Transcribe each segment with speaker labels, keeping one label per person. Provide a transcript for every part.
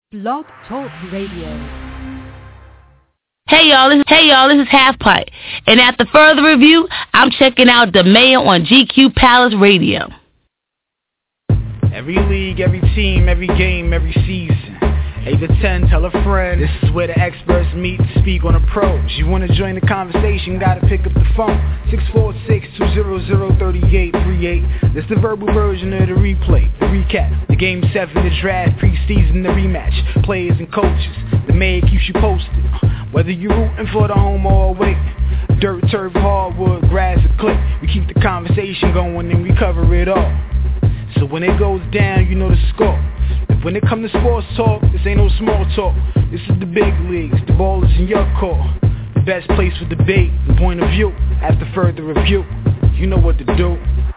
Speaker 1: Blog Talk Radio.
Speaker 2: Hey y'all, this is Half Pipe, and after further review, I'm checking out the Mayor on GQ Palace Radio.
Speaker 3: Every league, every team, every game, every season. 8 to 10, tell a friend. This is where the experts meet to speak on a pros. You want to join the conversation, gotta pick up the phone. 646-200-3838. This the verbal version of the replay, the recap, the game 7, the draft, preseason, the rematch. Players and coaches, the mayor keeps you posted. Whether you're rooting for the home or away, dirt, turf, hardwood, grass, or click, we keep the conversation going and we cover it all. So when it goes down, you know the score. And when it comes to sports talk, this ain't no small talk. This is the big leagues, the ball is in your court. The best place for debate and point of view. After further review, you know what to do.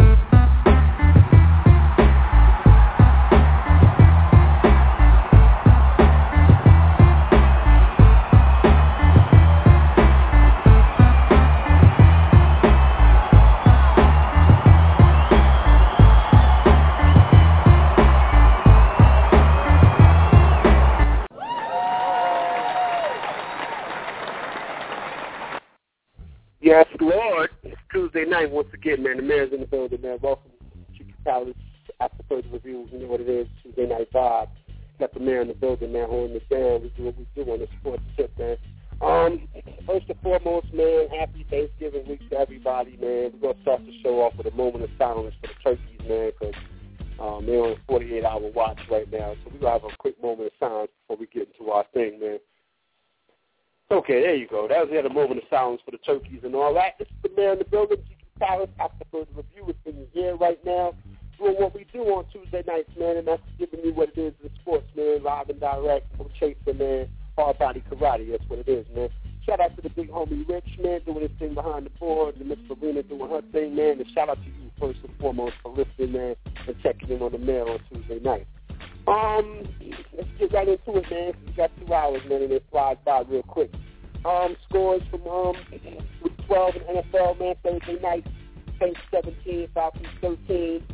Speaker 4: Yes, Lord. It's Tuesday night once again, man. The mayor's in the building, man. Welcome to GQ Palace after further review. You know what it is, Tuesday night vibe. Got the mayor in the building, man, holding it down. We do what we do on the sports tip, man. First and foremost, man, happy Thanksgiving week to everybody, man. We're going to start the show off with a moment of silence for the turkeys, man, because they're on a 48-hour watch right now. So we're going to have a quick moment of silence before we get into our thing, man. Okay, there you go. That was a moment of silence for the turkeys and all that. This is the mayor in the building, GQ Palace. After further review, it's in your ear right now. Doing what we do on Tuesday nights, man, and that's giving you what it is in sports, man, live and direct from Chaser, man, hard body karate. That's what it is, man. Shout out to the big homie Rich, man, doing his thing behind the board, and Miss Farina doing her thing, man. And shout out to you first and foremost for listening, man, and checking in on the mail on Tuesday night. Let's get right into it, man. We got 2 hours, man, and it flies by real quick. Scores from Week 12 in NFL, man. Thursday night, Saints 17, Falcons 13.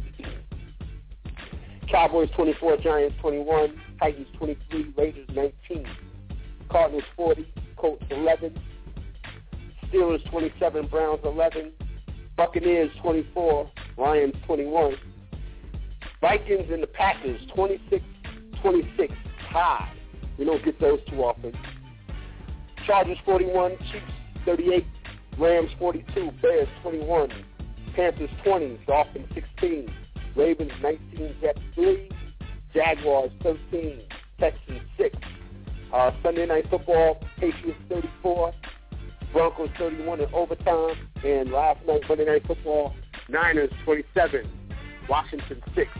Speaker 4: Cowboys 24, Giants 21, Titans 23, Raiders 19. Cardinals 40, Colts 11. Steelers 27, Browns 11. Buccaneers 24, Lions 21. Vikings and the Packers 26-26, tie. We don't get those too often. Chargers 41, Chiefs 38, Rams 42, Bears 21, Panthers 20, Dolphins 16, Ravens 19, Jets 3, Jaguars 13, Texans 6. Sunday Night Football, Patriots 34, Broncos 31 in overtime, and last night Monday Night Football, Niners 27, Washington 6.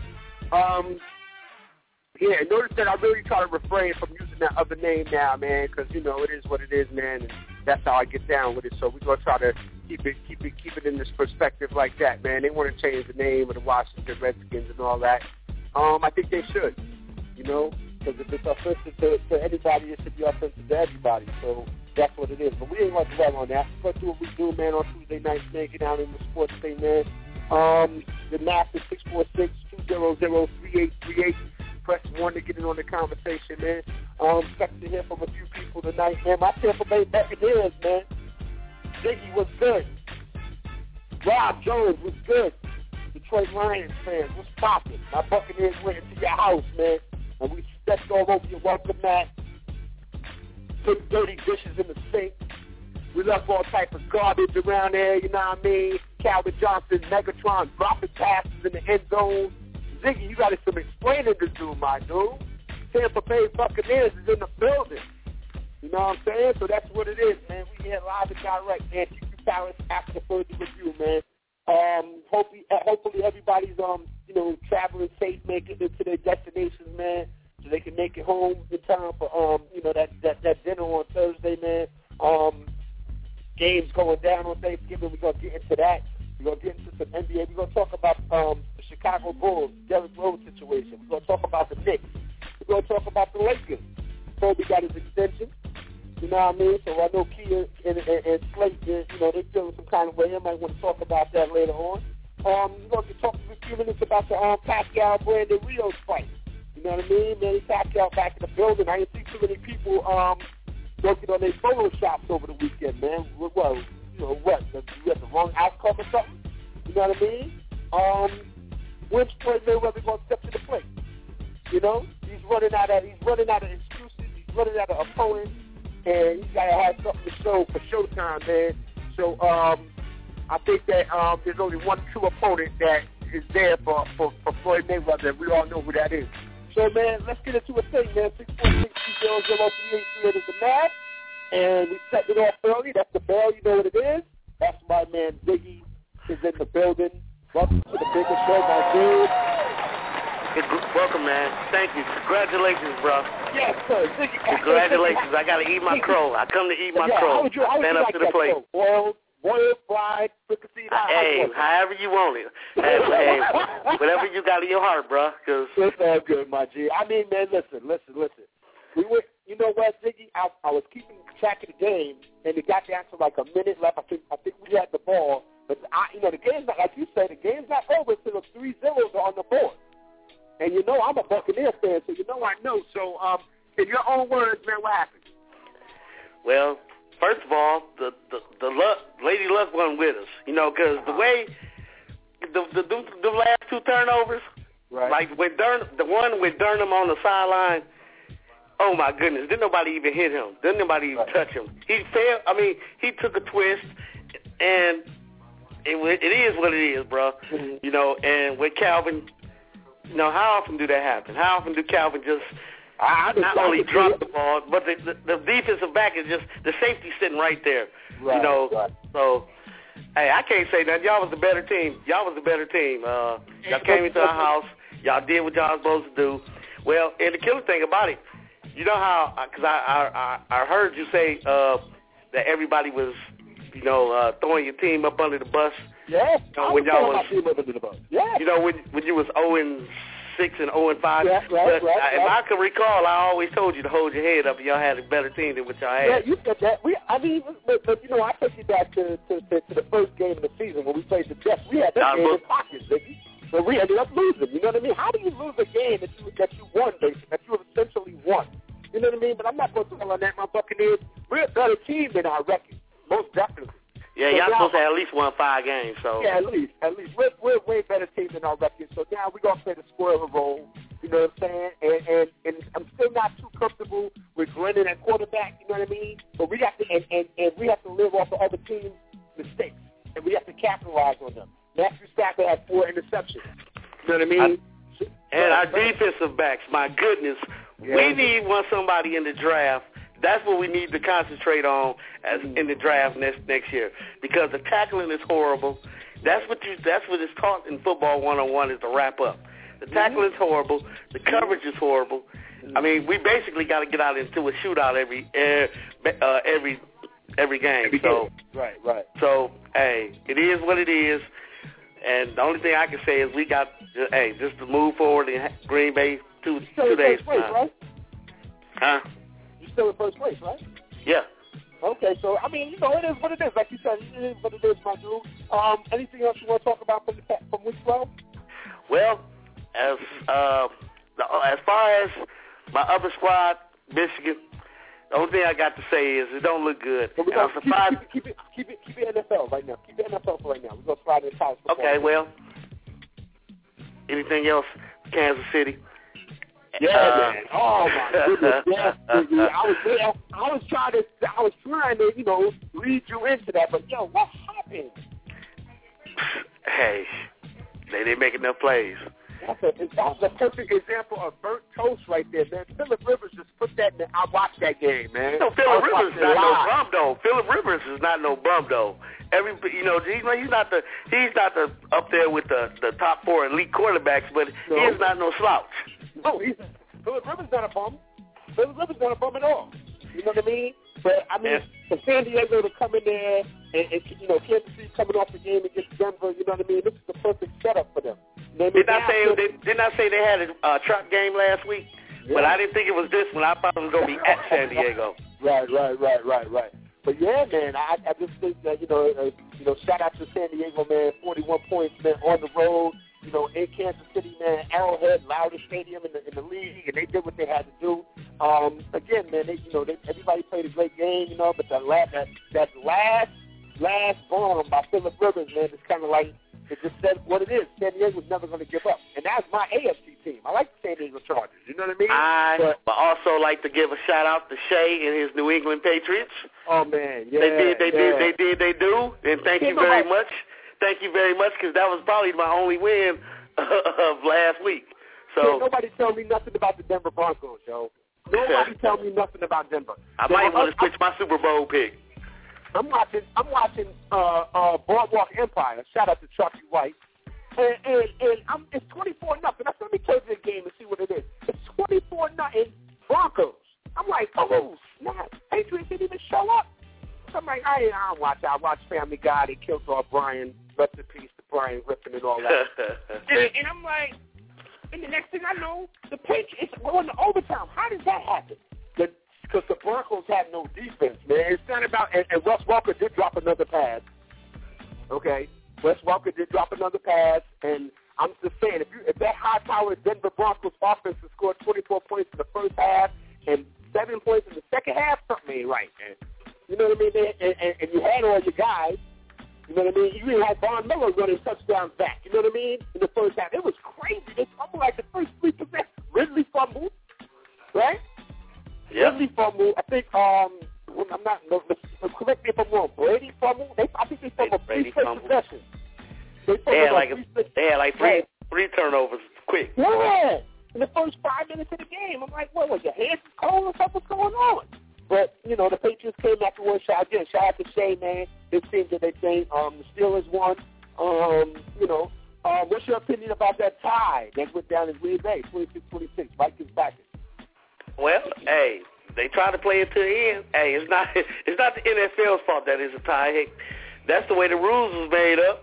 Speaker 4: Yeah, notice that I really try to refrain from using that other name now, man, because, you know, it is what it is, man, and that's how I get down with it. So we're going to try to keep it in this perspective like that, man. They want to change the name of the Washington Redskins and all that. I think they should, you know, because if it's offensive to anybody, it should be offensive to everybody. So that's what it is. But we ain't going to dwell on that. Let's do what we do, man, on Tuesday nights, man, get out in the sports thing, man. The math is 646-200-3838. Press 1 to get in on the conversation, man. Expect to hear from a few people tonight, man. My Tampa Bay Buccaneers, man. Ziggy was good. Rob Jones was good. Detroit Lions fans, what's poppin'? My Buccaneers went into your house, man, and we stepped all over your welcome mat. Put dirty dishes in the sink. We left all type of garbage around there, you know what I mean? Calvin Johnson, Megatron, dropping passes in the end zone. Ziggy, you got some explaining to do, my dude. Tampa Bay Buccaneers is in the building. You know what I'm saying? So that's what it is, man. We here live and direct, man. GQ Palace after further review, man. Hopefully everybody's, traveling safe, making it to their destinations, man, so they can make it home in time for, that dinner on Thursday, man. Games going down on Thanksgiving. We're going to get into that. We're going to get into some NBA. We're going to talk about the Chicago Bulls, Derrick Rose situation. We're going to talk about the Knicks. We're going to talk about the Lakers. Kobe got his extension. You know what I mean? So I know Kia and Slate, they're feeling some kind of way. I might want to talk about that later on. We're going to talk for a few minutes about the Pacquiao Brandon Rios fight. You know what I mean? Manny Pacquiao back in the building. I didn't see too many people working on their photo shops over the weekend, man. Well, you know what? You had the wrong outcome or something? You know what I mean? When's Floyd Mayweather going to step to the plate? You know, he's running out of excuses. He's running out of opponents, and he's got to have something to show for Showtime, man. So I think that there's only one true opponent that is there for Floyd Mayweather, and we all know who that is. So, man, let's get into a thing, man. 646-200-3838 is the math, and we set it off early. That's the bell. You know what it is. That's my man Ziggy is in the building. Welcome to the biggest show, my dude.
Speaker 5: Welcome, man. Thank you. Congratulations, bro.
Speaker 4: Yes, sir. Ziggy.
Speaker 5: Congratulations. I got to eat my crow. I come to eat my crow. Stand up to the plate.
Speaker 4: Boiled, fried, fricassee.
Speaker 5: Hey, however you want it. Hey, whatever you got in your heart, bro. Cause
Speaker 4: it's all good, my G. I mean, man, listen. We went. You know what, Ziggy? I was keeping track of the game, and it got down to like a minute left. I think we had the ball, but the game's not, like you said, the game's not over until the 3-0 are on the board. And you know I'm a Buccaneers fan, so you know I know. So, in your own words, man, what happened?
Speaker 5: Well, first of all, the Lady Luck wasn't with us, you know, because the way the last two turnovers,
Speaker 4: right.
Speaker 5: Like with the one with Durham on the sideline. Oh my goodness! Didn't nobody even hit him? Didn't nobody even touch him? He fell. I mean, he took a twist, and it is what it is, bro.
Speaker 4: Mm-hmm.
Speaker 5: You know, and with Calvin, you know, how often do that happen? How often do Calvin just not only drop the ball, but the defensive back is just the safety sitting right there.
Speaker 4: Right,
Speaker 5: you know,
Speaker 4: right.
Speaker 5: So hey, I can't say nothing. Y'all was the better team. Y'all came into our house. Y'all did what y'all was supposed to do. Well, and the killer thing about it, you know how, because I heard you say that everybody was, you know, throwing your team up under the bus.
Speaker 4: Yeah,
Speaker 5: when y'all was,
Speaker 4: my team up under the bus. Yeah.
Speaker 5: You know, when you was 0-6 and 0-5.
Speaker 4: Yeah, right.
Speaker 5: If I can recall, I always told you to hold your head up, and y'all had a better team than what y'all had.
Speaker 4: Yeah, you said that. But you know, I take you back to the first game of the season when we played the Jets. We had that game in pockets, Vicky. But we ended up losing. You know what I mean? How do you lose a game that you won, basically, that you essentially won? You know what I mean? But I'm not going to tell on that, my Buccaneers. We're a better team than our record, most definitely.
Speaker 5: Yeah, y'all supposed to have at least won 5 games. So
Speaker 4: yeah, at least we're a way better team than our record. So now we're gonna play the spoiler role. You know what I'm saying? And I'm still not too comfortable with Glennon at quarterback. You know what I mean? But we have to and we have to live off the other team's mistakes, and we have to capitalize on them. Matthew Stafford had 4 interceptions. You know what I mean?
Speaker 5: And our defensive backs, my goodness, we need somebody in the draft. That's what we need to concentrate on as in the draft next year, because the tackling is horrible. That's what is taught in football 101 is to wrap up. The tackling is horrible. The coverage is horrible. I mean, we basically got to get out into a shootout every game. So
Speaker 4: right.
Speaker 5: So hey, it is what it is. And the only thing I can say is we got, just to move forward in Green Bay 2 days.
Speaker 4: Place, right?
Speaker 5: Huh?
Speaker 4: You're still in first place, right?
Speaker 5: Yeah.
Speaker 4: Okay, so, I mean, you know, it is what it is. Like you said, it is what it is, my dude. Anything else you want to talk about from week 12?
Speaker 5: Well, as far as my other squad, Michigan, the only thing I got to say is it don't look good.
Speaker 4: So I'm surprised. Keep it NFL right now. Keep it NFL for right now. We're going to slide in college football.
Speaker 5: Okay, well, anything else? Kansas City.
Speaker 4: Yeah, man. Oh, my goodness. Yes, I was trying to, you know, lead you into that, but, yo, what happened?
Speaker 5: Hey, they didn't make enough plays.
Speaker 4: That was a perfect example of burnt toast right there, man. Phillip Rivers just put that in. I watched that game, man.
Speaker 5: No, Phillip Rivers is not no bum, though. Phillip Rivers is not no bum, though. He's not up there with the top 4 elite quarterbacks, but he is not no slouch.
Speaker 4: No, Phillip Rivers not a bum. Phillip Rivers not a bum at all. You know what I mean? But, I mean, for San Diego to come in there and you know, Kansas City coming off the game against Denver, you know what I mean? This is the perfect setup for them. Didn't
Speaker 5: I say they had a truck game last week? Yeah. But I didn't think it was this one. I thought it was going to be at San Diego.
Speaker 4: Right. But, yeah, man, I just think that, you know, shout out to San Diego, man, 41 points, man, on the road. you know, in Kansas City, man, Arrowhead, loudest stadium in the league, and they did what they had to do. Again, man, everybody played a great game, you know, but that last bomb by Phillip Rivers, man, it's kind of like, it just said what it is. San Diego's never going to give up. And that's my AFC team. I like the San Diego Chargers. You know what I mean?
Speaker 5: I also like to give a shout-out to Shea and his New England Patriots.
Speaker 4: Oh, man, yeah.
Speaker 5: They do. And thank you very much. Thank you very much, because that was probably my only win of last week. So
Speaker 4: nobody tell me nothing about the Denver Broncos, yo. Nobody tell me nothing about Denver.
Speaker 5: I might want to switch my Super Bowl pick.
Speaker 4: I'm watching Boardwalk Empire. Shout out to Chucky White. And it's 24-0. Let me tell you the game and see what it is. It's 24-0 Broncos. I'm like, oh, snap. Patriots didn't even show up. So I'm like, I don't watch. I watch Family Guy. They killed off Brian. Rest in peace to Brian Griffin and all that. and I'm like, and the next thing I know, the Patriots going to overtime. How does that happen? Because the Broncos have no defense, man. It's not about, and Wes Welker did drop another pass. Okay? Wes Welker did drop another pass, and I'm just saying, if that high-powered Denver Broncos offense has scored 24 points in the first half and 7 points in the second half, something ain't right, man. You know what I mean? And you had all your guys. You know what I mean? You even had Von Miller running touchdowns back. You know what I mean? In the first half. It was crazy. They fumbled like the first 3 possessions. Ridley fumbled, right?
Speaker 5: Yep.
Speaker 4: Ridley fumbled. I think, correct me if I'm wrong, Brady fumbled. I think they fumbled 3 straight possessions. They
Speaker 5: had like three turnovers quick.
Speaker 4: Yeah. In the first 5 minutes of the game. I'm like, what was your hands cold or something? What's going on? But, you know, the Patriots came afterwards. Shout out to Shea, man. It seems that they think the Steelers won. What's your opinion about that tie that went down in Green Bay, 26-26, Vikings Packers?
Speaker 5: Well, hey, they try to play it to the end. Hey, it's not the NFL's fault that it's a tie. Hey, that's the way the rules was made up.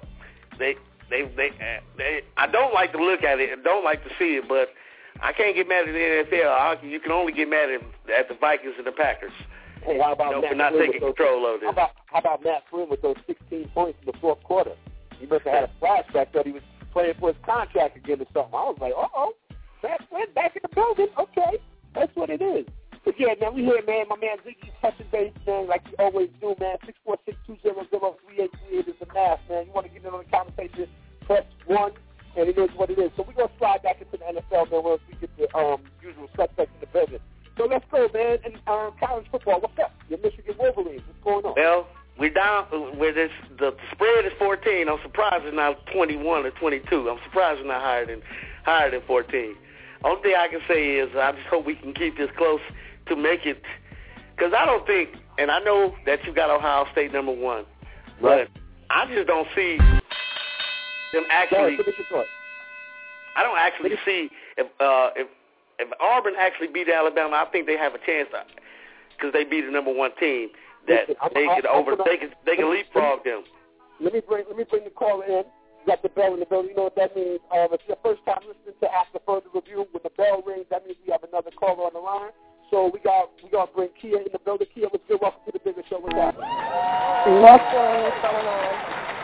Speaker 5: I don't like to look at it and don't like to see it, but I can't get mad at the NFL. You can only get mad at the Vikings and the Packers.
Speaker 4: Hey, how about Matt
Speaker 5: for not taking control of this?
Speaker 4: How about Matt Flynn with those 16 points in the fourth quarter? He must have had a flashback that he was playing for his contract again or something. I was like, Matt Flynn back in the building. Okay, that's what it is. But yeah, man, we here, man. My man Ziggy's touching base, man, like we always do, man. 646-200-3838 is the math, man. You want to get in on the conversation? Press 1. And it is what it is. So we're going to slide back into the NFL, man, once we get the usual suspects in the business. So let's go, man. And college football, what's up? Your Michigan Wolverines, what's going on?
Speaker 5: Well, we're down with this. The spread is 14. I'm surprised it's not 21 or 22. I'm surprised it's not higher than 14. Only thing I can say is I just hope we can keep this close to make it. Because I don't think, and I know that you got Ohio State number 1, but I just don't see them actually. I don't actually see if Auburn actually beat Alabama. I think they have a chance because they beat the number 1 team that they can leapfrog them.
Speaker 4: Let me bring the caller in. You got the bell in the building. You know what that means? If it's your first time listening to After Further Review, when the bell rings, that means we have another caller on the line. So we gonna bring Kia in the building. Kia, what's good? Welcome to the bigger show. What's happening?
Speaker 6: What's going on?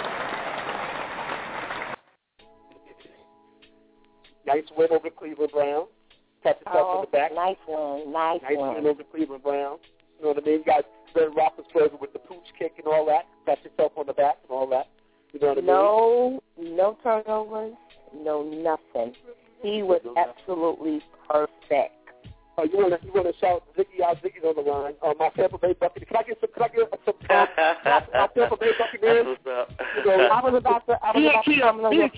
Speaker 4: Nice win over Cleveland Browns. Pat yourself on the back.
Speaker 6: Nice win. Nice
Speaker 4: win over Cleveland Browns. You know what I mean? You got Ben Roethlisberger with the pooch kick and all that. Pat yourself on the back and all that. You know what I mean?
Speaker 6: No turnovers, no nothing. He was absolutely perfect.
Speaker 4: You want to shout Ziggy out? Ziggy's on the line. My Tampa Bay Buccaneers. Can I get some my Tampa Bay Buccaneers?
Speaker 6: I was about to comment on your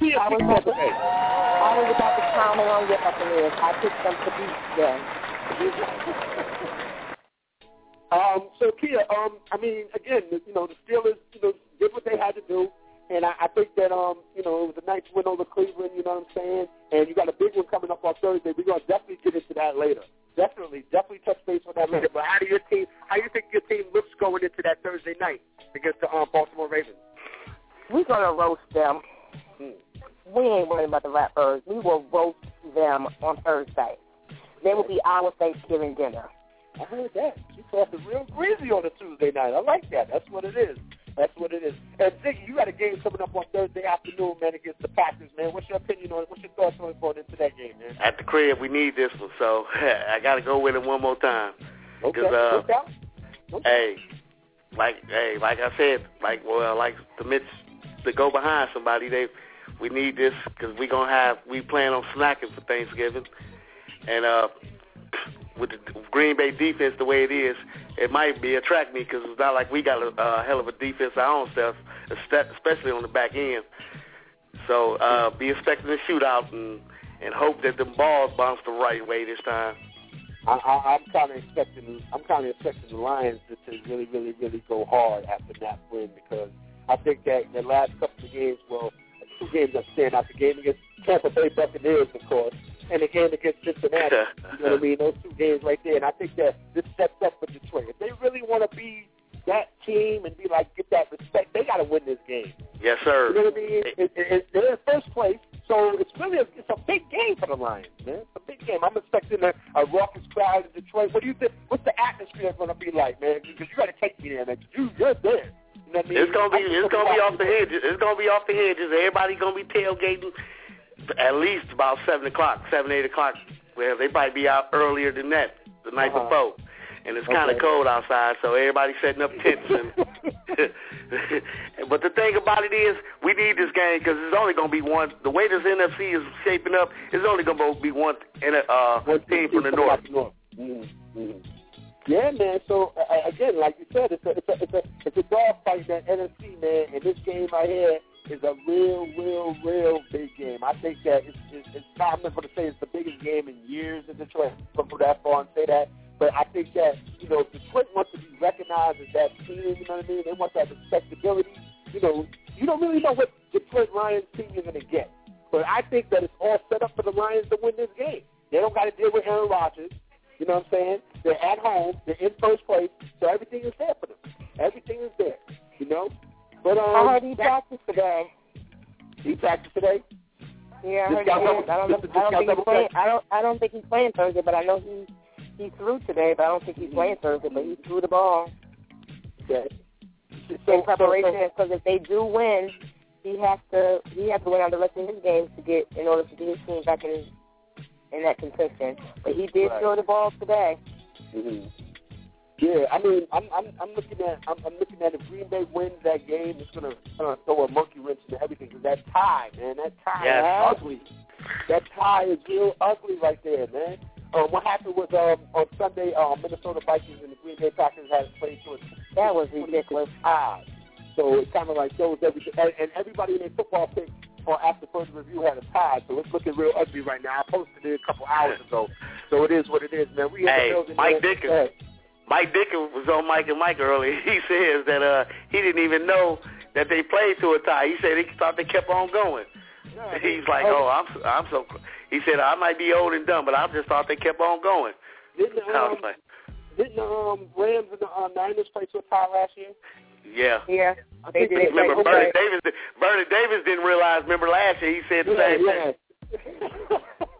Speaker 6: Buccaneers. I picked them to beat them.
Speaker 4: So Kia, I mean, again, the Steelers, did what they had to do. And I think that, it was a nice win over Cleveland, you know what I'm saying? And you got a big one coming up on Thursday. We're going to definitely get into that later. Definitely touch base on that later. But how do you think your team looks going into that Thursday night against the Baltimore Ravens?
Speaker 6: We're going to roast them. We ain't worried about the Ratbirds. We will roast them on Thursday. They will be our Thanksgiving dinner.
Speaker 4: I heard that. You talking real greasy on a Tuesday night. I like that. That's what it is. That's what it is. And Ziggy, you got a game coming up on Thursday afternoon, man, against the Packers, man. What's your opinion on it? What's your thoughts on going into that game, man?
Speaker 5: At the crib, we need this one, so I got to go with it one more time.
Speaker 4: Okay.
Speaker 5: Hey, like I said, like to go behind somebody, we need this because we plan on snacking for Thanksgiving, and with the Green Bay defense the way it is, it might be attract me because it's not like we got a hell of a defense our own stuff, especially on the back end. So be expecting a shootout and hope that the balls bounce the right way this time.
Speaker 4: I'm kind of expecting the Lions to really, really, really go hard after that win because I think that the last couple of games, well, 2 games that stand out, the game against Tampa Bay Buccaneers, of course, and the game against Cincinnati. You know what I mean? Those 2 games right there. And I think that this sets up for Detroit. If they really want to be that team and be like, get that respect, they got to win this game.
Speaker 5: Yes, sir.
Speaker 4: You know what I mean? They're in first place, so it's really it's a big game for the Lions, man. It's a big game. I'm expecting a raucous crowd in Detroit. What do you think? What's the atmosphere going to be like, man? Because you got to take me there, man. You're there. You know what I mean? It's gonna be
Speaker 5: off the hedges. It's gonna be off the hedges. Everybody gonna be tailgating at least about 7 o'clock, 8 o'clock. Well, they might be out earlier than that the night before. And it's kind of cold outside, so everybody's setting up tents. But the thing about it is, we need this game because it's only going to be one. The way this NFC is shaping up, it's only going to be one team from the North.
Speaker 4: Mm-hmm. Yeah, man. So again, like you said, it's a dog fight in that NFC, man. And this game right here is a real big game. I think that it's not. I'm not going to say it's the biggest game in years in Detroit. Don't go that far and say that. But I think that, you know, Detroit wants to be recognized as that team, you know what I mean? They want that respectability. You know, you don't really know what Detroit Lions team you're going to get. But I think that it's all set up for the Lions to win this game. They don't got to deal with Aaron Rodgers. You know what I'm saying? They're at home. They're in first place. So everything is there for them. Everything is there, you know? But
Speaker 6: I heard he practiced today.
Speaker 4: He practiced today?
Speaker 6: Yeah, I heard he did. I don't think he's playing Thursday, but I know he threw today, but I don't think he's playing Thursday, but he threw the ball.
Speaker 4: Okay.
Speaker 6: In preparation, because if they do win, he has to win on the rest of his games in order to get his team back in that contention. But he did throw the ball today.
Speaker 4: Mm-hmm. Yeah, I mean, I'm looking at if Green Bay wins that game, it's gonna throw a monkey wrench into everything because that tie, man, that tie is ugly. That tie is real ugly right there, man. What happened was on Sunday, Minnesota Vikings and the Green Bay Packers had played to it.
Speaker 6: That was ridiculous.
Speaker 4: So it kind of like shows everything. And everybody in their football picks after further review had a tie. So it's looking real ugly right now. I posted it a couple hours ago. So it is what it is, man.
Speaker 5: Mike Dickens was on Mike and Mike earlier. He says that he didn't even know that they played to a tie. He said he thought they kept on going. Yeah, he's like, I'm so. He said I might be old and dumb, but I just thought they kept on going.
Speaker 4: Didn't the Rams and the Niners play to a tie last year?
Speaker 5: Yeah.
Speaker 6: Yeah.
Speaker 4: They did.
Speaker 5: Remember, Bernie Davis didn't realize. Remember last year he said the same thing.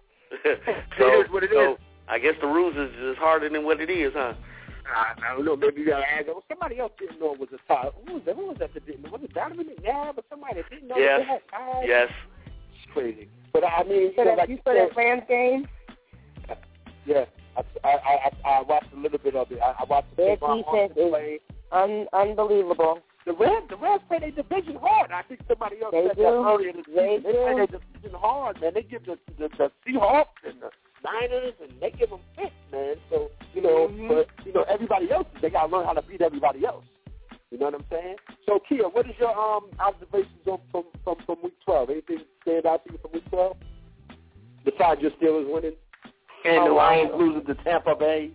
Speaker 5: So
Speaker 4: it is what it is.
Speaker 5: I guess the rules is harder than what it is, huh?
Speaker 4: I don't know. Maybe you got to ask. Somebody else didn't know it was a tie. Who was that that didn't know? Was it Donovan McNabb or somebody that didn't know they had ties?
Speaker 5: Yes.
Speaker 4: It's crazy. But I mean,
Speaker 6: you saw that Rams game?
Speaker 4: Yeah. I watched a little bit of it. I watched the
Speaker 6: defense is unbelievable.
Speaker 4: The Rams play their division hard. I think somebody else said that earlier in the season. They play their division hard, man. They give the Seahawks and the Niners, and they give them fits, man. So, you know, but, you know, everybody else, they got to learn how to beat everybody else. You know what I'm saying? So, Kia, what is your observations from Week 12? Anything stand out to you from Week 12? Besides your Steelers winning and the Lions losing to Tampa Bay?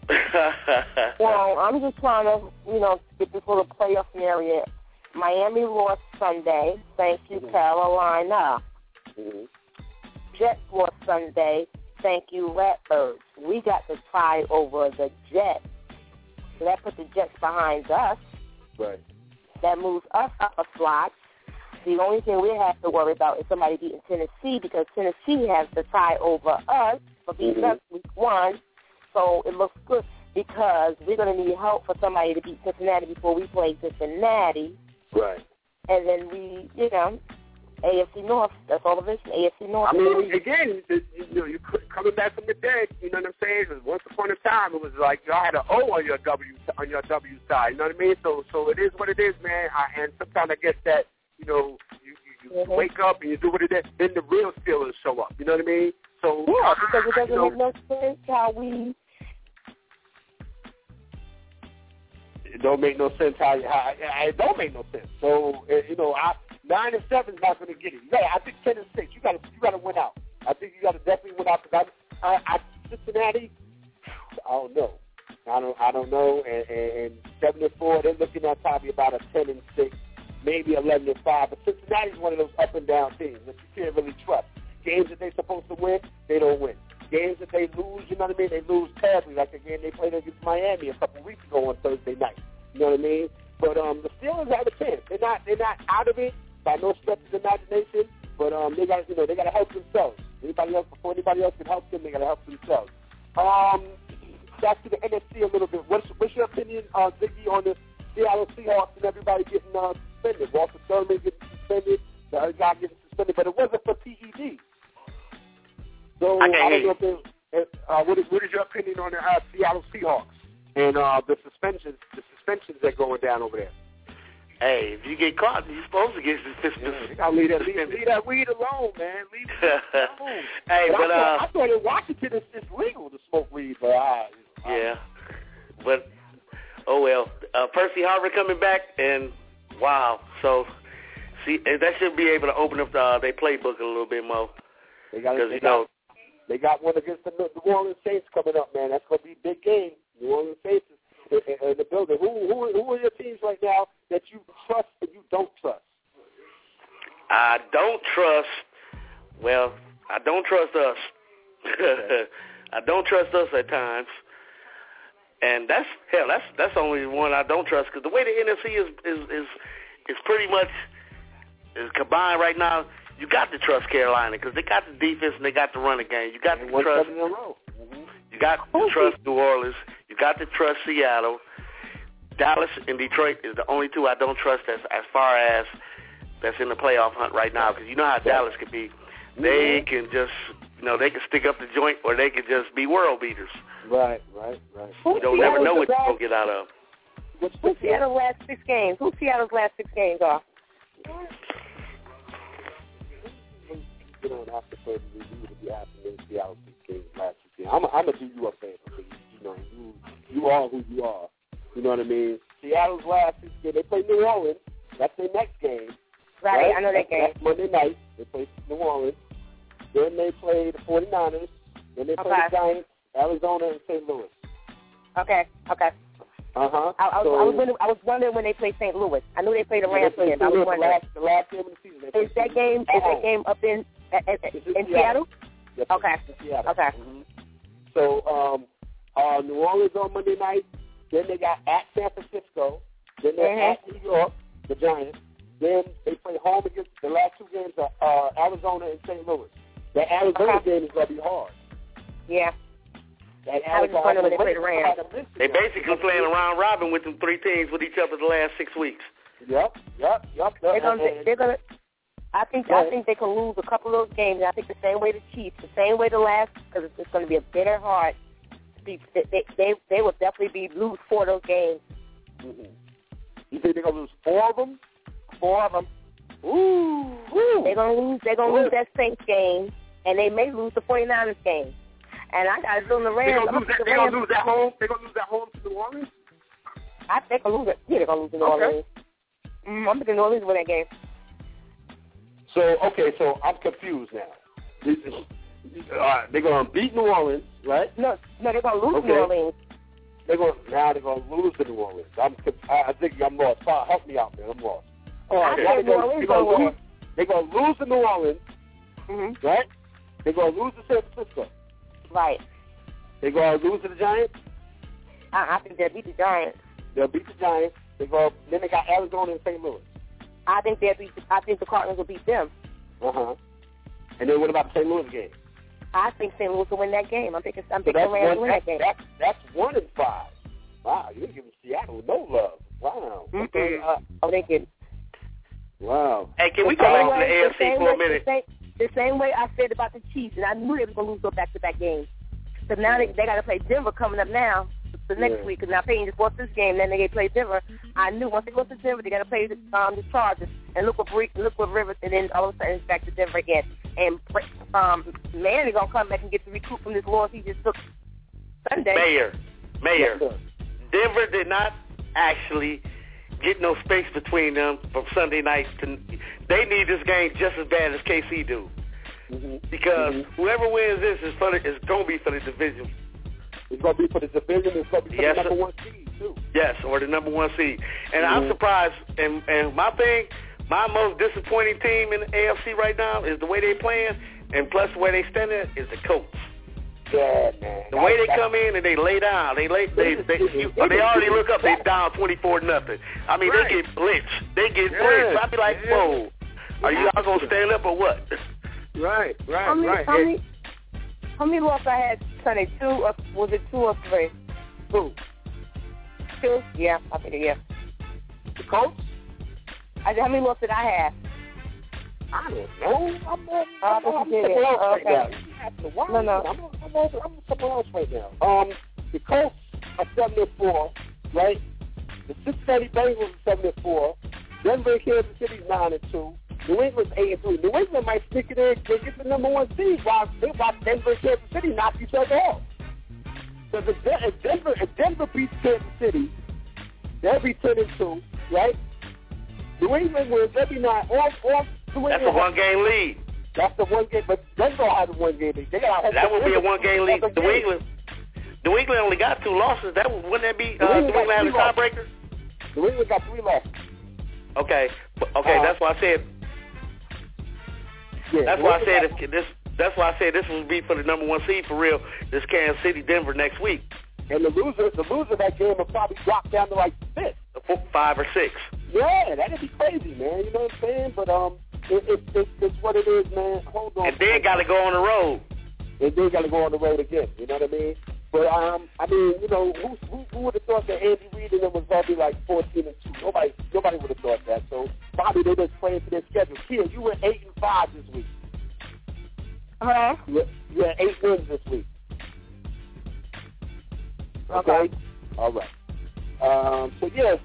Speaker 6: Well, I'm just trying to, get this little playoff scenario. Miami lost Sunday. Thank you, Carolina.
Speaker 4: Mm-hmm.
Speaker 6: Jets lost Sunday. Thank you, Ratbirds. We got the tie over the Jets. So that put the Jets behind us.
Speaker 4: Right.
Speaker 6: That moves us up a slot. The only thing we have to worry about is somebody beating Tennessee because Tennessee has the tie over us for beating us week 1. So it looks good because we're going to need help for somebody to beat Cincinnati before we play Cincinnati.
Speaker 4: Right.
Speaker 6: And then we, AFC North, that's all of it, AFC North.
Speaker 4: I mean, again, you're coming back from the dead, you know what I'm saying? Because once upon a time, it was like y'all had an O on your W side, you know what I mean? So it is what it is, man. And sometimes I guess that, you wake up and you do what it is, then the real Steelers show up, you know what I mean? So
Speaker 6: yeah, because it doesn't make no sense how we...
Speaker 4: It don't make no sense how it don't make no sense. So 9-7 is not going to get it. I think 10-6. You got to win out. I think you got to definitely win out because Cincinnati. I don't know. I don't know. And 7-4. They're looking at probably about a 10-6, maybe 11-5. But Cincinnati's one of those up and down teams that you can't really trust. Games that they're supposed to win, they don't win. Games that they lose, you know what I mean? They lose terribly, like the game they played against Miami a couple weeks ago on Thursday night. You know what I mean? But the Steelers have a chance. They're not out of it by no stretch of the imagination. But they got to help themselves. Before anybody else can help them, they got to help themselves. Back to the NFC a little bit. What's your opinion, Ziggy, on the Seattle Seahawks and everybody getting suspended? Walter Thurman getting suspended, the other guy getting suspended, but it wasn't for PED. So I don't know if what is your opinion on the Seattle Seahawks and the suspensions that going down over there?
Speaker 5: Hey, if you get caught, you're supposed to get suspended.
Speaker 4: You gotta leave that weed alone, man. Leave it alone.
Speaker 5: Hey, but
Speaker 4: I thought in Washington it's legal to smoke weed, but
Speaker 5: yeah, but oh well. Percy Harvin coming back, and wow. So see, that should be able to open up their playbook a little bit more.
Speaker 4: They got one against the New Orleans Saints coming up, man. That's going to be a big game. New Orleans Saints is in the building. Who are your teams right now that you trust and you don't trust?
Speaker 5: I don't trust us. I don't trust us at times. And that's only one I don't trust because the way the NFC is pretty much is combined right now. You got to trust Carolina because they got the defense and they got the running game. You got to trust. You got to trust New Orleans. You got to trust Seattle. Dallas and Detroit is the only two I don't trust as far as that's in the playoff hunt right now because you know how Dallas can be. They can just they can stick up the joint or they can just be world beaters.
Speaker 4: Right.
Speaker 5: You don't never know what you're going to get out of.
Speaker 6: Who's Seattle's last 6 games? Who's Seattle's last 6 games are?
Speaker 4: On after further review to be happening in Seattle games last weekend. I'm gonna do you a favor because you are who you are. You know what I mean? Seattle's last 6 games, they play New Orleans. That's their next game.
Speaker 6: Right? I know that game.
Speaker 4: That's Monday night. They play New Orleans. Then they play the 49ers. Then they play the Giants, Arizona, and St. Louis.
Speaker 6: Okay. I was wondering when they played St. Louis. I knew they played the Rams again. I was wondering
Speaker 4: the last game of the season.
Speaker 6: Is that game up in Seattle?
Speaker 4: Yes,
Speaker 6: okay.
Speaker 4: Seattle.
Speaker 6: Okay.
Speaker 4: Mm-hmm. So New Orleans on Monday night. Then they got at San Francisco. Then they're at New York, the Giants. Then they play home against the last 2 games are Arizona and St. Louis. That Arizona game is going to be hard.
Speaker 6: Yeah.
Speaker 4: I was wondering when they play the Rams.
Speaker 5: They basically playing a round robin with them 3 teams with each other the last 6 weeks.
Speaker 4: Yep.
Speaker 6: They're gonna. I think they can lose a couple of those games. I think the same way the Chiefs, the same way the last, because it's going to be a bitter hard. They will definitely lose 4 of those games.
Speaker 4: Mm-hmm. You think they're going to lose 4 of them? 4 of them. Ooh.
Speaker 6: They're going to lose that Saints game, and they may lose the 49ers game. And I got to do the Rams.
Speaker 4: They're going to lose that home. They're going to lose that home to New Orleans.
Speaker 6: I think they're going to lose it. Yeah, they're going to lose to New Orleans. I'm thinking New Orleans win that game.
Speaker 4: So I'm confused now. They're going to beat New Orleans, right?
Speaker 6: No, they're going to lose New Orleans.
Speaker 4: They're going to lose to New Orleans. I think I'm lost. Help me out, man. I'm lost. All right, they're going to lose to New Orleans, right? They're going to lose to San Francisco.
Speaker 6: Right.
Speaker 4: They're going to lose to the Giants?
Speaker 6: I think they'll beat the Giants.
Speaker 4: They'll beat the Giants. Then they got Arizona and St. Louis.
Speaker 6: I think the Cardinals will beat them.
Speaker 4: And then what about the St. Louis game?
Speaker 6: I think St. Louis will win that game. I'm thinking the Rams will win that game.
Speaker 4: That's 1-5. Wow, you're giving Seattle no love. Wow.
Speaker 6: Okay. They can.
Speaker 5: Can we go back to the AFC for a minute?
Speaker 6: The same way I said about the Chiefs, and I knew they were going to lose those back-to-back games. So now they got to play Denver coming up now the next week. Because now Payton just lost this game, then they play Denver. I knew once they go to Denver, they got to play the Chargers. And look what Rivers, and then all of a sudden it's back to Denver again. And Manny going to come back and get the recruit from this loss he just took Sunday.
Speaker 5: Mayor. Denver did not actually get no space between them from Sunday night. They need this game just as bad as KC do. Because whoever wins this is going to be for the division.
Speaker 4: It's going to be for the division. It's going to be for the number 1 seed, too.
Speaker 5: Yes, or the number 1 seed. And I'm surprised. And my most disappointing team in the AFC right now is the way they playing, and plus where they standing is the Colts.
Speaker 4: Yeah, man.
Speaker 5: The way they come in and they lay down, they already look up, they down 24-0. I mean, they get blitzed. Blitzed. I'd be like, whoa, are you all gonna stand up or what?
Speaker 4: Right.
Speaker 6: How many losses I had Sunday? 2 or was it 2 or 3? 2. 2? Yeah, I think yeah.
Speaker 4: The Colts?
Speaker 6: How many losses did I have?
Speaker 4: I don't know. I'm somewhere else right now. The Colts are 7-4, right? The Cincinnati Bengals are 7-4. Denver, Kansas City 9-2. New England's 8-3. New England might stick it in and get the number 1 seed while Denver and Kansas City knock each other out. Because if Denver beats Kansas City, they'll be 10-2, right? New England wins every night.
Speaker 5: That's a 1-game lead.
Speaker 4: That's the 1 game, but Denver has a 1-game lead.
Speaker 5: That would be a 1-game lead. New England only got 2 losses. Wouldn't that be New England had a tiebreaker?
Speaker 4: New England got 3 losses.
Speaker 5: Okay, that's why I said. Yeah, that's why I said this will be for the number 1 seed for real. This Kansas City, Denver next week.
Speaker 4: And the loser of that game will probably drop down to like 5th,
Speaker 5: 5 or 6.
Speaker 4: Yeah, that'd be crazy, man. You know what I'm saying? But it's what it is, man. Hold on.
Speaker 5: And then got to go on the road.
Speaker 4: And then got to go on the road again. You know what I mean? But I mean, you know, who would have thought that Andy Reid and them was gonna be like 14-2? Nobody would have thought that. So probably they just playing to their schedule. Kia, you were 8-5 this week. You had 8 wins this week. Okay. All right. So yeah,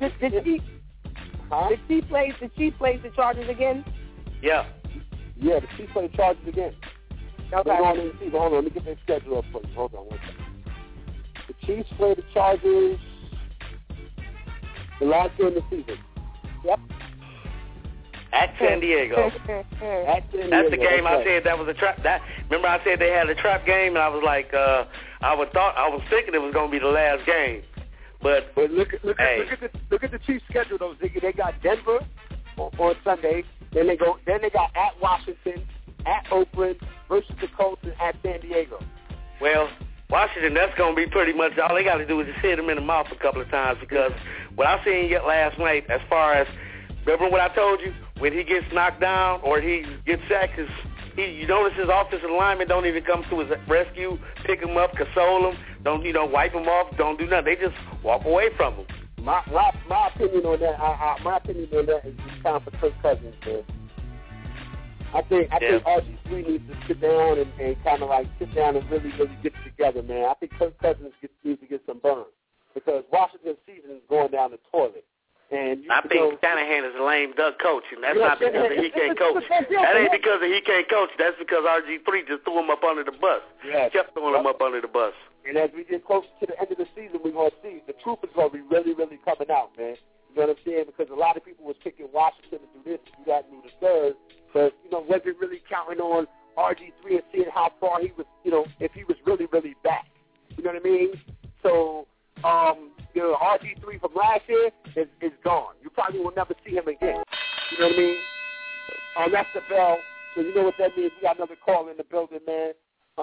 Speaker 6: the Chiefs plays the Chargers again.
Speaker 5: Yeah.
Speaker 4: Yeah, the Chiefs play the Chargers again.
Speaker 6: Okay.
Speaker 4: Hold on, let me get their schedule up for you. Hold on one second. The Chiefs play the Chargers the last game of the season. Yep.
Speaker 5: At San Diego.
Speaker 4: That's
Speaker 5: the game I said that was a trap. Remember I said they had a trap game, and I was like, I was thinking it was going to be the last game. But
Speaker 4: look at the Chiefs' schedule though, Ziggy. They got Denver on Sunday. Then they got at Washington, at Oakland, versus the Colts, and at San Diego.
Speaker 5: Well, Washington, that's going to be pretty much all they got to do is just hit him in the mouth a couple of times, because what I seen yet last night, as far as, remember what I told you? When he gets knocked down or he gets sacked, you notice his offensive linemen don't even come to his rescue, pick him up, console him, don't wipe him off, don't do nothing. They just walk away from him.
Speaker 4: My opinion on that is it's time for Kirk Cousins, man. I think RG3 needs to sit down and kind of like sit down and really get it together, man. I think Kirk Cousins needs to get some burn, because Washington's season is going down the toilet. And
Speaker 5: I think Shanahan is a lame duck coach, and that's not because he can't coach. That ain't because he can't coach. That's because RG3 just threw him up under the bus.
Speaker 4: Yes.
Speaker 5: Kept throwing him up under the bus.
Speaker 4: And as we get closer to the end of the season, we're going to see the truth is going to be really, really coming out, man. You know what I'm saying? Because a lot of people was picking Washington to do this, to do that, and do the third. But, wasn't really counting on RG3 and seeing how far he was, if he was really, really back. You know what I mean? So, RG3 from last year is gone. You probably will never see him again. You know what I mean? That's the bell. So you know what that means. We got another call in the building, man.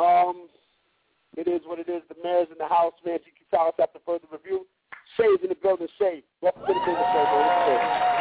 Speaker 4: It is what it is. The mayor's in the house, man. GQ Palace after further review. Shay's in the building. Shay, welcome to the business show, man.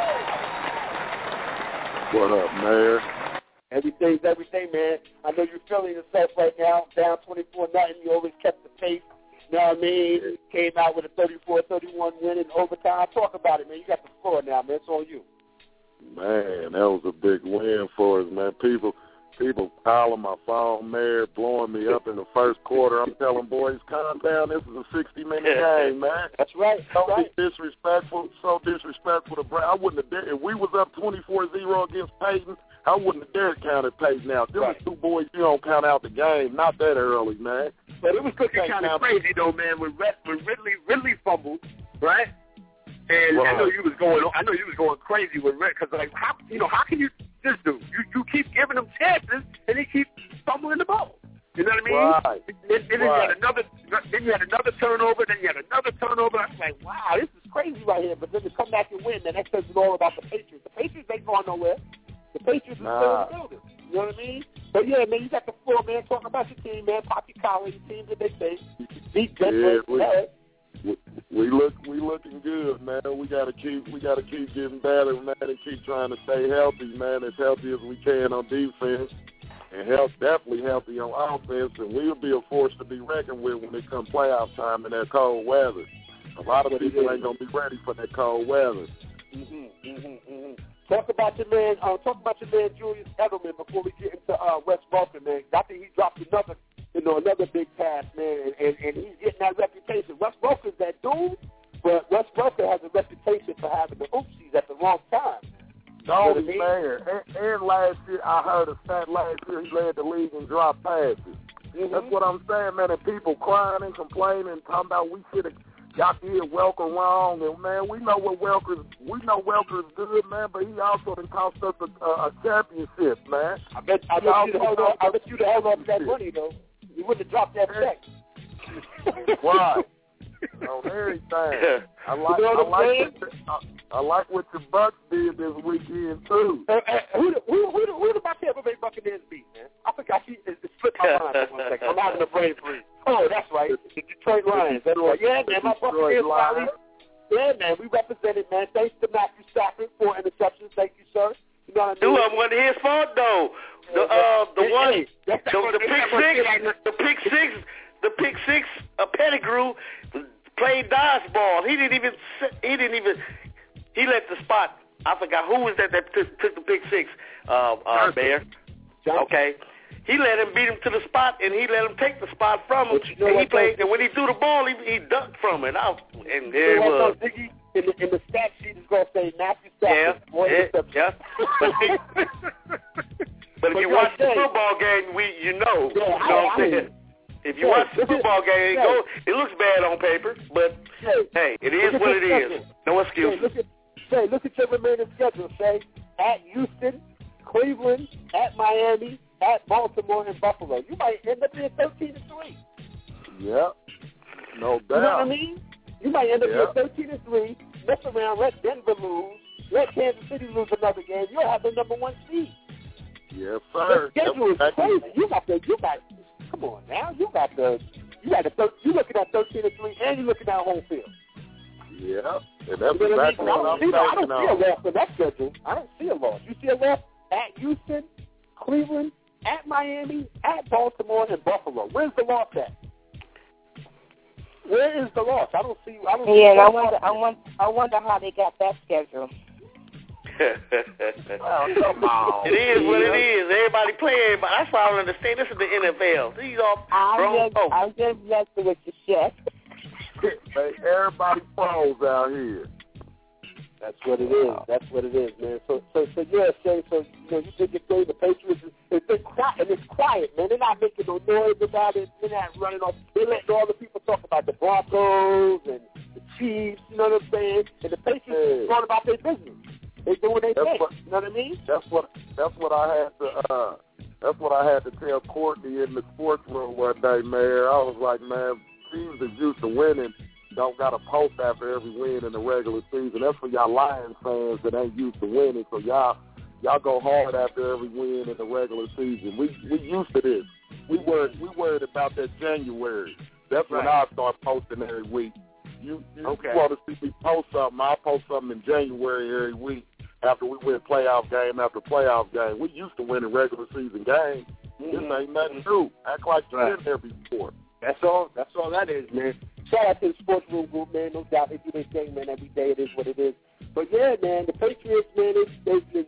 Speaker 7: What up, Mayor?
Speaker 4: Everything's everything, man. I know you're feeling yourself right now. Down 24-0. You always kept the pace. You know what I mean? Came out with a 34-31 win in overtime. Talk about it, man. You got the floor now, man. It's on you.
Speaker 7: Man, that was a big win for us, man. People calling my phone, Mayor, blowing me up in the first quarter. I'm telling boys, calm down. This is a 60-minute game, man.
Speaker 8: That's right.
Speaker 7: Be disrespectful. So disrespectful to Brad. I wouldn't have dared. If we was up 24-0 against Peyton, I wouldn't have dared count at Peyton out. There was two boys you don't count out the game. Not that early, man.
Speaker 8: But it was looking kind of crazy, though, man, when Ridley fumbled, right? And I know you was going crazy with Red because how can you this dude? You keep giving him chances and he keeps fumbling the ball. You know what I mean?
Speaker 7: Right.
Speaker 8: Then you had another turnover. Then you had another turnover. I was like, wow, this is crazy right here. But then to come back and win, man, that says it all about the Patriots. The Patriots ain't going nowhere. The Patriots are still in the building. You know what I mean? But yeah, man, you got the floor, man. Talking about your team, man. Pop your collar, your team that they say. Beat Denver.
Speaker 7: We looking good, man. We gotta keep getting better, man, and keep trying to stay healthy, man, as healthy as we can on defense, and definitely healthy on offense. And we'll be a force to be reckoned with when it comes playoff time in that cold weather. A lot of people ain't gonna be ready for that cold weather.
Speaker 8: Talk about your man Julius Edelman before we get into Wes Welker, man. I think he dropped another big pass, man, and he's getting that reputation. Wes Welker's that dude, but Wes Welker has a reputation for having the oopsies at the wrong time.
Speaker 7: No, man. And last year, I heard a stat last year he led the league in drop passes. That's what I'm saying, man. And people crying and complaining, talking about we should have got did Welker wrong. And, man, we know Welker's good, man, but he also done cost us a championship, man. I bet you'd have held on to that money, though. You wouldn't have dropped that check. Right. On everything. I like what the Bucks did this weekend too.
Speaker 8: Who did my Tampa Bay Buccaneers beat, man? I forgot. It slipped my mind for 1 second. I'm having a brain freeze. Oh, that's right. The Detroit Lions. That's right. Yeah, man. My Buccaneers rally. Yeah, man. We represented, man. Thanks to Matthew Stafford for interceptions. Thank you, sir. You know what I mean?
Speaker 5: Dude, it wasn't his fault though. The pick six, Pettigrew played dodgeball. He let the spot. I forgot who was that took the pick six. Bear. Okay. He let him beat him to the spot, and he let him take the spot from him. And he played. And when he threw the ball, he ducked from it. And there it was.
Speaker 8: In the stat sheet, it's going to say Matthew Stafford.
Speaker 5: Yeah. But if you watch the football game, you know. You know what I'm saying? If you watch the football game, it looks bad on paper, but hey, it is what it is. No excuses.
Speaker 8: Look at your remaining schedule. Say at Houston, Cleveland, at Miami, at Baltimore, and Buffalo. You might end up being 13-3.
Speaker 7: Yep. No doubt.
Speaker 8: You know what I mean? You might end up being 13-3. Mess around, let Denver lose, let Kansas City lose another game. You'll have the number 1 seed.
Speaker 7: Yes, sir.
Speaker 8: The schedule is crazy. You got. Come on now. You looking at 13-3, and you're looking at home field.
Speaker 7: Yeah, and that's exactly what I'm saying.
Speaker 8: I don't see a loss in that schedule. I don't see a loss. You see a loss at Houston, Cleveland, at Miami, at Baltimore, and Buffalo. Where's the loss at? Where is the loss? I don't see.
Speaker 6: I wonder how they got that schedule.
Speaker 8: Oh, come on.
Speaker 5: It is what it is. Everybody play everybody. That's why I don't understand. This is the NFL. These are grown folks.
Speaker 6: I'm just messing with your shit.
Speaker 7: Hey, everybody pros out here.
Speaker 8: That's what it is. That's what it is, man. So yeah, Shay. So you did your thing. The Patriots, it's quiet, man. They're not making no noise about it. They're not running off. They're letting all the people talk about the Broncos and the Chiefs. You know what I'm saying? And the Patriots are going about their business. They doing their thing. You know what I mean?
Speaker 7: That's what I had to tell Courtney in the sports room one day, Mayor. I was like, man, teams that used to winning don't got to post after every win in the regular season. That's for y'all Lions fans that ain't used to winning. So y'all go hard after every win in the regular season. We used to this. We worried about that January. That's when I start posting every week. You want to see me post something, I'll post something in January every week after we win playoff game after playoff game. We used to win a regular season game. This ain't nothing new. Act like you've been there before.
Speaker 8: That's all that is, man. Shout out to the sports room group, man. No doubt they do their thing, man. Every day it is what it is. But yeah, man, the Patriots, man, they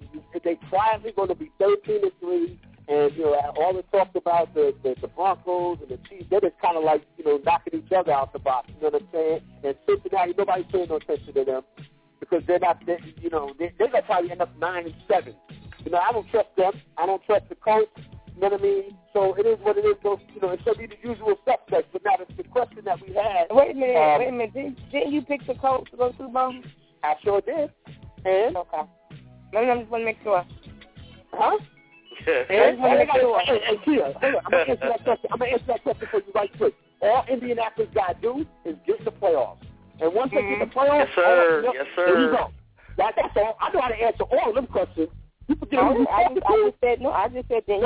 Speaker 8: going to be 13-3. And, you know, all the talk about the Broncos and the Chiefs, they're just kind of like, you know, knocking each other out the box. You know what I'm saying? And Cincinnati, nobody's paying no attention to them because they're not, you know, they're going to probably end up 9-7. You know, I don't trust them. I don't trust the coach. You know what I mean? So it is what it is. So, you know, it's going to be the usual suspects. But now the question that we had.
Speaker 6: Wait a minute. Didn't you pick the coach to go to the Bowl?
Speaker 8: I sure did. And?
Speaker 6: Okay. I just want to make sure.
Speaker 8: Huh? Hey, Kia, hold on. I'm going to answer that question. I'm going to answer that question for you right quick. All Indianapolis got to do is get in the playoffs. And once they get in the playoffs,
Speaker 5: yes, sir. Yes, sir.
Speaker 8: There you go. That's all. I know how to answer all of them questions. You forget who
Speaker 6: I just said that.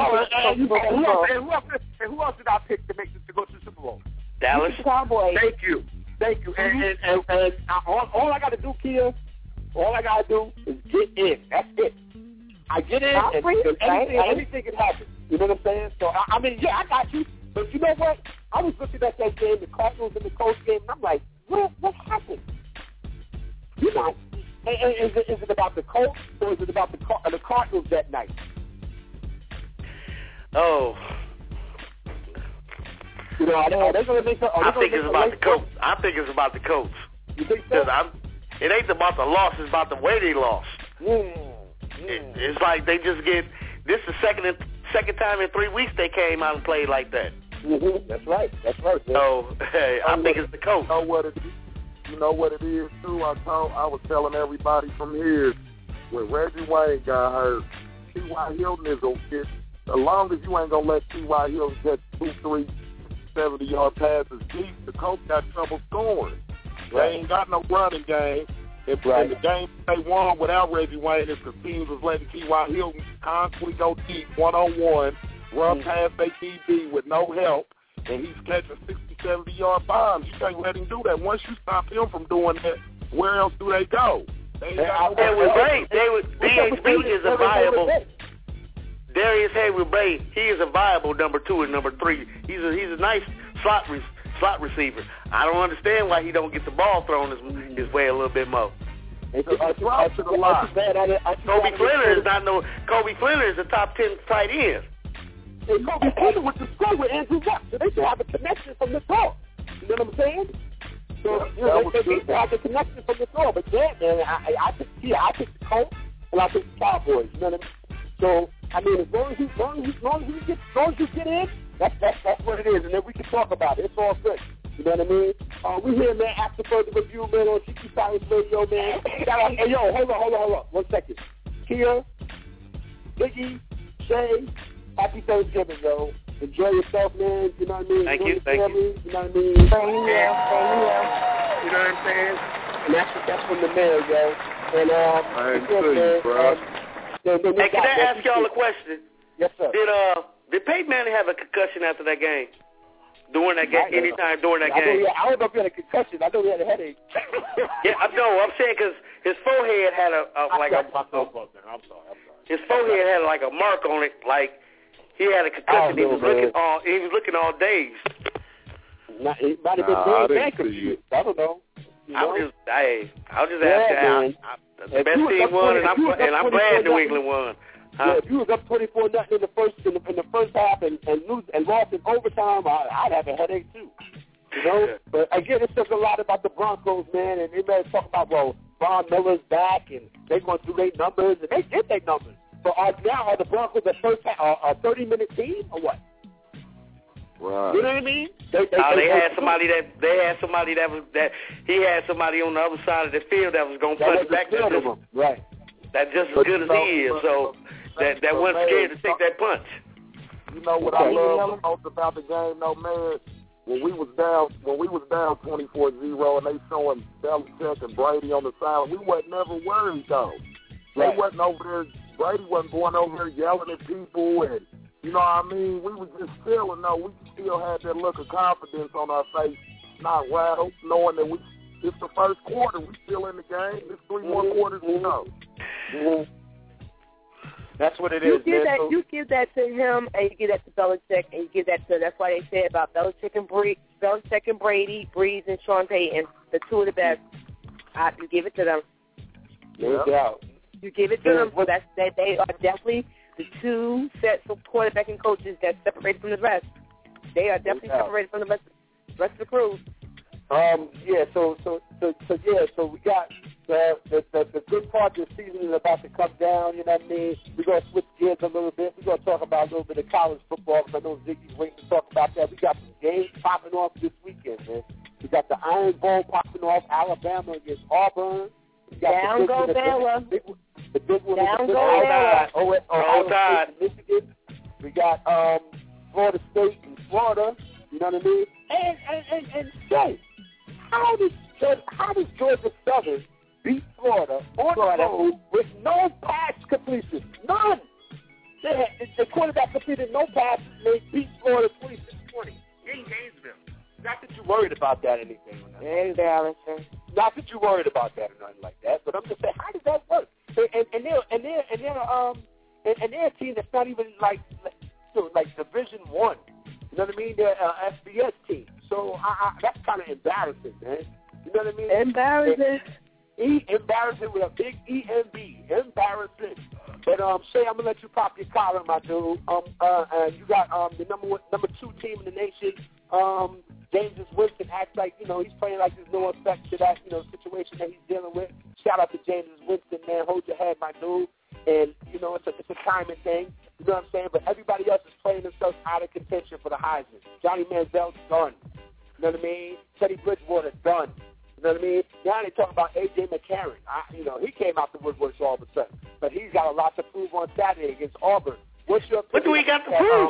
Speaker 8: And who else did I pick to make this to go to the Super Bowl?
Speaker 5: Dallas
Speaker 6: Cowboys.
Speaker 8: Thank you. And all I got to do, Kia, all I got to do is get in. That's it. I get in, and anything can happen. You know what I'm saying? So, I mean, yeah, I got you. But you know what? I was looking at that game, the Cardinals and the Colts game, and I'm like, what happened? You know, is it about the Colts or is it about the Cardinals that night?
Speaker 5: Oh.
Speaker 8: You know, are they going to make a
Speaker 5: I think it's about the coach. I think it's about the coach.
Speaker 8: You think so?
Speaker 5: It ain't about the loss. It's about the way they lost. It's like they just get this is the second time in 3 weeks they came out and played like that.
Speaker 8: Mm-hmm. That's right. Man.
Speaker 5: So I think it's the coach.
Speaker 7: You know what it is too. I was telling everybody from here when Reggie Wayne got hurt, T.Y. Hilton is okay. As long as you ain't gonna let T.Y. Hilton get 2-3 70-yard passes deep, the coach got trouble scoring. They ain't got no running game. And the game they won without Reggie Wayne is because teams was letting T.Y. Hilton constantly go deep, one-on-one, run past their DB with no help, and he's catching 60, 70-yard bombs. You can't let him do that. Once you stop him from doing that, where else do they go?
Speaker 5: It was great. DHB is a viable. Darius Hayward-Bay, he is a viable number 2 and number 3. He's a nice slot receiver. I don't understand why he don't get the ball thrown his way a little bit more.
Speaker 7: Kobe
Speaker 5: Fleener is a top 10 tight end.
Speaker 8: And Kobe Fleener went to school with Andrew Luck, so they should have a connection from the top. You know what I'm saying? So they should have a connection from the top. But yeah, man, I picked the Colts and I picked the Cowboys. You know what I mean? So I mean, as long as you get in, that's what it is, and then we can talk about it. It's all good. You know what I mean? We here, man, after further review, man, on GQ Palace Radio, man. Hey, yo, hold on. 1 second. Kia, Biggie, Shay, happy Thanksgiving, yo. Enjoy yourself, man. You know what I mean?
Speaker 5: Thank you.
Speaker 8: You know what I mean?
Speaker 6: Same here.
Speaker 8: You know what I'm saying? And that's from the mayor, yo. And,
Speaker 5: hey, can I ask y'all a question?
Speaker 8: Yes, sir.
Speaker 5: Did Peyton Manning have a concussion after that game? During that game, anytime during that game?
Speaker 8: I don't know if he had a concussion. I know he had a headache.
Speaker 5: Yeah, I'm saying because his forehead had his forehead had like a mark on it, like he had a concussion. He was looking all dazed.
Speaker 8: He might have been very confused. I don't know.
Speaker 5: I'll just ask that. The best team won, and I'm glad New England won.
Speaker 8: Yeah, if you was up 24-0 in the first half and lost in overtime, I'd have a headache too. You know, but again, it says a lot about the Broncos, man. And they better talk about Von Miller's back and they're going through their numbers, and they did their numbers. But are the Broncos a 30-minute team or what?
Speaker 7: Right.
Speaker 8: You know what I mean?
Speaker 5: He had somebody on the other side of the field that was going to punch back to him.
Speaker 8: Right.
Speaker 5: That's just as good as he is. So that wasn't scared to take that punch.
Speaker 7: You know what I love the most about the game, though, man? When we was down 24-0 and they showing Belichick and Brady on the side, we wasn't never worried though. They wasn't over there. Brady wasn't going over there yelling at people, and you know what I mean. We was just feeling though. We still had that look of confidence on our face, not rattled, knowing that it's the first quarter. We still in the game. There's 3 more quarters to go.
Speaker 8: Mm-hmm. That's what it is.
Speaker 6: You give that to him, and you give that to Belichick, and you give that to. That's why they say about Belichick and Brady, Breeze and Sean Payton, the 2 of the best. You give it to them.
Speaker 8: No doubt.
Speaker 6: You give it to them. They are definitely the two sets of quarterbacking coaches that separate from the rest. They are definitely separated from the rest of the crew.
Speaker 8: So we got the good part of the season is about to come down, you know what I mean? We're going to switch gears a little bit. We're going to talk about a little bit of college football, because I know Ziggy's waiting to talk about that. We got some games popping off this weekend, man. We got the Iron Bowl popping off, Alabama against Auburn.
Speaker 6: Down go Baylor.
Speaker 8: The big one
Speaker 6: down
Speaker 8: is
Speaker 6: go Baylor.
Speaker 8: Ohio State and Michigan. We got Florida State and Florida, you know what I mean? And Jay, how does Georgia Southern beat Florida on the road with no pass completion? None. The quarterback completed no passes, and they beat Florida 26-20 in Gainesville. Not that you're worried about that or anything.
Speaker 6: Embarrassing.
Speaker 8: Not that you're worried about that or nothing like that, but I'm just saying, how does that work? And they're a team that's not even like Division I. You know what I mean? They're an FBS team. So that's kind of embarrassing, man. You know what I mean?
Speaker 6: Embarrassing.
Speaker 8: Embarrassing with a big EMB. Embarrassing. But Shay, I'm gonna let you pop your collar, my dude. You got the number 2 team in the nation. James Winston acts like, he's playing like there's no effect to that, situation that he's dealing with. Shout out to James Winston, man. Hold your head, my dude. And, it's a timing thing. You know what I'm saying? But everybody else is playing themselves out of contention for the Heisman. Johnny Manziel's done. You know what I mean? Teddy Bridgewater done. You know what I mean? Now they talk about A.J. McCarron. He came out the woodworks all of a sudden. But he's got a lot to prove on Saturday against Auburn. What's your opinion?
Speaker 5: What do we got to prove?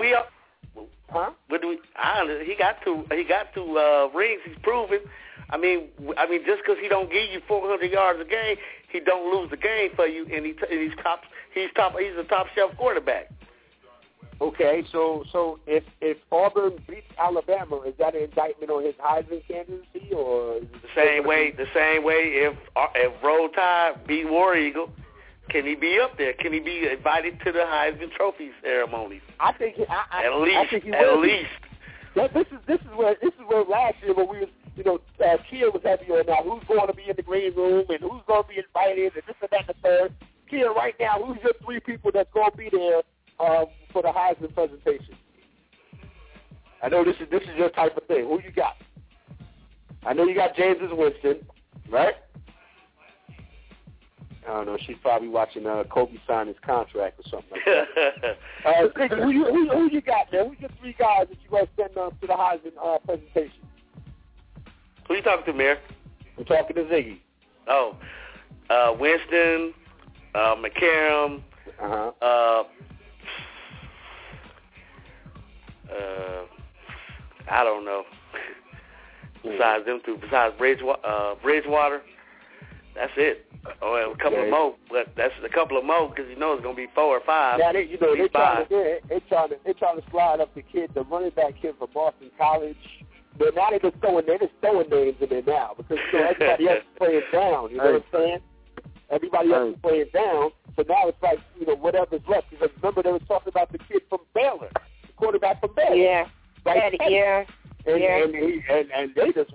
Speaker 5: He got two rings. He's proven. I mean, just because he don't give you 400 yards a game, he don't lose the game for you, and he's a top shelf quarterback.
Speaker 8: Okay, so if Auburn beats Alabama, is that an indictment on his Heisman candidacy, or is it
Speaker 5: the same way if Roll Tide beat War Eagle? Can he be up there? Can he be invited to the Heisman Trophy ceremonies?
Speaker 8: I think
Speaker 5: at least.
Speaker 8: This is where last year when we was Kia was heavy on that. Who's going to be in the green room and who's going to be invited and this and that and the third. Kia, right now, who's your 3 people that's going to be there for the Heisman presentation? I know this is your type of thing. Who you got? I know you got James Winston, right? I don't know. She's probably watching Kobe sign his contract or something like that. Who you got, man? Who's your 3 guys that you going to send to the Heisman presentation?
Speaker 5: Who you talking to, Mayor?
Speaker 8: I'm talking to Ziggy.
Speaker 5: Oh, Winston, McCarron. I don't know. Besides them 2, besides Bridgewater, that's it. Oh, a couple of more, but that's a couple of more because it's going to be 4 or 5.
Speaker 8: Yeah, they're trying to slide up the kid, the running back kid from Boston College. But now they're just throwing names in there now because everybody else is playing down. You know what I'm saying? Everybody else is playing down. So now it's like whatever's left. Because remember they were talking about the kid from Baylor, the quarterback from Baylor.
Speaker 6: Yeah.
Speaker 8: Right?
Speaker 6: Yeah.
Speaker 8: And they just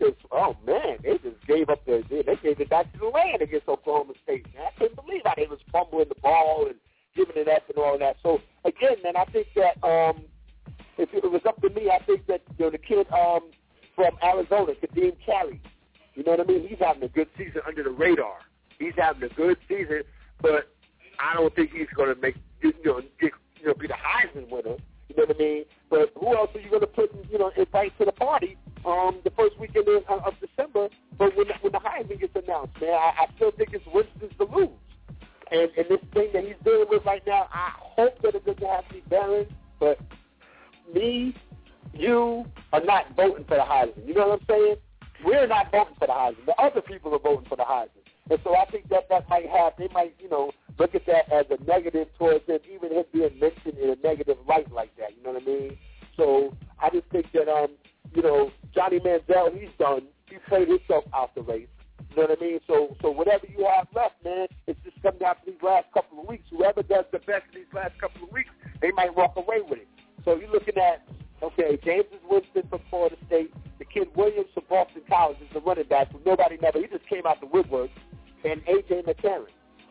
Speaker 8: gave up they gave it back to the land against Oklahoma State. Man, I couldn't believe how they was fumbling the ball and giving it up and all that. So again, man, I think that if it was up to me, I think that the kid from Arizona, Kadeem Carey, you know what I mean? He's having a good season under the radar. He's having a good season, but I don't think he's going to be the Heisman winner. You know what I mean? But who else are you going to put, invite to the party the first weekend of December? But when the Heisman gets announced, man, I still think it's Winston's to lose. And this thing that he's dealing with right now, I hope that it doesn't have to be Barron, but me, you are not voting for the Heisman. You know what I'm saying? We're not voting for the Heisman. The other people are voting for the Heisman. And so I think that might have, they might, look at that as a negative towards him, even him being mentioned in a negative light like that. You know what I mean? So I just think that, Johnny Manziel, he's done. He played himself out the race. You know what I mean? So whatever you have left, man, it's just coming down to these last couple of weeks. Whoever does the best in these last couple of weeks, they might walk away with it. So you're looking at, James Winston from Florida State, the kid Williams from Boston College is the running back who he just came out the woodwork, and A.J. McCarron.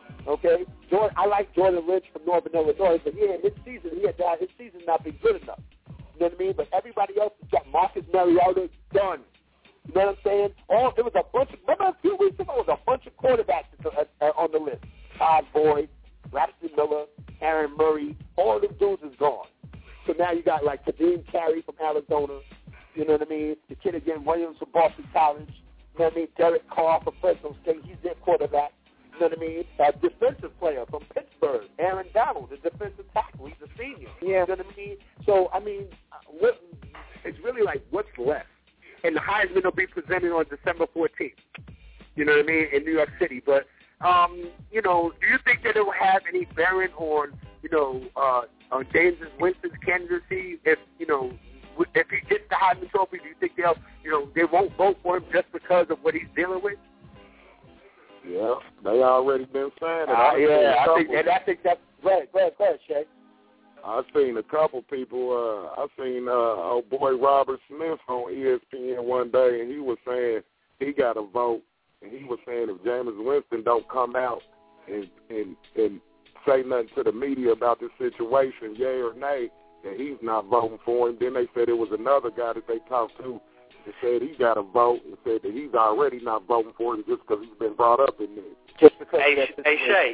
Speaker 8: Okay, I like Jordan Lynch from Northern Illinois, but his season not been good enough. You know what I mean? But everybody else has got Marcus Mariota done. You know what I'm saying? There was a bunch of, remember a few weeks ago, there was a bunch of quarterbacks on the list. Todd Boyd, Braxton Miller, Aaron Murray, all of them dudes is gone. So now you got like Kadeem Carey from Arizona. You know what I mean? The kid again, Williams from Boston College. You know what I mean? Derek Carr from Fresno State. He's their quarterback. You know what I mean? A defensive player from Pittsburgh, Aaron Donald, the defensive tackle. He's a senior. Yeah. You know what I mean? So, I mean, it's really like what's left. And the Heisman will be presented on December 14th. You know what I mean? In New York City. But, you know, do you think that it will have any bearing on, you know, on James Winston's candidacy if he gets the Heisman Trophy? Do you think they won't vote for him just because of what he's dealing with?
Speaker 7: Yeah, they already been saying it.
Speaker 8: I think that's right. Go ahead, Shay.
Speaker 7: I've seen a couple people. I seen old boy Robert Smith on ESPN one day, and he was saying he got a vote, and he was saying if Jameis Winston don't come out and say nothing to the media about this situation, yay or nay, that he's not voting for him. Then they said it was another guy that they talked to that said he got a vote and said that he's already not voting for him just because he's been brought up in this.
Speaker 8: Just because
Speaker 5: Shay.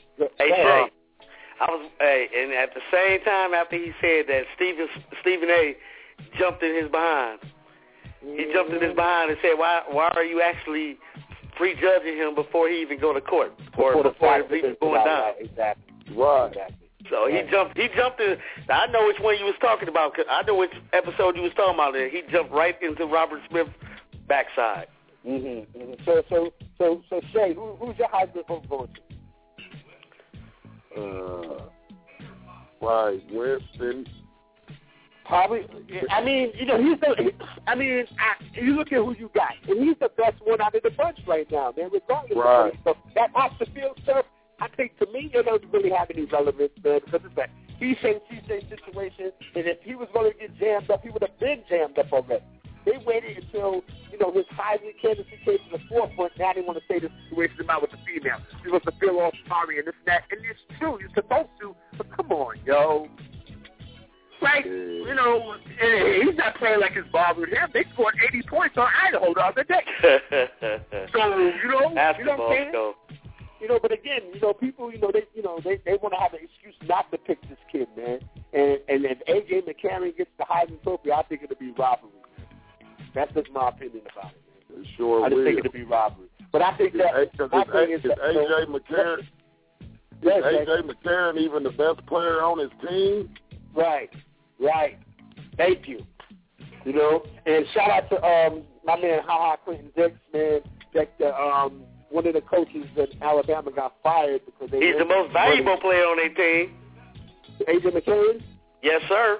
Speaker 5: And at the same time after he said that, Stephen A. jumped in his behind. He jumped in his behind and said, why are you actually prejudging him before he even go to court or before he even going down?
Speaker 8: Exactly.
Speaker 7: Right.
Speaker 8: Exactly.
Speaker 5: So he jumped in. I know which one you was talking about. Cause I know which episode you was talking about. He jumped right into Robert Smith's backside.
Speaker 8: Mm-hmm. So Shay, who's your Heisman vote going to?
Speaker 7: Right, Winston.
Speaker 8: Probably. I mean, you know, you look at who you got, and he's the best one out of the bunch right now, man. Regardless,
Speaker 7: right.
Speaker 8: So that off the field stuff, I think to me, it doesn't really have any relevance, man, because it's that he say situation, and if he was going to get jammed up, he would have been jammed up already. They waited until, you know, his Heisman candidacy came to the forefront. Now they want to say the situation about with the female. He wants to feel all sorry and this and that. And it's true. You're supposed to. But come on, yo. Like, you know, he's not playing like his barber. They scored 80 points on Idaho the other day. So, you know what I'm saying? You know, but again, you know, people, they want to have an excuse not to pick this kid, man. And if A.J. McCarron gets the Heisman Trophy, I think it'll be robbery. That's just my opinion about it.
Speaker 7: It sure
Speaker 8: I just think it'll be robbery. But I think that
Speaker 7: is A.J. McCarron. Is A.J. McCarron even the best player on his team?
Speaker 8: Right. Thank you. You know, and shout out to my man HaHa Clinton Dix, man. That one of the coaches in Alabama got fired because
Speaker 5: he's the most valuable player on their team.
Speaker 8: A.J. McCarron?
Speaker 5: Yes, sir.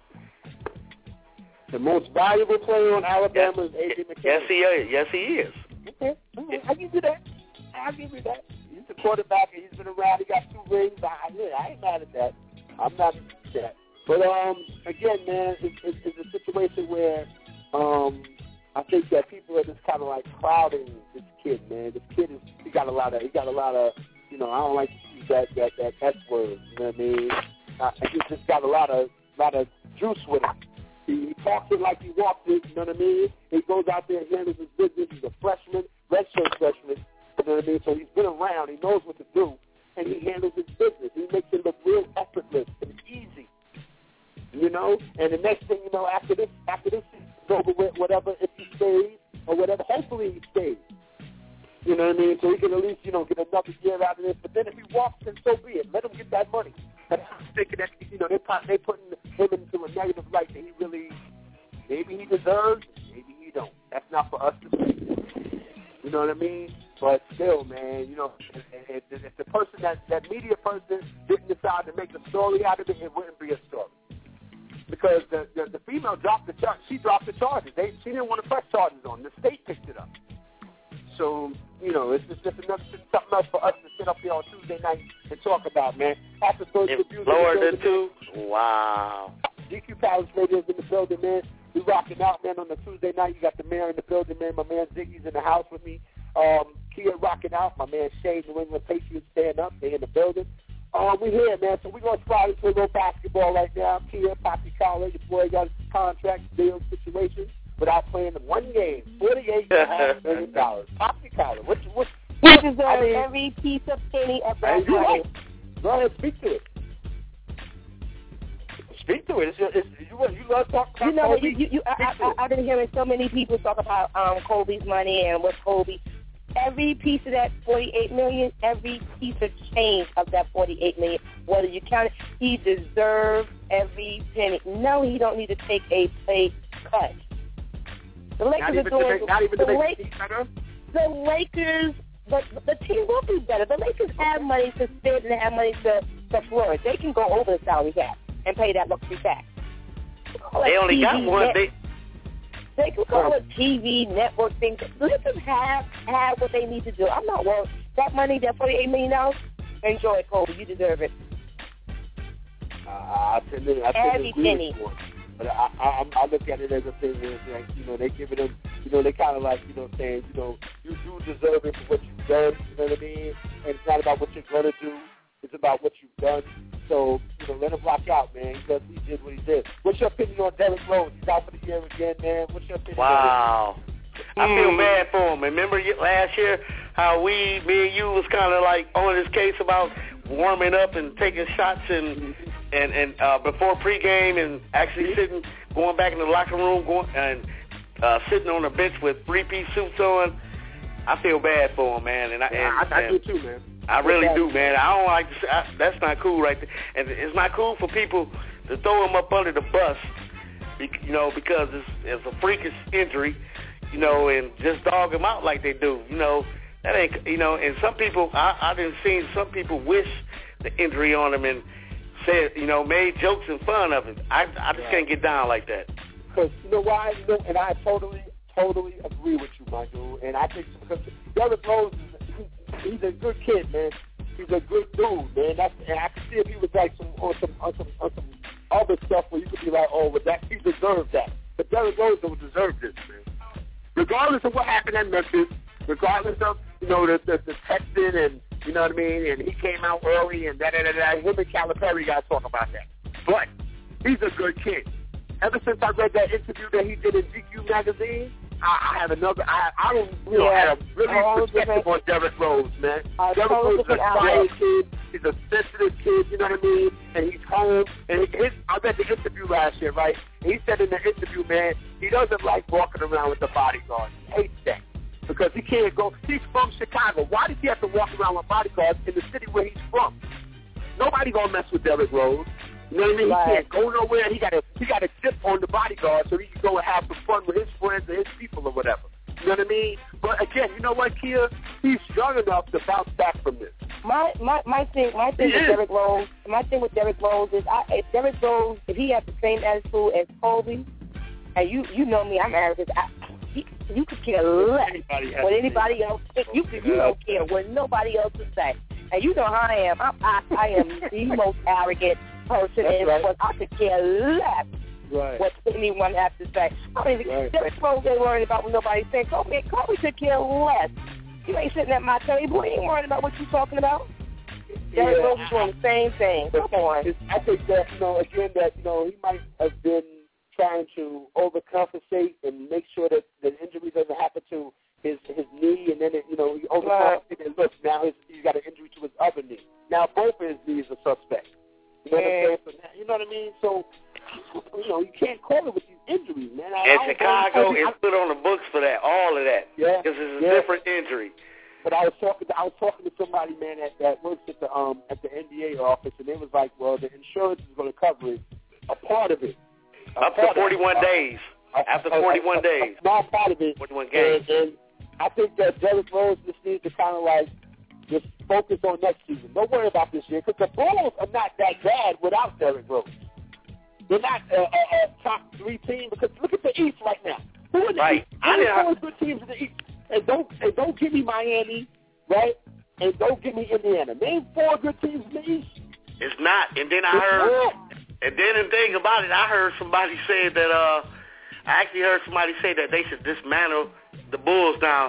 Speaker 8: The most valuable player on Alabama is A.J. McCarron.
Speaker 5: Yes, he is.
Speaker 8: Okay. I'll give you that. He's a quarterback, and he's been around. He got 2 rings. I ain't mad at that. I'm not mad at that. But, again, man, it's a situation where I think that people are just kind of like crowding this kid, man. This kid he got a lot of, you know, I don't like to use that S word, you know what I mean? He's just got a lot of juice with him. He talks it like he walks it, you know what I mean? He goes out there and handles his business. He's a freshman, redshirt freshman, you know what I mean? So he's been around. He knows what to do, and he handles his business. He makes it look real effortless and easy, you know? And the next thing you know, after this season's over with, whatever, if he stays or whatever, hopefully he stays. You know what I mean? So he can at least, you know, get another year out of this. But then if he walks, then so be it. Let him get that money. And I'm thinking that, you know, they're putting him into a negative light that he really, maybe he deserves, maybe he don't. That's not for us to say. You know what I mean? But still, man, you know, if the person, that media person didn't decide to make a story out of it, it wouldn't be a story. Because the female dropped the charge. She dropped the charges. She didn't want to press charges on. The state picked it up. So, you know, it's just something else for us to sit up here on Tuesday night and talk about, man. After those reviews,
Speaker 5: Florida too. Wow.
Speaker 8: GQ Palace Radio's in the building, man. We rocking out, man, on the Tuesday night. You got the mayor in the building, man. My man Ziggy's in the house with me. Kia rocking out. My man Shane, New England Patriots, stand up. They in the building. We here, man. So we're going to slide into a little basketball right now. Kia, Poppy Collar, your boy got his contract deal situation without playing one game. $48.5 million. Poppy Collar, what
Speaker 6: he deserves every piece of penny of that money.
Speaker 8: Right. Go ahead, speak to it. Speak to it. You love talking about Kobe.
Speaker 6: I've been hearing so many people talk about Kobe's money and what Kobe. Every piece of that $48 million, every piece of change of that $48 million, whether you count it, he deserves every penny. No, he don't need to take a pay cut. The Lakers are doing the Lakers. The team will be better. The Lakers have money to spend and have money to flourish. They can go over the salary cap and pay that luxury tax.
Speaker 5: They only got one.
Speaker 6: They can call it TV, network things. Let them have what they need to do. I'm not worried. That money, that $48 million, enjoy it, Kobe. You deserve it.
Speaker 8: I
Speaker 6: every penny.
Speaker 8: But I look at it as a thing where it's like, they give it them, they kind of like, saying, you do deserve it for what you've done, you know what I mean? And it's not about what you're going to do. It's about what you've done. So, let him rock out, man. He did what he did. What's your opinion on Derrick Rose? He's out for the year again, man. What's your opinion
Speaker 5: on it? I feel bad for him. Remember last year how me and you was kind of like on his case about warming up and taking shots and before pregame and actually going back in the locker room, sitting on the bench with three-piece suits on. I feel bad for him, man.
Speaker 8: I do too, man.
Speaker 5: I really do, man. I don't like to say, that's not cool right there. And it's not cool for people to throw him up under the bus, because it's a freakish injury, and just dog him out like they do. That ain't, and some people, I didn't see some people wish the injury on him and said, made jokes and fun of it. I just can't get down like that.
Speaker 8: Because, why? And I totally agree with you, my dude. And I think because Derrick Rose he's a good kid, man. He's a good dude, man. And I can see if he was like on some other stuff where you could be like, oh, but he deserves that. But Derrick Rose don't deserve this, man. Regardless of what happened at Memphis, regardless of the testing and you know what I mean, and he came out early and da-da-da-da. Him and Calipari got to talk about that. But he's a good kid. Ever since I read that interview that he did in GQ magazine, I have another. I don't have a really perspective on Derrick Rose, man. Derrick Rose is a quiet kid. He's a sensitive kid. You know what I mean? And he's home. And I read the interview last year, right? And he said in the interview, man, he doesn't like walking around with the bodyguard. He hates that because he can't go. He's from Chicago. Why does he have to walk around with bodyguards in the city where he's from? Nobody gonna mess with Derrick Rose. You know what I mean? Right. He can't go nowhere. He got to dip on the bodyguard so he can go and have some fun with his friends or his people or whatever. You know what I mean? But again, you know what, Kia? He's young enough to bounce back from this.
Speaker 6: My thing with Derrick Rose. My thing with Derrick Rose is if Derrick Rose, if he has the same attitude as Kobe, and you know me, I'm arrogant. You could care less what anybody else thinks. You don't care what nobody else would say. And you know how I am. I am the most arrogant person in sports. I could care less what anyone has to say. I mean, Derrick Rose ain't worried about what nobody's saying. Kobe could care less. You ain't sitting at my table. You ain't worried about what you're talking about. Derrick Rose is doing the same thing. Come on.
Speaker 8: I think that, again, that, he might have been trying to overcompensate and make sure that the injury doesn't happen to his knee, and then, he overcompensated and look, now he's got an injury to his other knee. Now both of his knees are suspect. You know what I'm saying? You know what I mean? So, you can't call it with these injuries, man.
Speaker 5: And Chicago is put on the books for that, all of that. Yeah. Because it's a different injury.
Speaker 8: But I was talking to somebody, man, that works at the NBA office, and they was like, well, the insurance is going to cover it, a part of it.
Speaker 5: Up to 41 days. After 41 days.
Speaker 8: A small part of it.
Speaker 5: 41 games.
Speaker 8: And I think that Derrick Rose just needs to kind of like just focus on next season. Don't worry about this year, because the Bulls are not that bad without Derrick Rose. They're not a top 3 team, because look at the East right now. Who are the East? There are 4 good teams in the East. And don't give me Miami, right? And don't give me Indiana. Name 4 good teams in the East.
Speaker 5: It's not. And then I heard, and then the thing about it, I heard somebody say that, I actually heard somebody say that they should dismantle the Bulls now.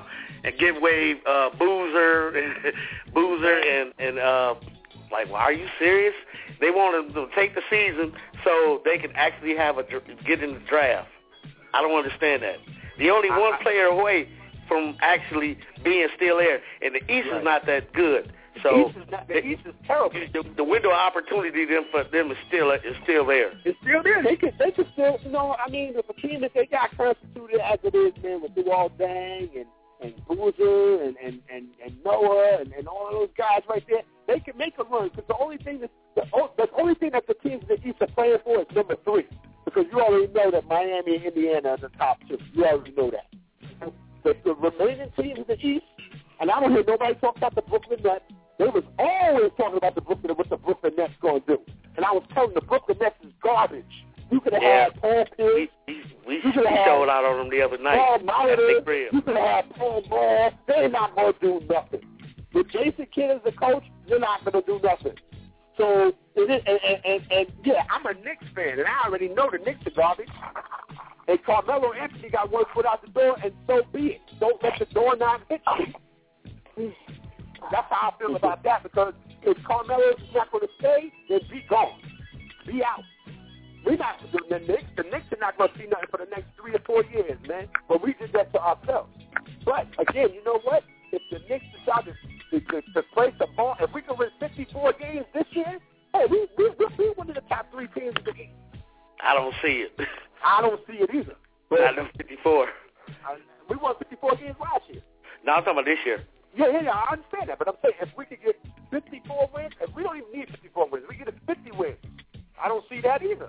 Speaker 5: and give away Boozer and like, well, are you serious? They want to take the season so they can actually get in the draft. I don't understand that. The only one player away from actually being still there, and the East is not that good. So
Speaker 8: the East is terrible.
Speaker 5: The window of opportunity for them is still there.
Speaker 8: It's still there. They could still, I mean, if a team that they got constituted as it is, man, with Luol Deng and Boozer and Noah and all of those guys right there, they can make a run. Because the only thing that the teams in the East are playing for is number 3. Because you already know that Miami and Indiana are the top 2. You already know that. The remaining teams in the East, and I don't hear nobody talk about the Brooklyn Nets. They was always talking about what the Brooklyn Nets going to do. And I was telling them the Brooklyn Nets is garbage. You could have had Paul Pierce.
Speaker 5: We showed out on them the other night.
Speaker 8: Paul Molitor. You could have had Paul Ball. They're not going to do nothing. With Jason Kidd as the coach, they're not going to do nothing. So, it is, and yeah, I'm a Knicks fan, and I already know the Knicks are garbage. And Carmelo Anthony got one foot out the door, and so be it. Don't let the door not hit you. That's how I feel about that, because if Carmelo is not going to stay, then be gone. Be out. We're not the Knicks. The Knicks are not going to see nothing for the next 3 or 4 years, man. But we did that to ourselves. But, again, you know what? If the Knicks decide to play some ball, if we can win 54 games this year, hey, we're one of the top 3 teams in the East.
Speaker 5: I don't see it.
Speaker 8: I don't see it either. But
Speaker 5: I know 54.
Speaker 8: We won 54 games last year.
Speaker 5: No, I'm talking about this year.
Speaker 8: Yeah, I understand that. But I'm saying if we could get 54 wins, and we don't even need 54 wins, we get 50 wins. I don't see that either.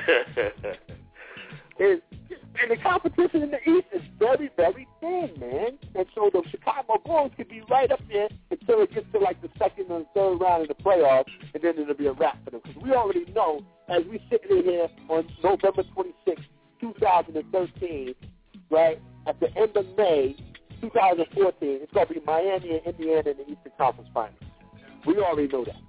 Speaker 8: And the competition in the East is very, very thin, man. And so the Chicago Bulls could be right up there until it gets to like the second or third round of the playoffs, and then it'll be a wrap for them. Because we already know, as we sit in here on November 26, 2013, right, at the end of May 2014, it's going to be Miami and Indiana in the Eastern Conference Finals. We already know that.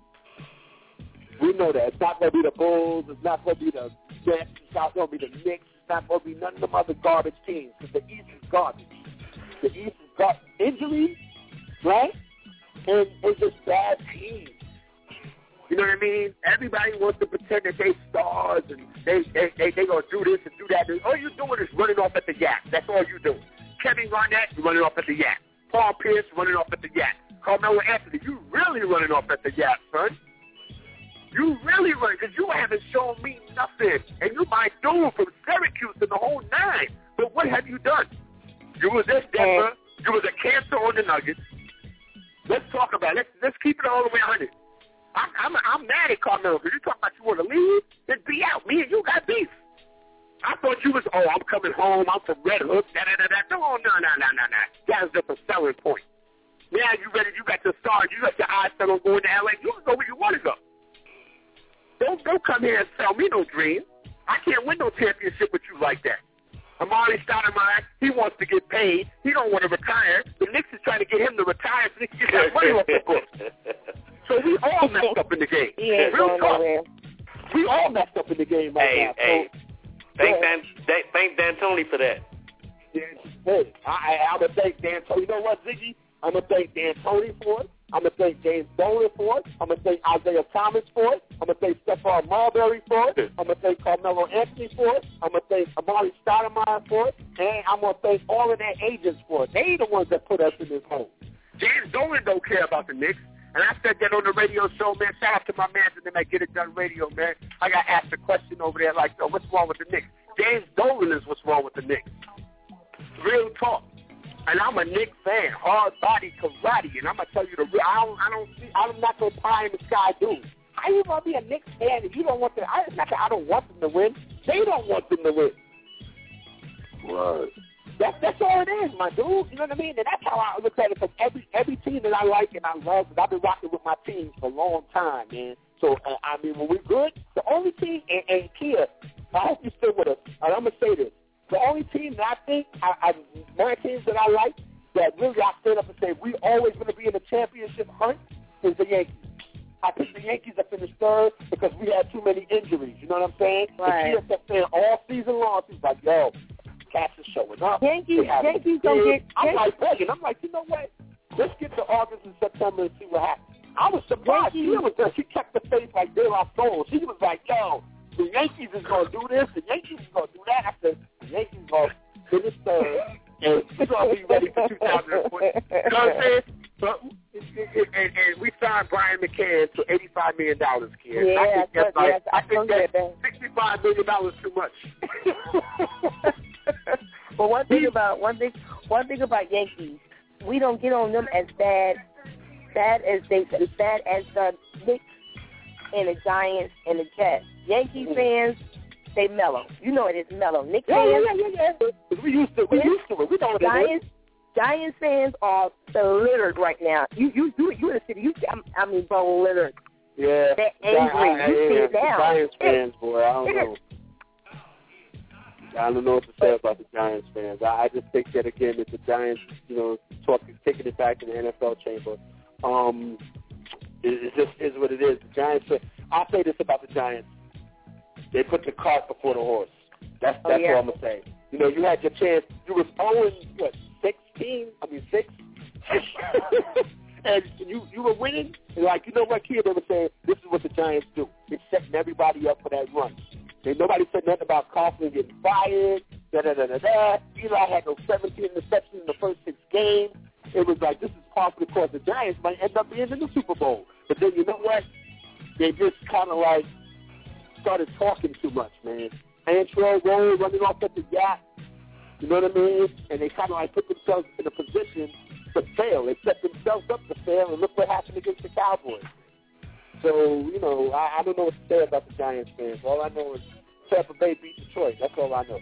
Speaker 8: We know that. It's not going to be the Bulls. It's not going to be the Jets. It's not going to be the Knicks. It's not going to be none of them other garbage teams, because the East is garbage. The East has got injuries, right? And it's just bad teams. You know what I mean? Everybody wants to pretend that they stars and they going to do this and do that. All you're doing is running off at the yak. That's all you do. Kevin Garnett, you're running off at the yak. Paul Pierce, running off at the yak. Carmelo Anthony, you really running off at the yak, son. You really running, because you haven't shown me nothing. And you my dude from Syracuse and the whole 9. But what have you done? You was at Denver. You was a cancer on the Nuggets. Let's talk about it. Let's keep it all the way 100. I'm mad at Carmelo, because you talking about you want to leave, then be out. Me and you got beef. I thought you was, I'm coming home, I'm from Red Hook, da-da-da-da. No. That was just a selling point. Now you ready, you got your stars, you got your eyes set on going to L.A., you can go where you want to go. Don't come here and sell me no dream. I can't win no championship with you like that. Amari Stoudemire, he wants to get paid. He don't want to retire. The Knicks is trying to get him to retire so they can get that money off the books. So we all messed up in the game. Real talk. We all messed up in the game right now.
Speaker 5: Hey. Thank D'Antoni for that.
Speaker 8: Yeah, hey, I'm going to thank D'Antoni. You know what, Ziggy? I'm going to thank D'Antoni for it. I'm going to thank James Dolan for it. I'm going to thank Isaiah Thomas for it. I'm going to thank Stephon Marbury for it. I'm going to thank Carmelo Anthony for it. I'm going to thank Amari Stoudemire for it. And I'm going to thank all of their agents for it. They the ones that put us in this hole. James Dolan don't care about the Knicks. And I said that on the radio show, man. Shout out to my man and them at Get It Done Radio, man. I got asked a question over there like, what's wrong with the Knicks? James Dolan is what's wrong with the Knicks. Real talk. And I'm a Knicks fan, hard body karate, and I'm gonna tell you the real. I'm not no pie in the sky dude. How you gonna be a Knicks fan if you don't want them? It's not that I don't want them to win. They don't want them to win.
Speaker 7: Right.
Speaker 8: That's all it is, my dude. You know what I mean? And that's how I look at it. Because every team that I like and I love, and I've been rocking with my teams for a long time, man. So I mean, when we're good, the only team and Kia, I hope you're still with us. And I'm gonna say this. The only team that I think, my teams that I like, that really I stand up and say we always going to be in the championship hunt is the Yankees. I picked the Yankees to finish third because we had too many injuries. You know what I'm saying?
Speaker 6: Right.
Speaker 8: And she kept saying all season long, she's like, yo, cats are showing up.
Speaker 6: Yankees don't get.
Speaker 8: I'm like begging. I'm like, you know what? Let's get to August and September and see what happens. I was surprised. She kept the face like De La Soul. She was like, yo, the Yankees is going to do this. The Yankees is going to do that. I said, the Yankees going to finish third. And we're going to be ready for 2020. You know what I'm saying? But, and we signed Brian McCann for $85 million, kid.
Speaker 6: Yeah,
Speaker 8: I think that's $65 million too much.
Speaker 6: But one thing about Yankees, we don't get on them as bad as the Knicks and the Giants and the Jets. Yankees fans, they mellow. You know it is mellow. Knicks fans,
Speaker 8: yeah. We used to it. We know what it is.
Speaker 6: Giants fans are littered right now. You in the city. I mean, bro, littered.
Speaker 8: Yeah.
Speaker 6: They're angry. You see it now.
Speaker 8: Giants fans, boy, I don't know. I don't know what to say about the Giants fans. I just think that, again, that the Giants, taking it back in the NFL chamber, it just is what it is. The Giants, I'll say this about the Giants. They put the cart before the horse. That's all I'm going to say. You had your chance. You was 6? And you were winning. And like, you know what, kid, they were saying, this is what the Giants do. They're setting everybody up for that run. And nobody said nothing about Coughlin getting fired, da-da-da-da-da. Eli had those 17 interceptions in the first 6 games. It was like, this is par for the course. The Giants might end up being in the Super Bowl. But then, you know what? They just kind of like started talking too much, man. Antrell Roll running off at the yacht. You know what I mean? And they kind of like put themselves in a position to fail. They set themselves up to fail, and look what happened against the Cowboys. So, I don't know what to say about the Giants fans. All I know is Tampa Bay beat Detroit. That's all I know.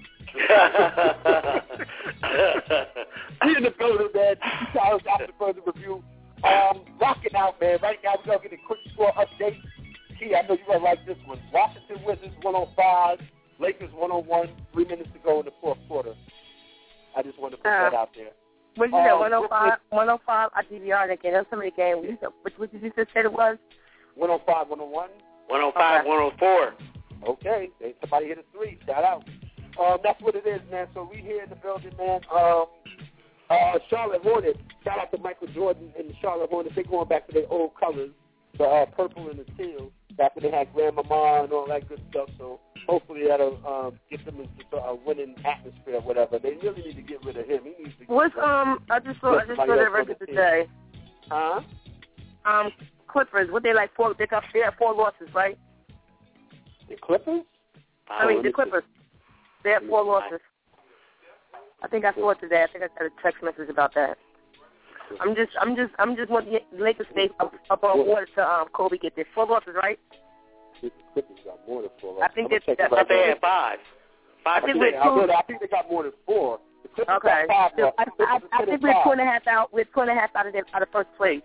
Speaker 8: We in the building, man. After further review. Rocking out, man. Right now, we're going to get a quick score update. Key, I know you're going to like this one. Washington Wizards 105, Lakers 101, 3 minutes to go in the fourth quarter. I just wanted to put that out there.
Speaker 6: What did you say, 105? I DVR'd again. That's some of the game. What did you just say it was?
Speaker 8: 105, 101?
Speaker 5: 105, 104.
Speaker 8: Okay. Somebody hit a 3. Shout out. That's what it is, man. So we here in the building, man. Charlotte Hornets. Shout out to Michael Jordan and the Charlotte Hornets. They're going back to their old colors, the purple and the teal. Back when they had Grandmama and all that good stuff. So hopefully that'll get them into a winning atmosphere or whatever. They really need to get rid of him. He needs to.
Speaker 6: What's I just saw that record today.
Speaker 8: Huh?
Speaker 6: Clippers. What they like? They have 4 losses, right?
Speaker 8: The Clippers?
Speaker 6: The Clippers. They have 4 losses. I think I saw it today. I think I got a text message about that. I'm just want the Lakers stay up on water to Kobe get their 4 losses, right?
Speaker 8: The Clippers got more than 4 losses.
Speaker 6: I think
Speaker 5: they had 5.
Speaker 8: I think they got more than 4. The Clippers
Speaker 6: okay.
Speaker 8: got 5.
Speaker 6: So I think we're 2.5 out. We're 2.5 out of first place.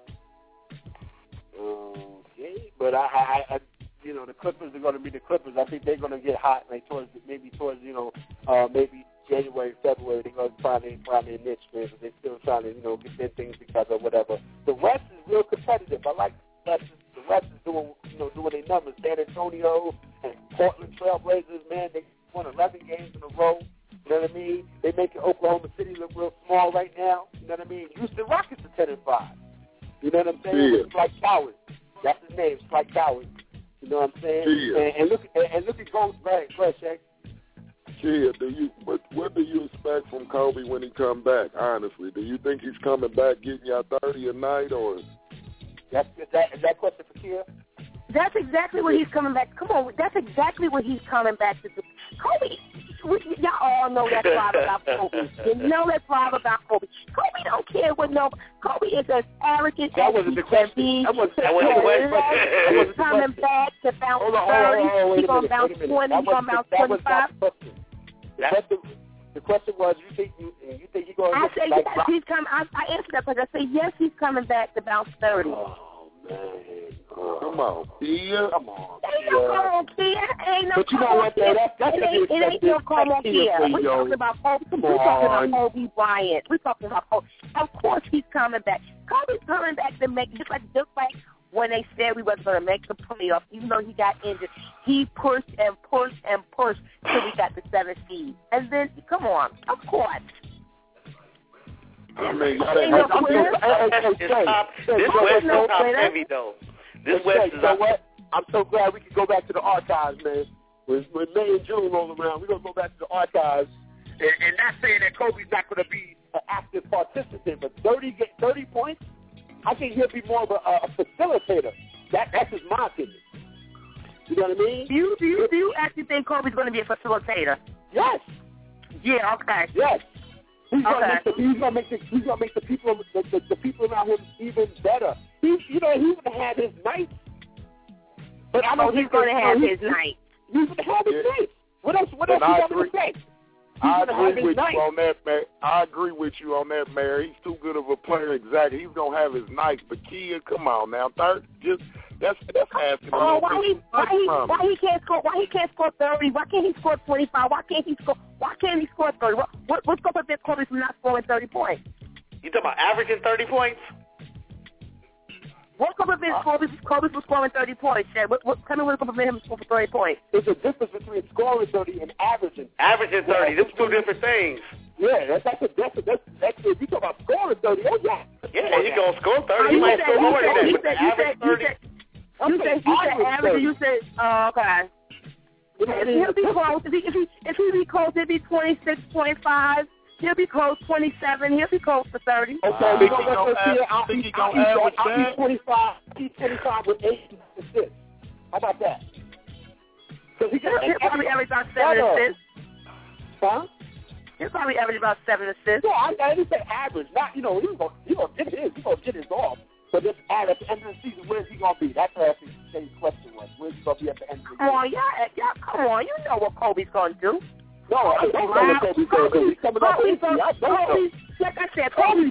Speaker 8: Okay, but I the Clippers are going to be the Clippers. I think they're going to get hot like towards maybe January, February. They're going to find their niche, man. But they're still trying to get their things together, whatever. The West is real competitive. I like the West is doing their numbers. San Antonio and Portland Trailblazers, man, they won 11 games in a row. You know what I mean? They making Oklahoma City look real small right now. You know what I mean? Houston Rockets are 10-5. You know what I'm saying?
Speaker 7: Yeah.
Speaker 8: It's like Coward. That's his name. It's like Coward. You know what I'm saying?
Speaker 7: Yeah.
Speaker 8: And look at Gold's back. Go ahead, Shaq.
Speaker 7: Yeah, what do you expect from Kobe when he come back, honestly? Do you think he's coming back getting y'all 30 a night, or?
Speaker 8: Is that question for Kia?
Speaker 6: That's exactly what he's coming back. Come on, that's exactly what he's coming back to do. Kobe, y'all all know that vibe about Kobe. You know that vibe about Kobe. Kobe don't care what Kobe is as arrogant as he can be.
Speaker 8: That wasn't the question.
Speaker 6: He's coming back to bounce 30. He's going to bounce 20. He's going to bounce 25.
Speaker 8: The question was, you think he's going to?
Speaker 6: I say yes, he's coming. I answered that question. I say yes, he's coming back to bounce 30.
Speaker 8: Oh man,
Speaker 7: come on, Kia.
Speaker 8: Come on.
Speaker 6: Ain't no come on, Kia. Ain't no
Speaker 8: but you know what, though?
Speaker 6: It ain't no come on, Kia. We're talking about Kobe. We're talking about Kobe Bryant. We're talking about Kobe. Of course, he's coming back. Kobe's coming back to make just like when they said we wasn't going to make the playoffs, even though he got injured, he pushed and pushed and pushed till we got the 7th seed. And then, come on, of course.
Speaker 5: I mean, this West is top heavy, though. This West is
Speaker 8: up. What? I'm so glad we can go back to the archives, man. When May and June roll around, we're going to go back to the archives. And not saying that Kobe's not going to be an active participant, but 30 points, I think he'll be more of a facilitator. That's just my opinion. You know what I mean?
Speaker 6: Do you actually think Kobe's going to be a facilitator?
Speaker 8: Yes.
Speaker 6: Yeah. Okay.
Speaker 8: Yes. He's gonna make the people the people around him even better. He would have his nights, but I don't think
Speaker 6: he's going to have his night.
Speaker 8: He's going to have his night. What else? What else you got to say?
Speaker 7: I agree with you on that, man. I agree with you on that, Mayor. He's too good of a player. Exactly. He's gonna have his nights, but Kia, come on now, that's asking.
Speaker 6: Oh, why he can't score? Why he can't score 30? Why can't he score 25? Why can't he score 30? What's going to prevent Kobe from not scoring 30 points?
Speaker 5: You talking about averaging 30 points?
Speaker 6: What's going to prevent Kobe from scoring 30 points, Chad? Tell me what's going to prevent him from scoring 30 points.
Speaker 8: There's a difference between scoring 30 and averaging.
Speaker 5: Averaging 30. Those two different things.
Speaker 8: Yeah, that's if you talk about scoring 30, oh yeah.
Speaker 5: Yeah, he's going to score 30. He might score more than that, but average 30.
Speaker 6: You said average, you said, okay. He'll be close. If he be close, it'll be 26.5. He'll be close 27. He'll be close to 30.
Speaker 8: Okay, I'll be 25. He's 25 with 8 assists. How about that?
Speaker 6: He'll probably average about 7 assists.
Speaker 8: Huh?
Speaker 6: He'll probably average about 7 assists.
Speaker 8: Yeah, I didn't say average. Not, he's gonna get his. He's gonna get his off. But just at the end of the season, where's he gonna be? That's what the question was. Where's he gonna be at the end of the season?
Speaker 6: Come on, yeah, come on. You know what Kobe's gonna do.
Speaker 8: No, I don't know what Kobe's gonna do. He's coming up with
Speaker 6: like I said, Kobe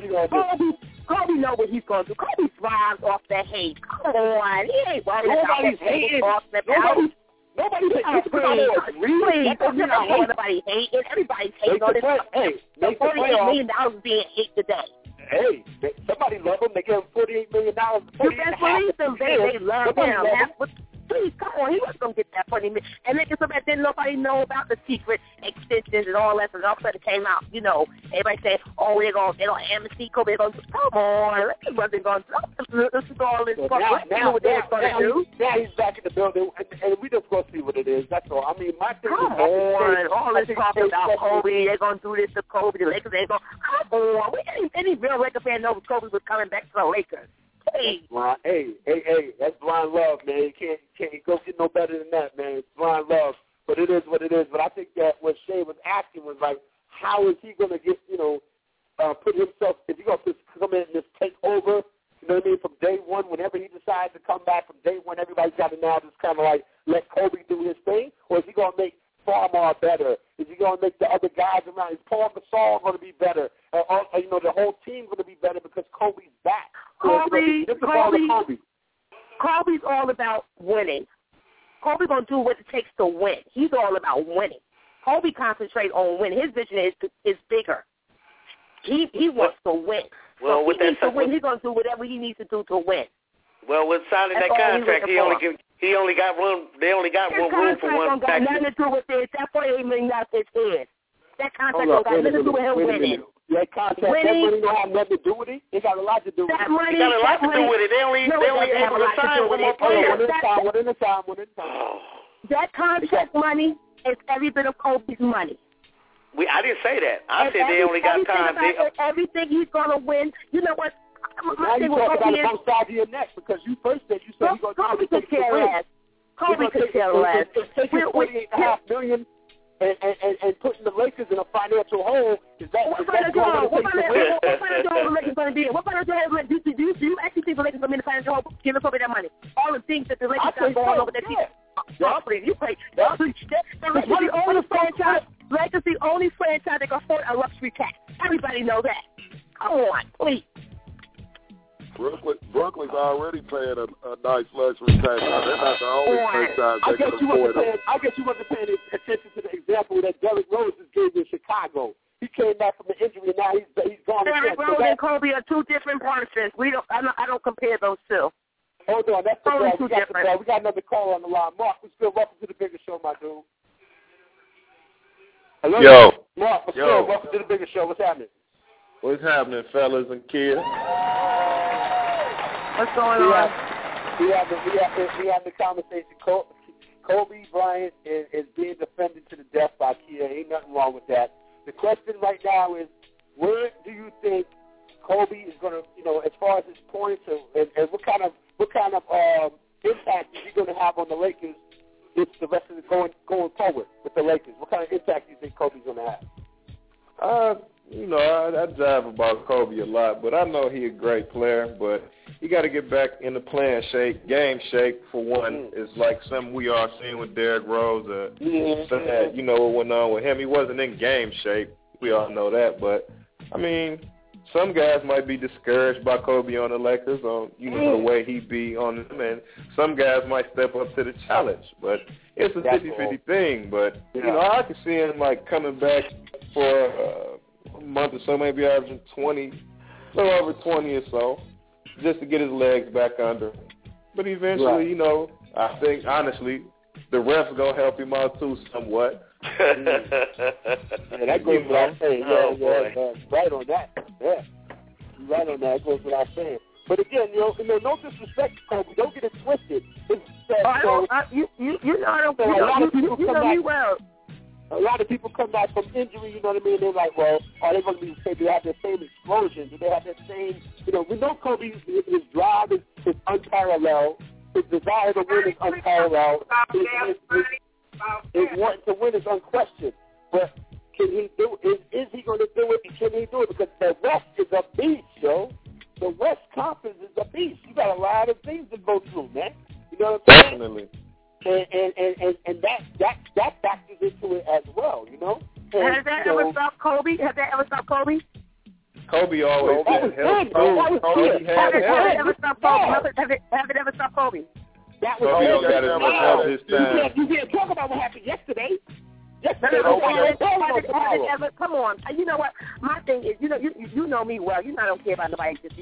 Speaker 6: know what he's gonna do. Kobe thrives off the hate. Come on, he ain't worried about what hating. Nobody's hating. Please, don't tell me everybody hating. Everybody's hating on this.
Speaker 8: Hey,
Speaker 6: $48 million being hate today.
Speaker 8: Hey, somebody love him. They give him $48 million.
Speaker 6: You best believe them. They love him. Please, come on. He wasn't going to get that $40 million. And then didn't nobody know about the secret extensions and all that. And all of a sudden it came out. You know, everybody said, oh, they're going to amnesty Kobe. They're going to come on. He wasn't going to listen to all this. Now he's back in the building. And we just going to see what it is. That's all. I mean, my thing is, all this talking about Kobe. They're going to do this to Kobe. The Lakers ain't going to. Come on. Any real Lakers fan knows Kobe was coming back to the Lakers. Hey,
Speaker 8: that's blind love, man. You can't go get no better than that, man. It's blind love. But it is what it is. But I think that what Shea was asking was like, how is he going to get, put himself, is he going to come in and just take over, you know what I mean, from day one, whenever he decides to come back from day one, everybody's got to now just kind of like let Kobe do his thing? Or is he going to make Farmar better? Is he going to make the other guys around? Is Paul Gasol going to be better? The whole team going to be better because Kobe's back.
Speaker 6: Kobe's all about winning. Kobe's going to do what it takes to win. He's all about winning. Kobe concentrates on winning. His vision is bigger. He wants to win.
Speaker 5: Well,
Speaker 6: so he needs to win. He's going to do whatever he needs to do to win.
Speaker 5: Well, with signing that contract, he only got one. They only got one room for one.
Speaker 6: That contract don't got nothing to do with this. That $48 million is his. That contract don't got nothing to do with him winning.
Speaker 8: That contract, that money don't have nothing to do with it. It got a lot to do with it.
Speaker 5: It got a lot to do with it. They only able to sign one more player.
Speaker 8: One at a time.
Speaker 6: That contract money is every bit of Kobe's money.
Speaker 5: I didn't say that. I said they only got time.
Speaker 6: Everything he's going to win. You know what?
Speaker 8: Now you talk about it both sides of your neck because you first said you said you're going to take the win.
Speaker 6: Kobe could care less.
Speaker 8: Taking $48.5 million and putting the Lakers in a financial hole is that
Speaker 6: what kind of job the Lakers going to be in? What kind of job do you actually think the Lakers going to be in the financial hole? Giving Kobe that money. All the things that the Lakers got going over their team. Lakers the only franchise that can afford a luxury tax. Everybody know that. Come on, please.
Speaker 7: Brooklyn's already paying a nice luxury tax. They're not the only franchise that can afford it.
Speaker 8: I guess you wasn't paying attention to the example that Derrick Rose just gave in Chicago. He came back from the injury and now he's gone.
Speaker 6: Derrick Rose and Kobe are two different persons. I don't compare those two.
Speaker 8: Hold on, that's the
Speaker 6: Totally
Speaker 8: ball. We got another call on the line. Mark, what's good? Welcome to the Bigger Show, my dude. Hello?
Speaker 9: Yo.
Speaker 8: Mark, what's good? Welcome to the Bigger Show. What's happening?
Speaker 9: What's happening, fellas and kids?
Speaker 6: What's going on?
Speaker 8: We have the conversation. Kobe Bryant is being defended to the death by Kia. Ain't nothing wrong with that. The question right now is, where do you think Kobe is going to, as far as his points and what kind of impact is he going to have on the Lakers if the rest of the going forward with the Lakers? What kind of impact do you think Kobe's going to have?
Speaker 9: I jive about Kobe a lot, but I know he's a great player, but he got to get back into playing shape, game shape, for one. It's like something we are seeing with Derrick Rose. Something that, what went on with him. He wasn't in game shape. We all know that, but, I mean, some guys might be discouraged by Kobe on the Lakers on, the way he be on them, and some guys might step up to the challenge. But it's a 50-50 thing. But, I can see him, coming back for a month or so, maybe averaging 20, a little over 20 or so, just to get his legs back under. But eventually, I think, honestly, the refs going to help him out, too, somewhat.
Speaker 8: That goes without saying. Right on that. Yeah. Right on that. It goes without saying. But again, no disrespect to Kobe. Don't get it twisted.
Speaker 6: I don't care. You know me well.
Speaker 8: A lot of people come back from injury, you know what I mean? They're like, well, are they going to be, do they have the same explosion? Do they have that same, we know Kobe, his drive is unparalleled. His desire to win is unparalleled. His wanting to win is unquestioned. But can he do it? Is he going to do it? Can he do it? Because the West is a beast, yo. The West Conference is a beast. You got a lot of things to go through, man. You know what I'm saying?
Speaker 9: Definitely.
Speaker 8: And that factors into it as well,
Speaker 6: Has that ever stopped Kobe?
Speaker 9: Kobe always had help. Kobe had help.
Speaker 6: Have it ever stopped Kobe? Have it ever stopped Kobe?
Speaker 8: That was
Speaker 9: Kobe don't got as much help this time.
Speaker 8: You can't talk about what happened yesterday.
Speaker 6: Come on. You know what? My thing is, you know me well. I don't care about nobody. I'm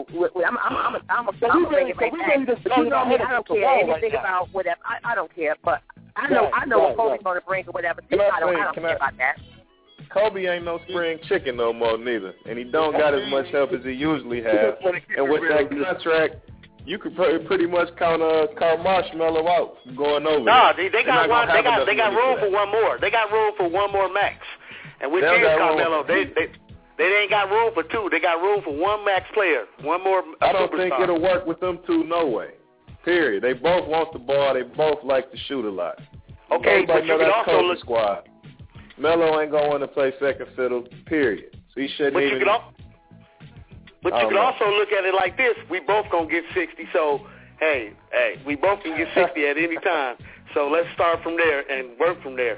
Speaker 6: bring it right back. You know me. I don't care anything about whatever. I don't care. But I know what Kobe's going to bring or whatever. I don't care about that.
Speaker 9: Kobe ain't no spring chicken no more neither, and he don't got as much help as he usually has. And with that contract, you could pretty much count Marshmallow out going over.
Speaker 5: No, they got room for one more. They got room for one more max. And with Carmelo, they ain't got room for two. They got room for one max player, one more.
Speaker 9: I don't think it'll work with them two. No way. Period. They both want the ball. They both like to shoot a lot.
Speaker 5: Okay, but you can also look.
Speaker 9: Squad. Melo ain't going to play second fiddle. Period. So he shouldn't even.
Speaker 5: But you can also look at it like this. We both going to get 60, so, hey, we both can get 60 at any time. So let's start from there and work from there.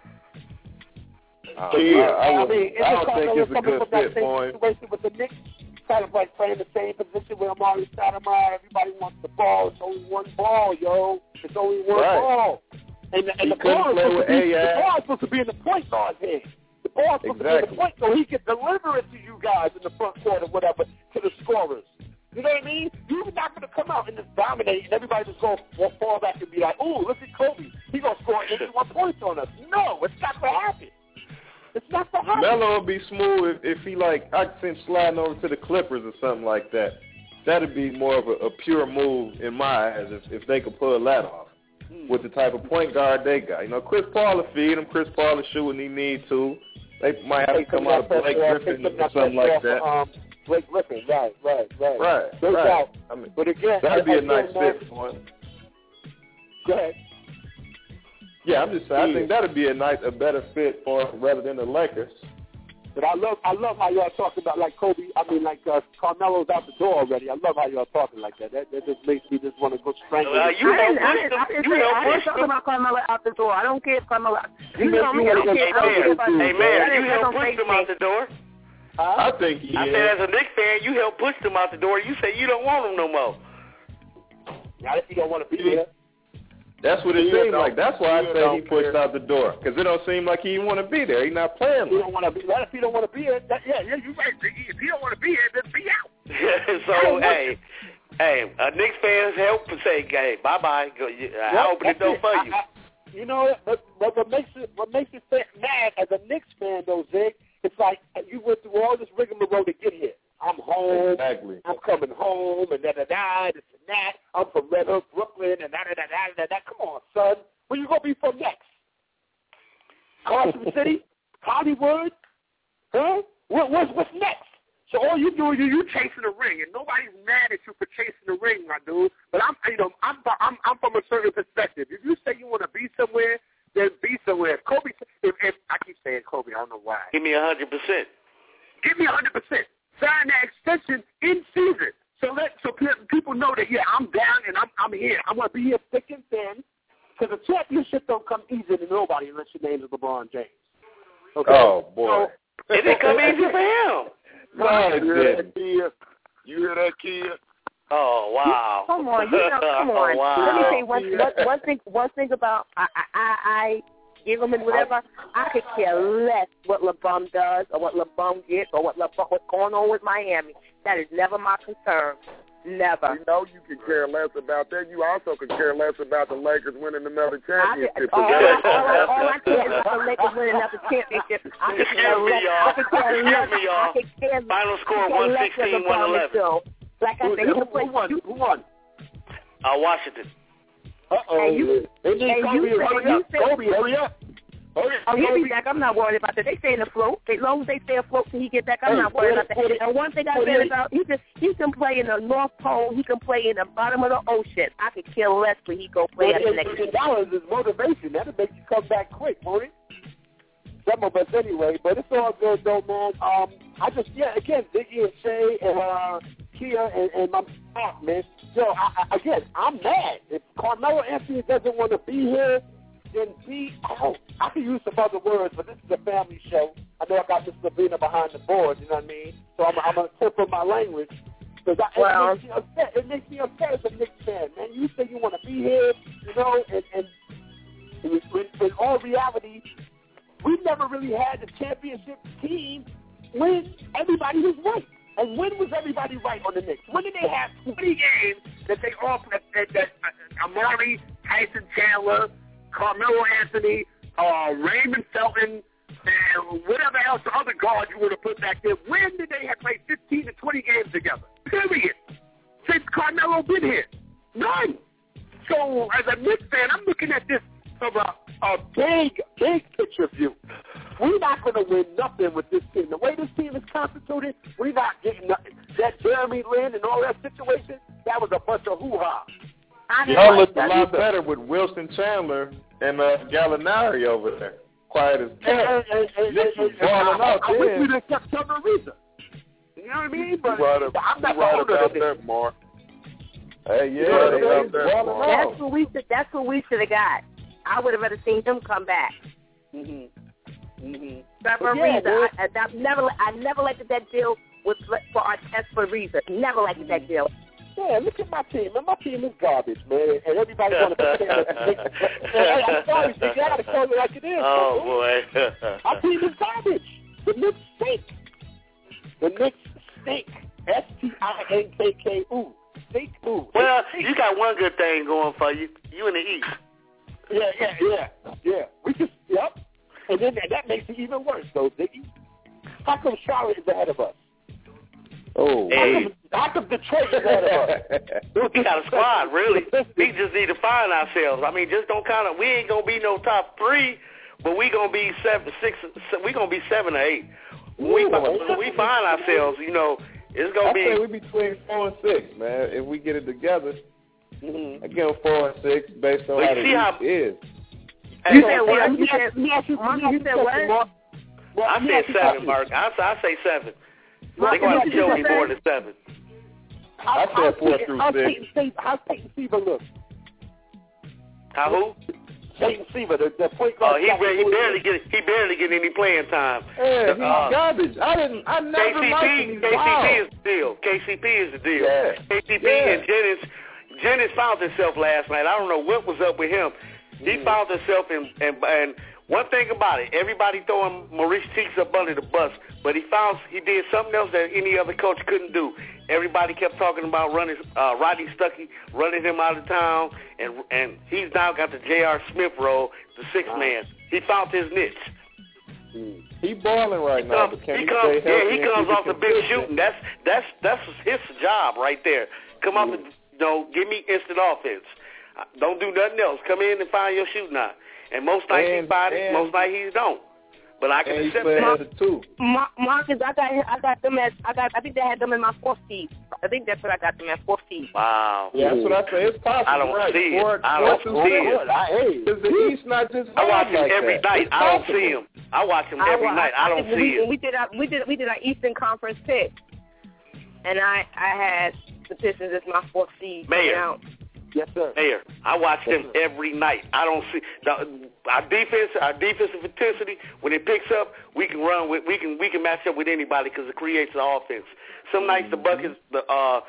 Speaker 9: I don't think it's a good fit for him.
Speaker 8: Situation with the Knicks, kind of like playing the same position with Amari Stoudemire. Everybody wants the ball. It's only one ball, yo. It's only one ball. And the ball is supposed to be in the point guard's hand. The ball is supposed to be in the point so he can deliver it to you guys in the front court or whatever, to the scorers. You know what I mean? You're not going to come out and just dominate and everybody just go fall back and be like, ooh, look at Kobe. He's going to score 81 points on us. No, it's not going to happen. It's not going to happen.
Speaker 9: Melo will be smooth if he, I could see him sliding over to the Clippers or something like that. That'd be more of a pure move in my eyes if they could pull that off with the type of point guard they got. Chris Paul will feed him. Chris Paul will shoot when he needs to. They might have to come out of Blake Griffin or something like that.
Speaker 8: Blake Griffin, right.
Speaker 9: Right. I mean,
Speaker 8: but again,
Speaker 9: that'd be a nice fit for him.
Speaker 8: Go ahead.
Speaker 9: Yeah, I'm just saying. I think that'd be a better fit for him rather than the Lakers.
Speaker 8: But I love how y'all talking about Kobe. I mean, Carmelo's out the door already. I love how y'all talking like that. That just makes me just want to go strangle.
Speaker 6: I didn't talk about Carmelo out the door. I don't care if Carmelo. You know me. I don't care.
Speaker 5: Hey man, you helped push them out the door.
Speaker 9: I think he is.
Speaker 5: I said as a Knicks fan, you helped push them out the door. You say you don't want them no more.
Speaker 8: Not if you don't want to be here.
Speaker 9: That's what it seems like. That's why I say he pushed out the door. Because it don't seem like he want to be there. He's not playing.
Speaker 8: He don't want to be there. If he don't want to be here, you're right. If he don't want to be here, then be out.
Speaker 5: So, hey, Hey, Knicks fans help and say, hey, bye-bye. I open the door for you.
Speaker 8: You know, but what makes it mad as a Knicks fan, though, Zig, it's like you went through all this rigmarole to get here. I'm home.
Speaker 9: Exactly.
Speaker 8: I'm coming home, and da-da-da, this and that. I'm from Red Hook, Brooklyn, and da-da-da-da-da-da. Come on, son. Where you going to be from next? Carson City? Hollywood? Huh? What's next? So all you do is you chasing a ring, and nobody's mad at you for chasing the ring, my dude. But I'm from a certain perspective. If you say you want to be somewhere, then be somewhere. If Kobe, if I keep saying Kobe, I don't know why.
Speaker 5: Give me 100%.
Speaker 8: Give me 100%. Sign that extension in season, so people know that I'm down and I'm here. I'm gonna be here thick and thin, because the championship don't come easy to nobody unless your name is LeBron James. Okay?
Speaker 9: Oh boy,
Speaker 5: so, it didn't come easy for him.
Speaker 9: No, it didn't.
Speaker 7: You hear that, kid?
Speaker 5: Oh wow!
Speaker 6: Come on, come on.
Speaker 5: Oh, wow.
Speaker 6: Let me say one thing about I give him and whatever. I could care less what LeBron does or what LeBron gets or what's going on with Miami. That is never my concern. Never.
Speaker 7: You know you can care less about that. You also can care less about the Lakers winning another championship.
Speaker 6: All I care is about the Lakers winning another championship. I could care less.
Speaker 5: Final score 116-111.
Speaker 6: Like I said,
Speaker 8: who won?
Speaker 5: Washington.
Speaker 8: Uh-oh. Kobe, hurry up.
Speaker 6: He'll be back. I'm not worried about that. They stay in the float. As long as they stay afloat till he get back, I'm not worried about that. And one thing I said about he can play in the North Pole. He can play in the bottom of the ocean. I could care less when he go play at the next year.
Speaker 8: $1 is motivation. That'll make you come back quick, won't it? Some of us anyway, but it's all good though, man. Again, Ziggy and Shay and Kia and my aunt, man. I'm mad. If Carmelo Anthony doesn't want to be here, then be out. I can use some other words, but this is a family show. I know I got Miss Lavina behind the board, you know what I mean? So I'm going to temper my language. It makes me upset as a Knicks fan, man. You say you want to be here, you know, and in all reality, we've never really had the championship team when everybody was right. And when was everybody right on the Knicks? When did they have 20 games that they all that Amari, Tyson Chandler, Carmelo Anthony, Raymond Felton, and whatever else the other guards you would have put back there? When did they have played 15 to 20 games together? Period. Since Carmelo been here. None. So as a Knicks fan, I'm looking at this from a big picture view. We're not going to win nothing with this team. The way this team is constituted, we're not getting nothing. That Jeremy Lin and all that situation, that was a bunch of hoo-ha.
Speaker 9: Y'all looked a lot better with Wilson Chandler and Gallinari over there. Quiet as cat.
Speaker 8: I wish we'd have kept Trevor Ariza. You know what I mean? But I'm not
Speaker 7: right about that, Mark.
Speaker 9: Hey, yeah,
Speaker 6: that's what we should have got. I would have rather seen him come back. Trevor Ariza. I never liked that deal for Artest for Ariza. Never liked that deal.
Speaker 8: Yeah, look at my team. Man, my team is garbage, man. And everybody want to pretend that I'm sorry, I got to call it like it is.
Speaker 5: Oh, boy.
Speaker 8: My team is garbage. The Knicks stink. The Knicks stink. S-T-I-N-K-K-U. Stink.
Speaker 5: Well, you got one good thing going for you. You in the East.
Speaker 8: Yeah. We just, yep. And then that makes it even worse, though, Ziggy. How come Charlotte is ahead of us?
Speaker 9: Oh,
Speaker 8: how come Detroit is ahead of us?
Speaker 5: We got a squad, really. We just need to find ourselves. I mean, just don't count. We ain't gonna be no top 3, but we gonna be 7, 6. We gonna be 7 or 8. When we find ourselves, you know, it's gonna be.
Speaker 9: I say we between 4 and 6, man. If we get it together, I give them 4 and 6 based on how the East is.
Speaker 6: You said what? You said what?
Speaker 5: I said 7, Mark. I say 7. They're going to kill me more than 7.
Speaker 9: I said 4 through 6.
Speaker 8: How's Peyton Seaver look?
Speaker 5: How who?
Speaker 8: Peyton Seaver, the point guard.
Speaker 5: He barely get any playing time.
Speaker 9: Yeah, he's garbage. I never liked him.
Speaker 5: KCP is the deal. KCP is the deal.
Speaker 9: Yeah.
Speaker 5: KCP and Jennings found himself last night. I don't know what was up with him. He found himself and one thing about it, everybody throwing Maurice Cheeks up under the bus, but he did something else that any other coach couldn't do. everybody kept talking about running Rodney Stuckey, running him out of town, and he's now got the J.R. Smith role, the sixth man. He found his niche.
Speaker 9: He balling right now. But can
Speaker 5: he comes off the bench shooting. That's his job right there. Come off the, give me instant offense. Don't do nothing else. Come in and find your shooting out. And most nights he find it, most nights he don't. But I can accept that too.
Speaker 6: Marcus, I got them as I think they had them in my 4th seed. I think that's what I got them at 4th seed.
Speaker 5: Wow.
Speaker 9: Yeah, that's what I say. It's possible.
Speaker 5: I don't see it. I don't see it.
Speaker 9: Because the East not just.
Speaker 5: I watch him
Speaker 9: like
Speaker 5: every night. I don't see him. I watch him every night. I don't see him.
Speaker 6: We did our Eastern Conference pick, and I had the Pistons as my 4th seed.
Speaker 5: Mayor.
Speaker 8: Yes, sir.
Speaker 5: Mayor, I watch them every night. I don't see our defensive intensity. When it picks up, we can run with, we can match up with anybody because it creates the offense. Some nights the buckets, the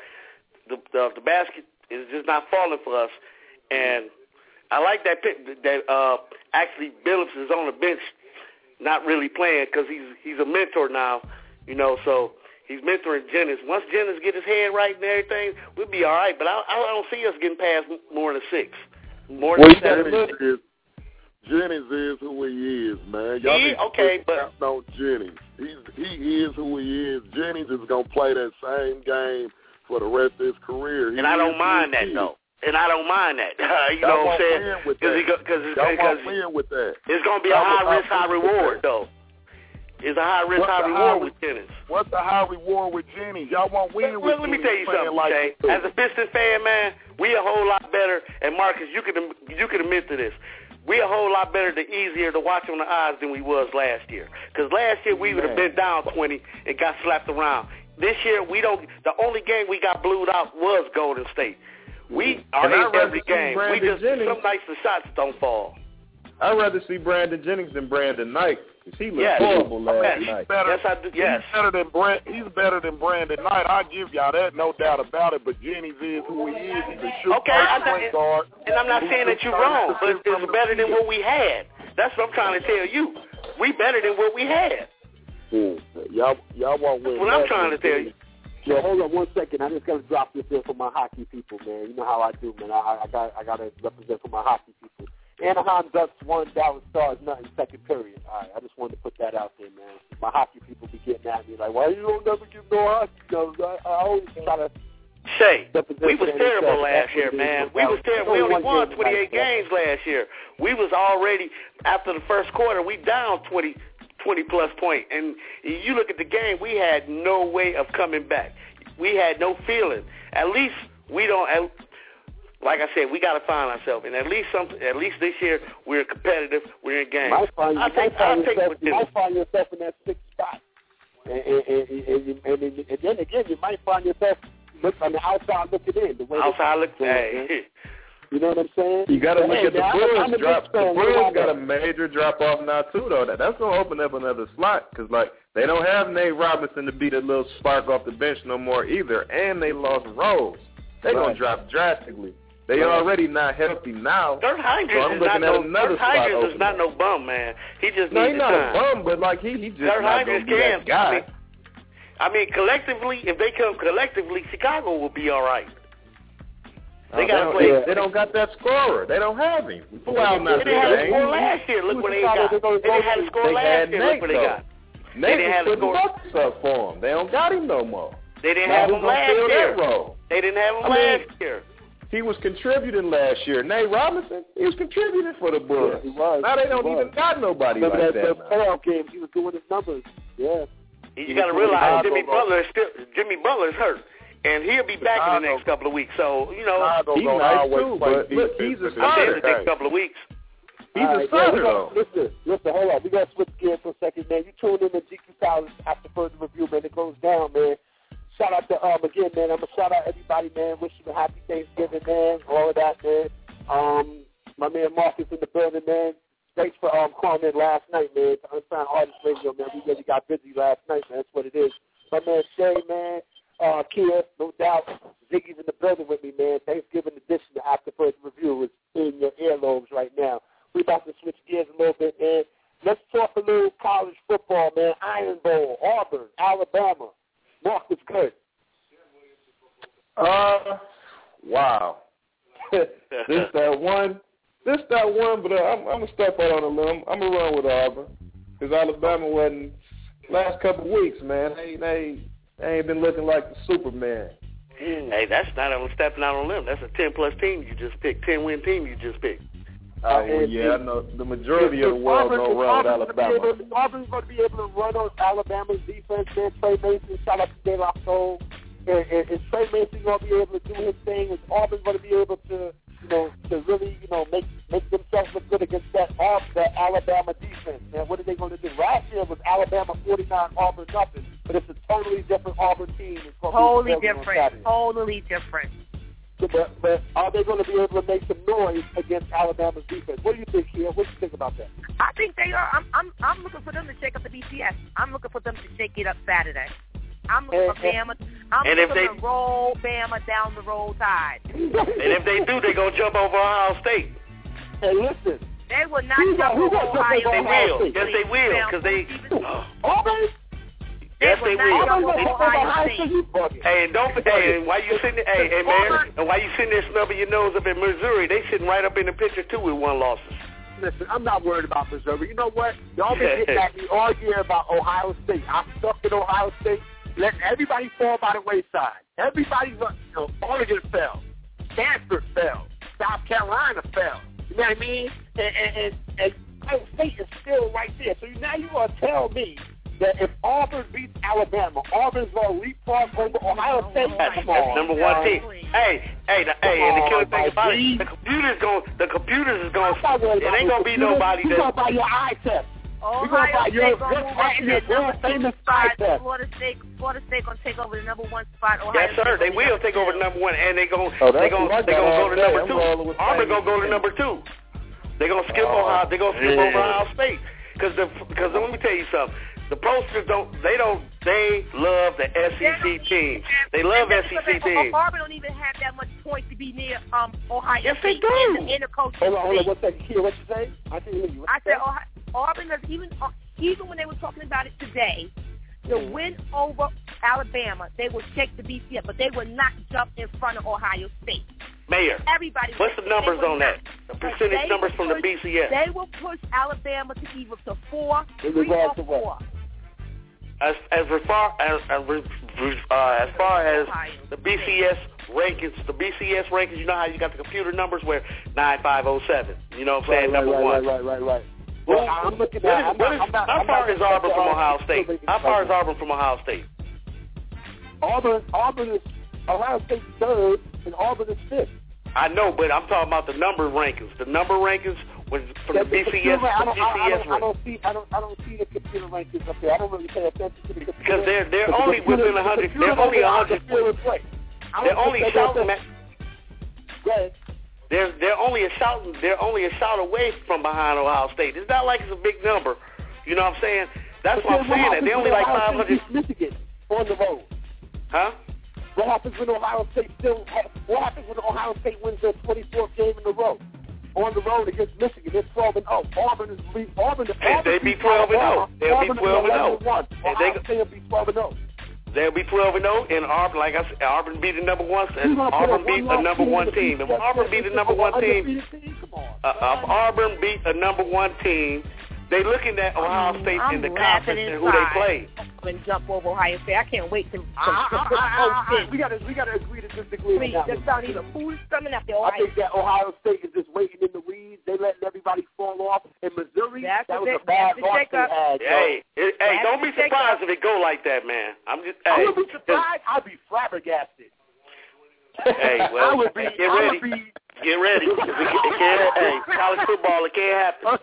Speaker 5: basket is just not falling for us, and I like that actually Billups is on the bench, not really playing because he's a mentor now, so. He's mentoring Jennings. Once Jennings get his head right and everything, we'll be all right. But I don't see us getting past more than 6. More than 7.
Speaker 7: Jennings is who he is, man.
Speaker 5: But
Speaker 7: no Jennings. He is who he is. Jennings is gonna play that same game for the rest of his career.
Speaker 5: And I don't mind that though. You know what I'm saying? Because
Speaker 7: win with that.
Speaker 5: It's gonna be a high risk, high reward though. It's a high risk, high reward with Jennings.
Speaker 7: What's the high reward with Jennings? Y'all won't win with Jennings.
Speaker 5: Let me tell you something, Jay. As a Pistons fan, man, we a whole lot better. And Marcus, you can admit to this. We a whole lot better, easier to watch on the eyes than we was last year. Because last year we would have been down 20 and got slapped around. This year we don't. The only game we got blued out was Golden State. We are in every game. We just some nights the shots don't fall.
Speaker 9: I'd rather see Brandon Jennings than Brandon Knight. He looked horrible last night.
Speaker 7: He's better than Brandon Knight. I give y'all that, no doubt about it. But Jennings is who he is. He's a shooter, point guard.
Speaker 5: And I'm not saying that you're wrong, but it's better than what we had. That's what I'm trying to tell you. We better than what we had.
Speaker 7: Y'all won't win.
Speaker 5: That's what I'm trying to tell you.
Speaker 8: Yo, hold on 1 second. I just got to drop this in for my hockey people, man. You know how I do, man. I got to represent for my hockey people. Anaheim Ducks won, Dallas Stars nothing, second period. All right, I just wanted to put that out there, man. My hockey people be getting at me like, why you don't never give no hockey? I always try to.
Speaker 5: Shay, we was terrible last year, man. We was terrible. We only won 28 games last year. We was already, after the first quarter, we down 20-plus points. And you look at the game, we had no way of coming back. We had no feeling. At least we don't... Like I said, we got to find ourselves, and at least this year we're competitive. We're in games.
Speaker 8: You might find yourself in that 6th spot, and then again, you might find yourself on the outside looking in.
Speaker 5: Hey.
Speaker 8: You know what I'm saying?
Speaker 9: You got to look at the Bulls drop. The Bulls got a major drop off now too, though. That's gonna open up another slot because they don't have Nate Robinson to be the little spark off the bench no more either, and they lost Rose. They're gonna drop drastically. They already not healthy now.
Speaker 5: Dirk Heinrich is not no bum, man. He just needs
Speaker 9: he's not a bum, but he just
Speaker 5: Dirk
Speaker 9: not gonna be that guy.
Speaker 5: I mean, collectively, if they come collectively, Chicago will be all right. They got to play.
Speaker 9: They don't got that scorer. They don't have him.
Speaker 5: They didn't have a score last year. Look what they got. They didn't have a score last year. Look what they got.
Speaker 9: Nate was putting buckets up for him. They don't got him no more.
Speaker 5: They didn't have him last year. They didn't have him last year.
Speaker 9: He was contributing last year. Nate Robinson, he was contributing for the Bulls.
Speaker 8: Yeah, he was.
Speaker 9: Now they don't even got nobody like that.
Speaker 8: Remember that playoff game, he was doing his numbers. Yeah.
Speaker 5: You got to realize Jimmy Butler's hurt, and he'll be back in the next couple of weeks. So
Speaker 9: he's nice too, but look, he's a starter.
Speaker 5: The next couple of weeks.
Speaker 9: He's a starter though.
Speaker 8: Listen, hold on. We got to switch gears for a second, man. You tune in to GQ Palace after further review, man. It goes down, man. Shout out to again, man. I'm gonna shout out everybody, man. Wish you a happy Thanksgiving, man. All of that, man. My man Marcus in the building, man. Thanks for calling in last night, man. To Unsigned Artist Radio, man. We really got busy last night, man. That's what it is. My man Shay, man. Kia, no doubt. Ziggy's in the building with me, man. Thanksgiving edition of After Further Review is in your earlobes right now. We're about to switch gears a little bit, man. Let's talk a little college football, man. Iron Bowl, Auburn, Alabama. Mark, what's good?
Speaker 9: Wow. This that one, but I'm going to step out on a limb. I'm going to run with Auburn because Alabama wasn't, last couple of weeks, man, they ain't been looking like the Superman.
Speaker 5: Hey, that's not stepping out on a limb. That's a 10-plus team you just picked, 10-win team you just picked.
Speaker 9: Yeah, I know the majority of the world don't run with Alabama.
Speaker 8: Auburn's going to be able to run on Alabama's defense. Man, Trey Mason, shout out to De La Soul. Is Trey Mason going to be able to do his thing? Is Auburn going to be able to, to really, make themselves look good against that Alabama defense? Man, what are they going to do? Last year was Alabama 49, Auburn nothing, but it's a totally different Auburn team.
Speaker 6: Totally different.
Speaker 8: But are they going to be able to make some noise against Alabama's defense? What do you think, Kia? What do you think about that?
Speaker 6: I think they are. I'm looking for them to shake up the BCS. I'm looking for them to shake it up Saturday. I'm looking for Bama. I'm looking to roll Bama down the roll tide.
Speaker 5: And if they do, they're going to jump over Ohio State.
Speaker 8: Hey, listen.
Speaker 6: They will not jump over Ohio State.
Speaker 5: They will. Yes, they will. Because they...
Speaker 8: Auburn?
Speaker 5: Yes, they will. Hey, and don't forget, and while you sitting there, hey, man, and while you sitting there snubbing your nose up in Missouri, they sitting right up in the picture, too, with 1 loss.
Speaker 8: Listen, I'm not worried about Missouri. You know what? Y'all been getting at me all year about Ohio State. I'm stuck in Ohio State. Let everybody fall by the wayside. Everybody's, Oregon fell. Stanford fell. South Carolina fell. You know what I mean? And Ohio State is still right there. So now you want to tell me that if Auburn beats Alabama, Auburn's going to leapfrog over Ohio State.
Speaker 5: That's number 1 team. Hey, and the killer thing about it, the computers is going to, it ain't going to be nobody that...
Speaker 8: You're going to buy your eye test.
Speaker 6: Ohio State going to move into the number 2 spot. Florida State going to take over the number 1 spot.
Speaker 5: Yes, sir. They will take over the number 1, and they're going to go to number 2. Auburn going to go to number 2. They're going to skip Ohio. They're going to skip over Ohio State. Because let me tell you something. The posters they love the SEC teams. They love SEC teams.
Speaker 6: Auburn don't even have that much point to be near Ohio
Speaker 5: State.
Speaker 6: Yes, they do. In the coach.
Speaker 8: Hold on, one second. Kia, what you say? I can't hear you.
Speaker 6: I said Auburn does even when they were talking about it today, to win over Alabama, they will check the BCS, but they will not jump in front of Ohio State.
Speaker 5: Mayor, what's the numbers on that? The percentage numbers from the BCS.
Speaker 6: They will push Alabama to either 4, 3, or 4.
Speaker 5: As far as the BCS rankings, you know how you got the computer numbers where 9507. You know what I'm saying? Number 1.
Speaker 8: Right.
Speaker 5: Well, I'm looking at. How far is Auburn from Ohio State? How far is Auburn from Ohio State?
Speaker 8: Auburn is Ohio State 3rd, and Auburn is 5th.
Speaker 5: I know, but I'm talking about the number rankings. The number rankings was from the BCS.
Speaker 8: I don't see the computer rankings up there. I don't really pay attention to the computer.
Speaker 5: Because they're only within 100. They're only 100 points. They're only shouting. They're only a shout away from behind Ohio State. It's not like it's a big number. You know what I'm saying? That's what I'm saying. That they're only like 500.
Speaker 8: Michigan on the road.
Speaker 5: Huh?
Speaker 8: What happens when Ohio State wins their 24th game in a row? On the road against Michigan, they're 12-0. Auburn is
Speaker 5: they be 12-0. They'll be 12-0.
Speaker 8: Ohio State will be 12-0.
Speaker 5: They'll be 12-0, and Auburn, like I said, Auburn beat the number 1, and Auburn beat a number 1 team. If Auburn beat the number 1 team, Auburn beat a number 1 team. They looking at Ohio State in the conference and who they play.
Speaker 6: And jump over Ohio State. I can't wait to
Speaker 8: we gotta agree to disagree.
Speaker 6: That's not even who's coming after Ohio.
Speaker 8: I think that Ohio State is just waiting in the weeds. They letting everybody fall off. In Missouri, that was a bad loss they had.
Speaker 5: Hey, don't be surprised if it go like that, man.
Speaker 8: I would be surprised. I'd be flabbergasted.
Speaker 5: Hey, well, get ready. Hey, college football, it can't happen.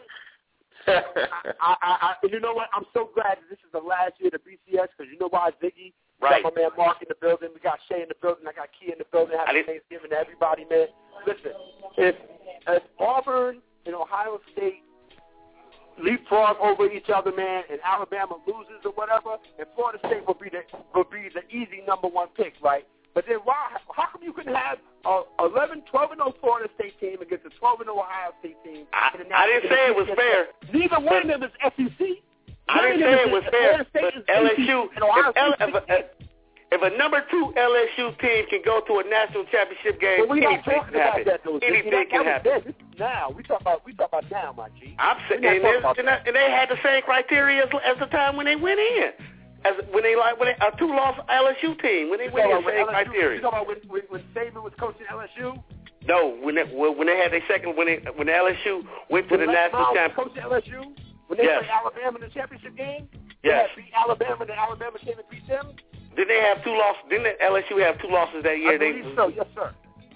Speaker 8: You know what? I'm so glad that this is the last year of the BCS because you know why, Ziggy? Right. Got my man Mark in the building. We got Shay in the building. I got Kia in the building. Happy Thanksgiving to everybody, man. Listen, if Auburn and Ohio State leapfrog over each other, man, and Alabama loses or whatever, and Florida State will be the easy number 1 pick, right? But then how come you couldn't have a 12-0 Florida State team against a 12-0 Ohio State team?
Speaker 5: I didn't say it was fair.
Speaker 8: Neither one of them is SEC.
Speaker 5: I didn't say it was fair. But LSU, If a number 2 LSU team can go to a national championship game, anything can happen. Anything can happen.
Speaker 8: Now we talk about now, my G.
Speaker 5: I'm saying, and they had the same criteria as the time when they went in. When a 2-loss LSU team, when they went in, same criteria.
Speaker 8: You talking about when Saban was coaching LSU?
Speaker 5: No, when they had their second, when LSU went to the national championship.
Speaker 8: Coaching LSU? When they played Alabama in the championship game?
Speaker 5: Yes.
Speaker 8: They beat Alabama, and Alabama came and beat them?
Speaker 5: Didn't they have 2 losses? Didn't LSU have 2 losses that year?
Speaker 8: I believe so, yes, sir.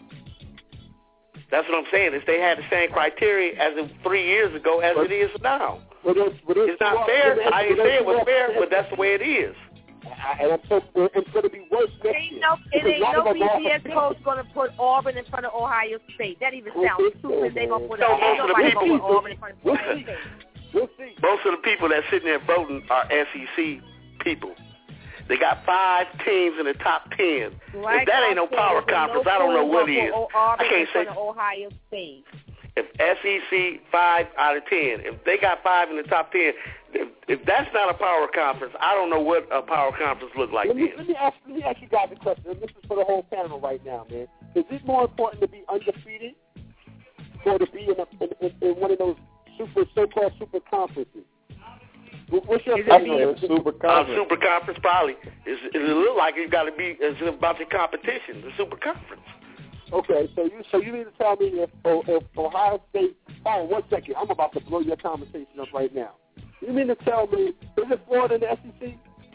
Speaker 5: That's what I'm saying. If they had the same criteria as 3 years ago as it is now. It's not fair. I didn't say it was fair, but that's the way it is.
Speaker 8: And it's going to be worse next year.
Speaker 6: Ain't no BCS coach going to put Auburn in front of Ohio State. That even sounds stupid. They're going to put Auburn in front of Ohio State.
Speaker 8: We'll see.
Speaker 5: Most of the people that sitting there voting are SEC people. They got 5 teams in the top 10. Right. If that ain't no power conference, I don't know what is. I can't say.
Speaker 6: Ohio State.
Speaker 5: If SEC 5 out of 10, if they got 5 in the top 10, if that's not a power conference, I don't know what a power conference look like.
Speaker 8: Let me ask you guys a question. And this is for the whole panel right now, man. Is it more important to be undefeated or to be in one of those so-called super conferences? What's your opinion?
Speaker 5: Super conference probably. It look like you got to be. It's about the competition, the super conference.
Speaker 8: Okay, so you mean to tell me if Ohio State? Oh, 1 second, I'm about to blow your conversation up right now. You mean to tell me is it Florida in the SEC?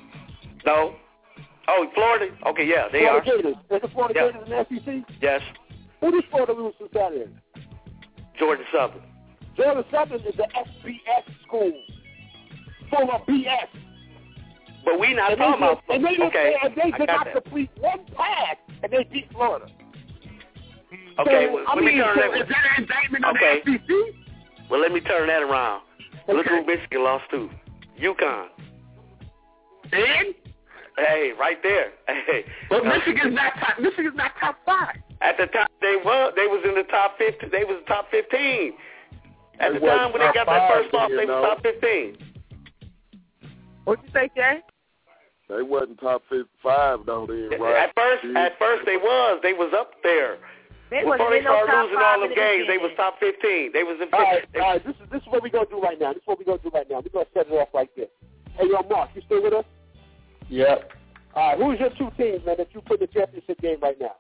Speaker 5: No. Oh, Florida. Okay, yeah, they are.
Speaker 8: Gators. Is it Florida Gators in the SEC?
Speaker 5: Yes.
Speaker 8: Who does Florida lose to Saturday?
Speaker 5: Georgia Southern.
Speaker 8: Georgia Southern is the FBS school. Full of BS.
Speaker 5: But we not talking about.
Speaker 8: And they did not complete one pass, and they beat Florida.
Speaker 5: Okay,
Speaker 8: so,
Speaker 5: let me turn that.
Speaker 8: Is that an indictment on the SEC?
Speaker 5: Well, let me turn that around. Okay. Look who Michigan lost to. UConn.
Speaker 8: And?
Speaker 5: Hey, right there. Hey.
Speaker 8: But Michigan's not top 5.
Speaker 5: At the time, they was in the top 50. They was top 15. At the time when they got that first loss, they was top 15.
Speaker 6: What'd you say, Jay?
Speaker 7: They wasn't top 5 though, then, right?
Speaker 5: At first they was up there. Before they started losing all them games, they was top 15. They was in 15.
Speaker 8: All right. This is what we're gonna do right now. We're gonna set it off like this. Hey, yo, Mark, you still with us?
Speaker 9: Yep.
Speaker 8: All right. Who's your 2 teams, man, that you put in the championship game right now?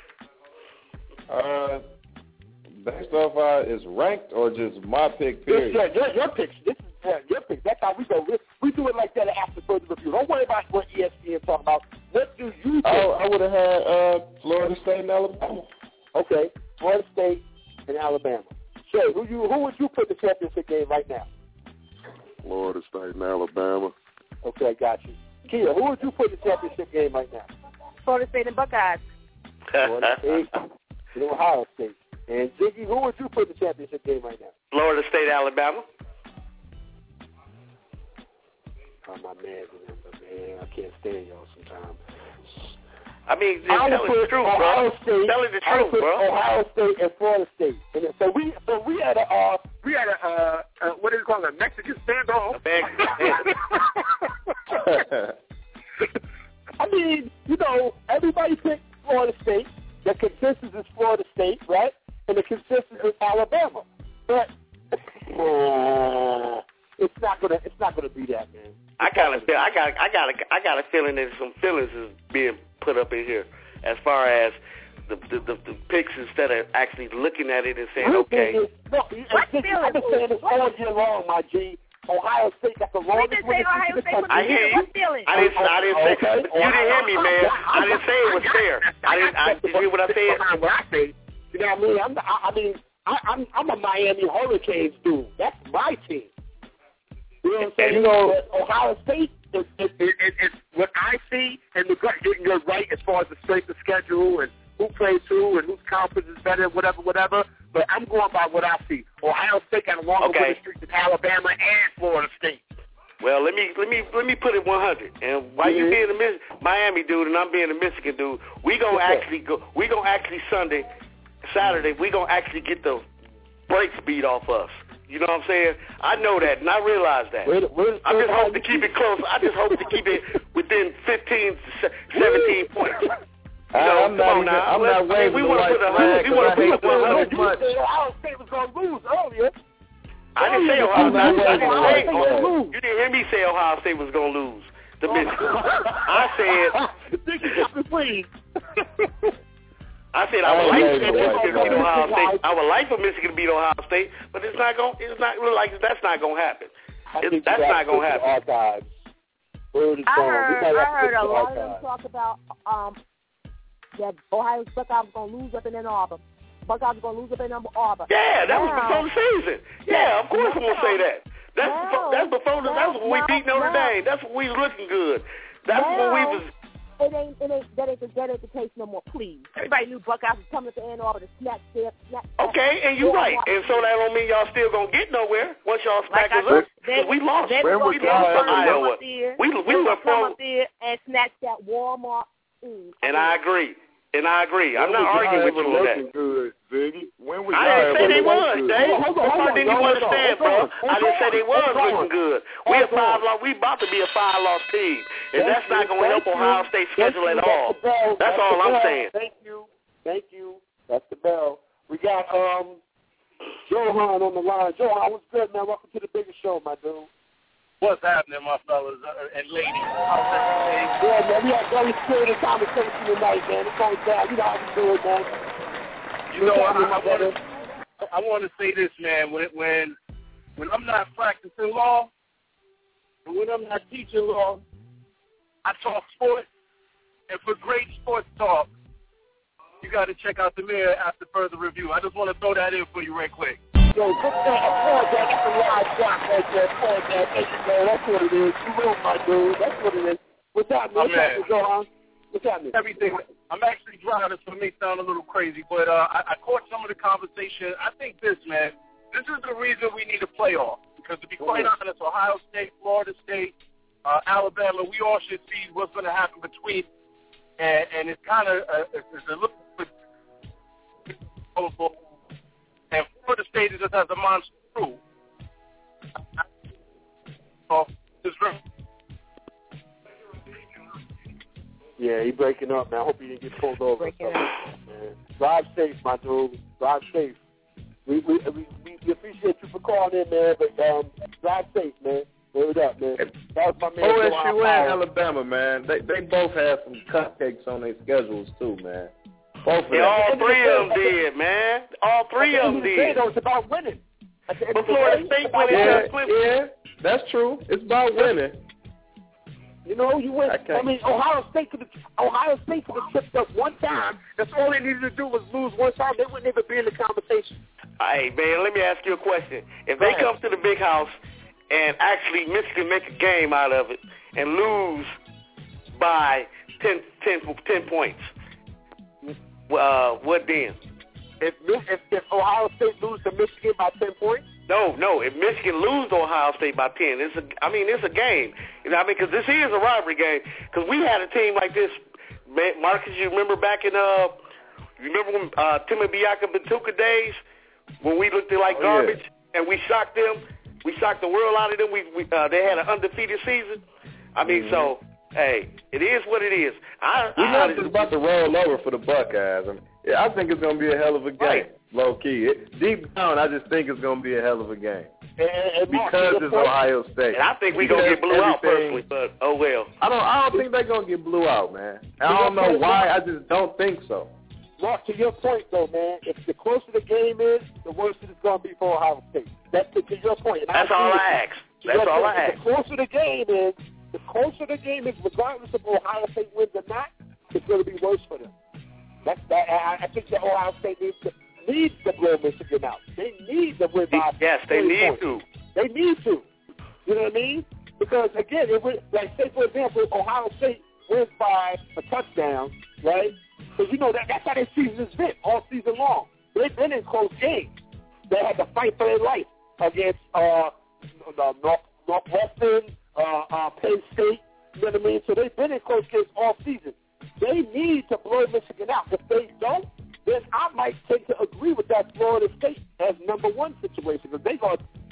Speaker 9: Based off is ranked or just my pick? Period.
Speaker 8: Your picks. This is your pick. That's how we go. We do it like that after further review. Don't worry about what ESPN talking about. What do you think?
Speaker 9: I would have had Florida State and Alabama.
Speaker 8: Okay, Florida State and Alabama. Shay, who would you put in the championship game right now?
Speaker 7: Florida State and Alabama.
Speaker 8: Okay, got you. Kia, who would you put in the championship game right now?
Speaker 6: Florida State and Buckeyes.
Speaker 8: Florida State and Ohio State. And Ziggy, who would you put in the championship game right now?
Speaker 5: Florida State, Alabama.
Speaker 8: Oh, my man, I can't stand y'all sometimes.
Speaker 5: I mean, tell it the truth, bro. Tell it the truth, bro.
Speaker 8: Ohio State and Florida State. And so we had a what do you call it, a Mexican standoff. I mean, everybody picked Florida State. The consensus is Florida State, right? And the consensus is Alabama. But it's not gonna be that, man.
Speaker 5: I got a feeling that some feelings is being put up in here as far as the picks instead of actually looking at it and saying, okay.
Speaker 8: I've been saying this all year long, my G. Ohio State got the longest winning streak in the country.
Speaker 5: I hear you. I didn't say. You didn't hear me, man. I didn't say it was fair. Did you hear what I said?
Speaker 8: What I say. You know what I mean? I'm a Miami Hurricanes dude. That's my team. You know what I'm saying? Ohio State is what I see, and you're right as far as the strength of schedule and who plays who and whose conference is better, whatever. But I'm going by what I see. Ohio State got a longer winning streak than Alabama and Florida State.
Speaker 5: Well, let me put it 100. And while you being a Miami dude and I'm being a Michigan dude, we gonna actually Saturday we gonna actually get the brakes beat off us. You know what I'm saying? I know that, and I realize that. I just hope to keep it close. I just hope to keep it within 15 to 17 points. You know,
Speaker 9: I'm not waving
Speaker 5: we want to put 100. We want to put 100.
Speaker 8: You said Ohio State was going to lose earlier.
Speaker 5: I didn't say Ohio State was going to lose. You didn't hear me say Ohio State was going to lose to Michigan. I said. I said I would like for Michigan to beat Ohio State. I would like for Michigan to beat Ohio State, but it's not going like that's not going to happen. That's not going to happen.
Speaker 6: I heard a lot of them talk about that Ohio Buckeyes going to lose up in Ann Arbor. Buckeyes going to lose up in Ann Arbor.
Speaker 5: Yeah, that was before the season. Yeah, of course I'm going to say that. That's before that's when we beat Notre Dame. That's when we was looking good. That's when we was.
Speaker 6: That ain't the case no more, please. Everybody knew Buckeyes was coming to Ann Arbor to snatch.
Speaker 5: Okay, and you're right. And so that don't mean y'all still gonna get nowhere once y'all smack us up. We lost. We lost to Iowa. We went
Speaker 6: from up there and snatch that Walmart.
Speaker 5: And I agree. I'm not arguing with you on that.
Speaker 7: Good, Ziggy.
Speaker 5: I didn't say they was, Dave. What didn't you understand, bro? I didn't say they was looking good. We about to be a 5-loss team, and that's not going to help Ohio State's schedule at all. That's all I'm saying.
Speaker 8: Thank you. That's the bell. We got Johan on the line. Johan, what's good, man? Welcome to the biggest show, my dude.
Speaker 10: What's happening, my fellas and ladies? How's everything?
Speaker 8: Yeah, man, we had very spirited conversation tonight, man. It's going down. You know how we do it, man.
Speaker 10: You know, I want to say this, man. When I'm not practicing law, and when I'm not teaching law, I talk sports. And for great sports talk, you got to check out the Mayor after further review. I just want to throw that in for you right quick.
Speaker 8: Yo, put that applaud that. That's a live shot right there. Applaud that. Thank you, man. That's what it is. You will, my dude. That's what it is. What's happening? What's happening, Johan? What's happening?
Speaker 10: Everything. I'm actually driving, so it may sound a little crazy, but I caught some of the conversation. I think this, man, this is the reason we need a playoff. Because to be quite honest, Ohio State, Florida State, Alabama, we all should see what's going to happen between. And it's kind of it's a little bit. And Florida State just has a monster crew.
Speaker 8: Yeah, he breaking up, man. I hope he didn't get pulled over. Drive safe, my dude. Drive safe. We appreciate you for calling in, man. But drive safe, man. Word up, man. That was my man.
Speaker 9: OSU and Alabama, man. They both have some cupcakes on their schedules too, man.
Speaker 5: All three of them did, man. All three of them did.
Speaker 8: It's about winning.
Speaker 5: But Florida State winning.
Speaker 9: Yeah, that's true. It's about winning.
Speaker 8: You know, you win. I mean, Ohio State could have tripped up one time. That's all they needed to do was lose one time. They wouldn't even be in the conversation.
Speaker 5: Hey, man, let me ask you a question. If they come to the big house and actually Michigan make a game out of it and lose by 10 points, what then?
Speaker 8: If Ohio State lose to Michigan by 10 points?
Speaker 5: No. If Michigan lose to Ohio State by 10, it's a game. You know what I mean? Because this is a rivalry game. Because we had a team like this, Marcus. You remember back in when Timothy Biaka-Batuka days when we looked like garbage and we shocked them. We shocked the world out of them. They had an undefeated season. I mean, so. Hey, it is what it is.
Speaker 9: We're not just about to roll over for the Buckeyes. I think it's going to be a hell of a game, low key. Deep down, I just think it's going to be a hell of a game because it's Ohio State.
Speaker 5: And I think we're going to get blew out personally, but oh well.
Speaker 9: I don't think they're going to get blew out, man. I don't know why. I just don't think so.
Speaker 8: Mark, to your point, though, man, if the closer the game is, the worse it is going to be for Ohio State. That's to your point. And
Speaker 5: that's all I ask. That's all I ask.
Speaker 8: The closer the game is, regardless of Ohio State wins or not, it's going to be worse for them. I think that Ohio State needs to blow Michigan out. They need to win by
Speaker 5: they need to.
Speaker 8: They need to. You know what I mean? Because, again, say, for example, Ohio State wins by a touchdown, right? Because, you know, that's how their season has been all season long. They've been in close games. They had to fight for their life against Northwestern, Penn State, you know what I mean? So they've been in close games all season. They need to blow Michigan out. If they don't, then I might tend to agree with that Florida State as number one situation because they're going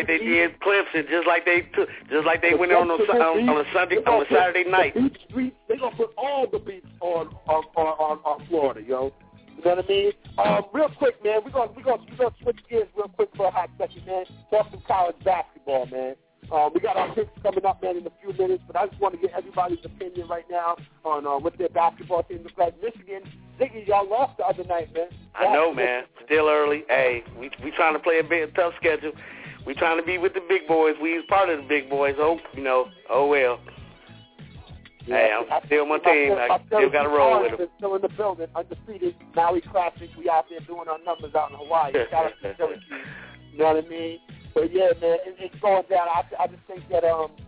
Speaker 5: they did Clemson, just like they went on a Saturday night.
Speaker 8: The beach streets, they gonna put all the beats on Florida, yo. You know what I mean? Real quick, man, we're gonna switch gears real quick for a hot second, man. Talk some college basketball, man. We got our picks coming up, man, in a few minutes, but I just want to get everybody's opinion right now on what their basketball team looks like. Michigan, Ziggy, y'all lost the other night, man.
Speaker 5: I know, man. Still early. Hey, we trying to play a bit tough schedule. We trying to be with the big boys. We was part of the big boys. Oh well.
Speaker 8: Yeah,
Speaker 5: hey, I'm still my team. I still got to roll with them.
Speaker 8: Still in the building, undefeated. Maui Classic. We out there doing our numbers out in Hawaii. Shout out to Syracuse. You know what I mean? But yeah, man, it's going down. I just think that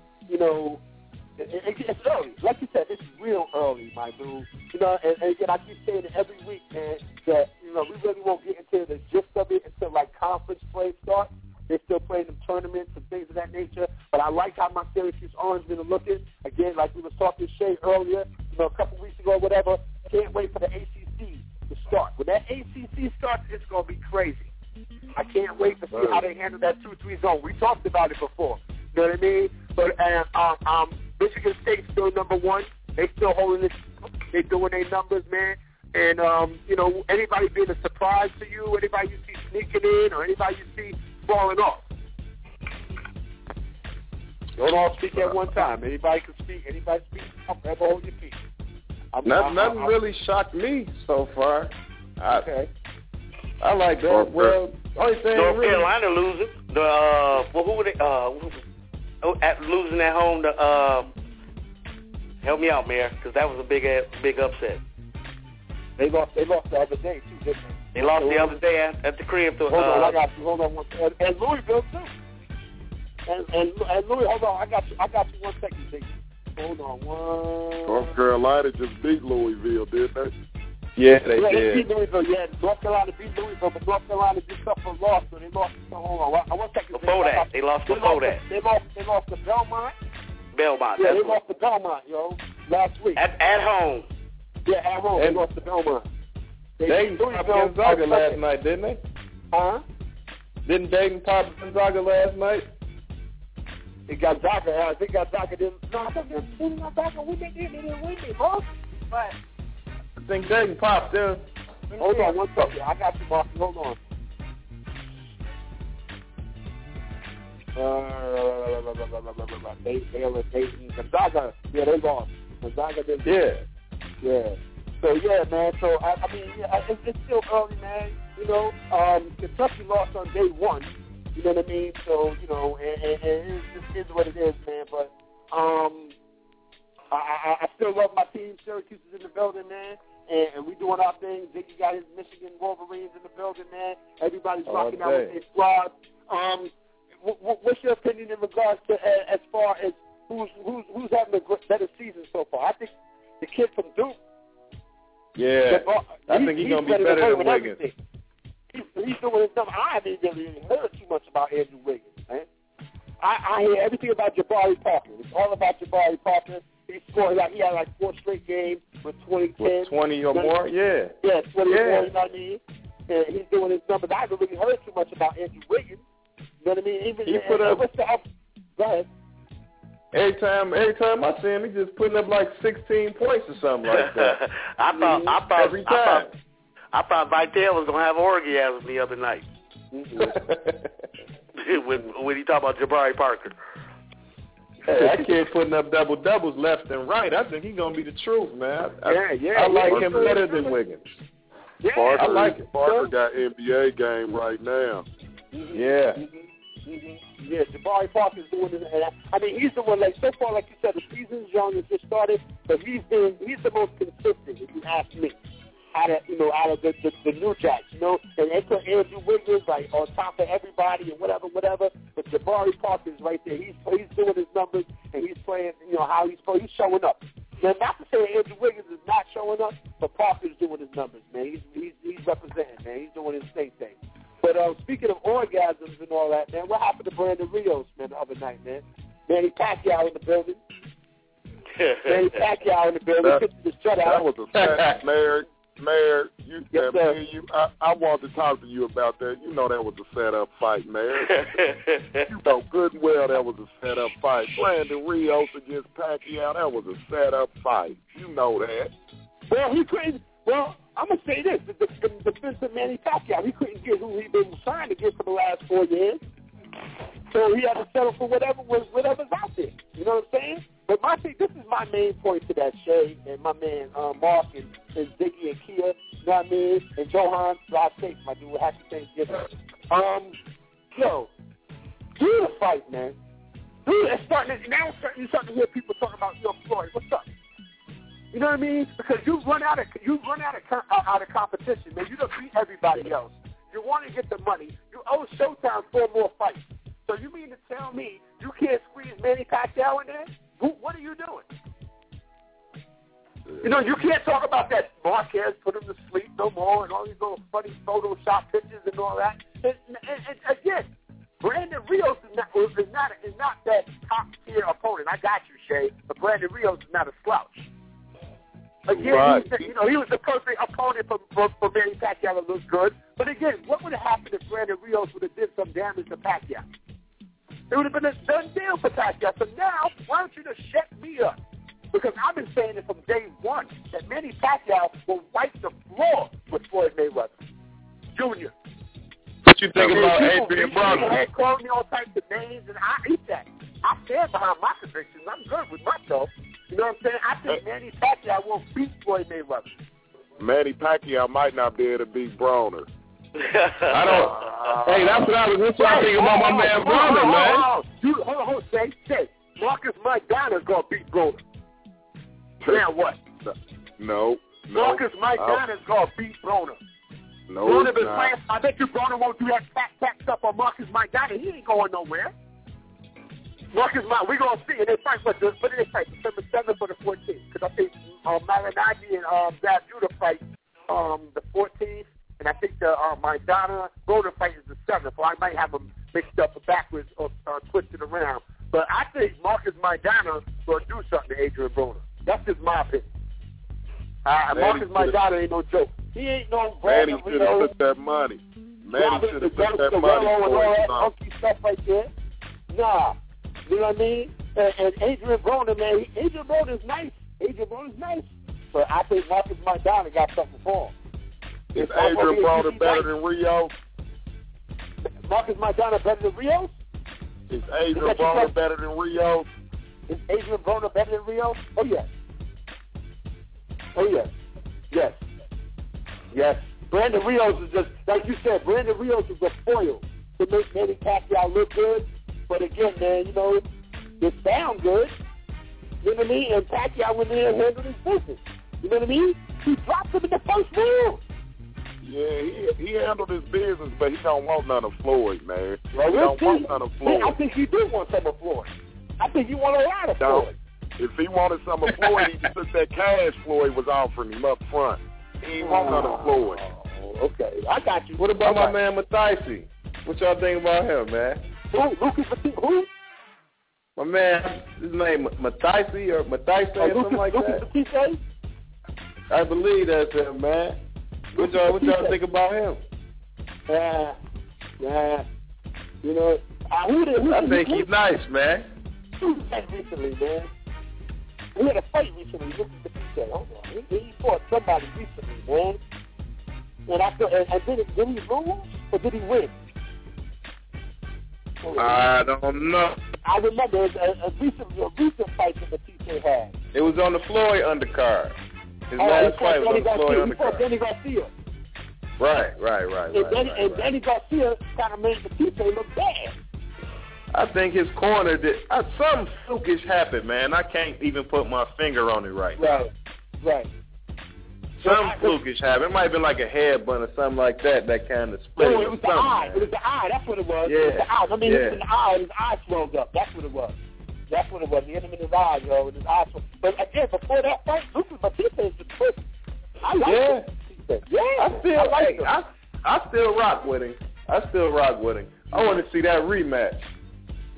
Speaker 8: it's early. Like you said, it's real early, my dude. You know, and again, I keep saying it every week, man, that we really won't get into the gist of it until like conference play starts. They're still playing them tournaments and things of that nature. But I like how my Syracuse Orangemen are looking. Again, like we were talking to Shay earlier, a couple weeks ago or whatever. Can't wait for the ACC to start. When that ACC starts, it's going to be crazy. I can't wait to see how they handle that 2-3 zone. We talked about it before. You know what I mean? But Michigan State's still number one. They still holding it. They doing their numbers, man. And anybody being a surprise to you, anybody you see sneaking in, or anybody you see falling off. Don't all speak at one time. Anybody can speak. Anybody speak. Ever hold your peace.
Speaker 9: Nothing really shocked me so far.
Speaker 8: Okay.
Speaker 9: I like that. Well, only thing
Speaker 5: North
Speaker 9: really,
Speaker 5: Carolina losing. Who were they? Losing at home to help me out, Mayor, because that was a big upset.
Speaker 8: They lost the other day too, didn't they?
Speaker 5: They lost the other day at the crib.
Speaker 8: Hold on, I got you. Hold on, and Louisville too. And Louis, hold on, I got you 1 second, Jake. Hold on,
Speaker 7: North Carolina just beat Louisville, didn't they?
Speaker 9: Yeah, they did.
Speaker 8: They beat Louisville. Yeah, North Carolina beat Louisville, but North Carolina just suffered a loss, so they lost. Hold on, 1 second.
Speaker 5: Before that, they lost before that.
Speaker 8: They lost to Belmont.
Speaker 5: Belmont.
Speaker 8: Yeah, they lost to Belmont, yo, last week.
Speaker 5: At home.
Speaker 8: Yeah, at home. They lost to Belmont.
Speaker 9: Dayton popped Gonzaga last night, didn't they?
Speaker 8: Huh?
Speaker 9: Didn't Dayton pop Gonzaga last night?
Speaker 8: They got Gonzaga. I think Gonzaga didn't. No, I think they didn't Gonzaga. We didn't win it, bro. But
Speaker 9: I think Dayton popped them.
Speaker 8: Hold on 1 second. I got you, Marky. Hold on. Dayton, Gonzaga. Yeah, they lost. Gonzaga didn't. Yeah. So yeah, man. So I mean, it's still early, man. Kentucky lost on day one. You know what I mean? So and it is what it is, man. But I still love my team. Syracuse is in the building, man. And we doing our thing. Ziggy got his Michigan Wolverines in the building, man. Everybody's rocking out with their squad. What's your opinion in regards to as far as who's having a better season so far? I think the kid from Duke.
Speaker 9: Yeah, I think he's going to be better than Wiggins.
Speaker 8: He's doing his stuff. I haven't really heard too much about Andrew Wiggins, man. I hear everything about Jabari Parker. It's all about Jabari Parker. He scored he had like 4 straight games with 20, 10.
Speaker 9: 20 or more, yeah.
Speaker 8: Yeah, 20 or more, you know what I mean? And he's doing his numbers. I haven't really heard too much about Andrew Wiggins. You know what I mean? Even
Speaker 9: he put up.
Speaker 8: Go ahead.
Speaker 9: Every time I see him, he just putting up like 16 points or something like that.
Speaker 5: I thought Vitale was gonna have orgasm the other night when he talked about Jabari Parker.
Speaker 9: Hey, that kid putting up double-doubles left and right. I think he's going to be the truth, man. I like him better than Wiggins.
Speaker 8: Yeah,
Speaker 7: Parker,
Speaker 9: I like it.
Speaker 7: Parker got NBA game right now.
Speaker 9: Yeah.
Speaker 8: Yeah, Jabari Parker's doing it. I mean, he's the one, like, so far, like you said, the season's young, it's just started, but he's the most consistent, if you ask me, out of the New Jacks, and they put Andrew Wiggins, like, on top of everybody and whatever, but Jabari Parker's right there. He's doing his numbers, and he's playing, how he's showing up. Now, not to say Andrew Wiggins is not showing up, but Parker's doing his numbers, man. He's representing, man. He's doing his thing. But speaking of orgasms and all that, man, what happened to Brandon Rios, man, the other night, man? Manny Pacquiao in the building. Manny Pacquiao in the building.
Speaker 7: That was a fact, Larry. Mayor,
Speaker 8: Yes,
Speaker 7: I wanted to talk to you about that. You know that was a set-up fight, Mayor. You know good and well that was a set-up fight. Brandon Rios against Pacquiao, that was a set-up fight. You know that.
Speaker 8: Well, he couldn't. Well, I'm gonna say this: the defensive Manny Pacquiao, he couldn't get who he been trying to get for the last 4 years. So he had to settle for whatever's out there. You know what I'm saying? But this is my main point to that, Shay, and my man Mark and Ziggy and Kia, you know what I mean? And Johan, drive safe, my dude. Happy Thanksgiving. Yo, do the fight, man. Dude, you're starting to hear people talking about Floyd. What's up? You know what I mean? Because you run out of competition, man. You don't beat everybody else. You want to get the money. You owe Showtime 4 more fights. So you mean to tell me you can't squeeze Manny Pacquiao in there? What are you doing? You know, you can't talk about that Marquez put him to sleep no more and all these little funny Photoshop pictures and all that. And again, Brandon Rios is not that top-tier opponent. I got you, Shay, but Brandon Rios is not a slouch. Again, right. He was the perfect opponent for Manny Pacquiao to look good. But again, what would have happened if Brandon Rios would have did some damage to Pacquiao? It would have been a done deal for Pacquiao. So now, why don't you just shut me up? Because I've been saying it from day one that Manny Pacquiao will wipe the floor with Floyd Mayweather Jr.
Speaker 9: What you think about Adrian Broner?
Speaker 8: They called me all types of names, and I eat that. I stand behind my convictions. I'm good with myself. You know what I'm saying? I think Manny Pacquiao will beat Floyd Mayweather.
Speaker 7: Manny Pacquiao might not be able to beat Broner.
Speaker 9: I don't. Hey, that's what I think about my man Broner, man.
Speaker 8: Hold on, say. Marcus Maidana gonna beat Broner. Now what?
Speaker 7: No.
Speaker 8: Marcus Maidana is gonna beat Broner.
Speaker 7: No,
Speaker 8: Broner been playing. I bet you Broner won't do that tack stuff on Marcus Maidana. He ain't going nowhere. Marcus Maidana, we're gonna see. And they fight, but they fight December 7th or the 14th. Because I think Marinaki and Zab Judah fight the 14th. And I think the Maidana Broner fight is the 7th. So I might have them mixed up backwards or twisted around. But I think Marcus Maidana will do something to Adrian Broner. That's just my opinion. Marcus Maidana ain't no joke. He ain't no
Speaker 7: Manny should have took that money. Manny should have took that money
Speaker 8: and all that funky stuff right there. Nah. You know what I mean? And Adrian Broner, man, Adrian Broner's nice. But I think Marcus Maidana got something for him.
Speaker 7: Is Adrian Broner better than Rios?
Speaker 8: Marcus Maidana better than Rios?
Speaker 7: Is Adrian Broner better than Rios?
Speaker 8: Is Adrian Broner better than Rios? Oh, yes. Yes. Brandon Rios is just, like you said, Brandon Rios is a foil to make Manny Pacquiao look good. But again, man, it sound good. You know what I mean? And Pacquiao went in and handled his business. You know what I mean? He dropped him in the first round.
Speaker 7: Yeah, he handled his business, but he don't want none of Floyd, man.
Speaker 8: Well,
Speaker 7: he don't want none of Floyd.
Speaker 8: I think he do want some of Floyd. I think he want a lot of Floyd.
Speaker 7: If he wanted some of Floyd, he just took that cash Floyd was offering him up front. He ain't want none of Floyd.
Speaker 8: Okay, I got you.
Speaker 9: What about my man Matthijs? What y'all think about him, man?
Speaker 8: Lucas Matthijs, who?
Speaker 9: My man, his name Matthijs or something like that.
Speaker 8: Lucas Matthijs?
Speaker 9: I believe that's him, man. What y'all think about him?
Speaker 8: Yeah.
Speaker 9: I think he's nice, man.
Speaker 8: Who had recently, man? We had a fight recently. Lucas Matthijs. Hold on. He fought somebody recently, man. And did he lose or did he win?
Speaker 9: I don't know.
Speaker 8: I remember a recent fight that Matthijs had.
Speaker 9: It was on the Floyd undercard. His last fight was on the Floyd undercard.
Speaker 8: He fought Danny Garcia.
Speaker 9: Right.
Speaker 8: And Danny Garcia kind of made Matthijs look bad.
Speaker 9: I think his corner did. Something flukish happened, man. I can't even put my finger on it right now.
Speaker 8: Right.
Speaker 9: Something flukish happened. It might have been like a headbutt or something like that kind of split.
Speaker 8: No, it was the eye.
Speaker 9: Man.
Speaker 8: It was the eye. That's what it was.
Speaker 9: Yeah.
Speaker 8: It was the eye. I mean, it was in the eye, and his eye swelled up. That's what it was. He hit him in his eye, with his eye swelled. But again, before that fight, Lucas Matthijs is the trick. I like him. Yeah.
Speaker 9: I still rock with him. I want to see that rematch.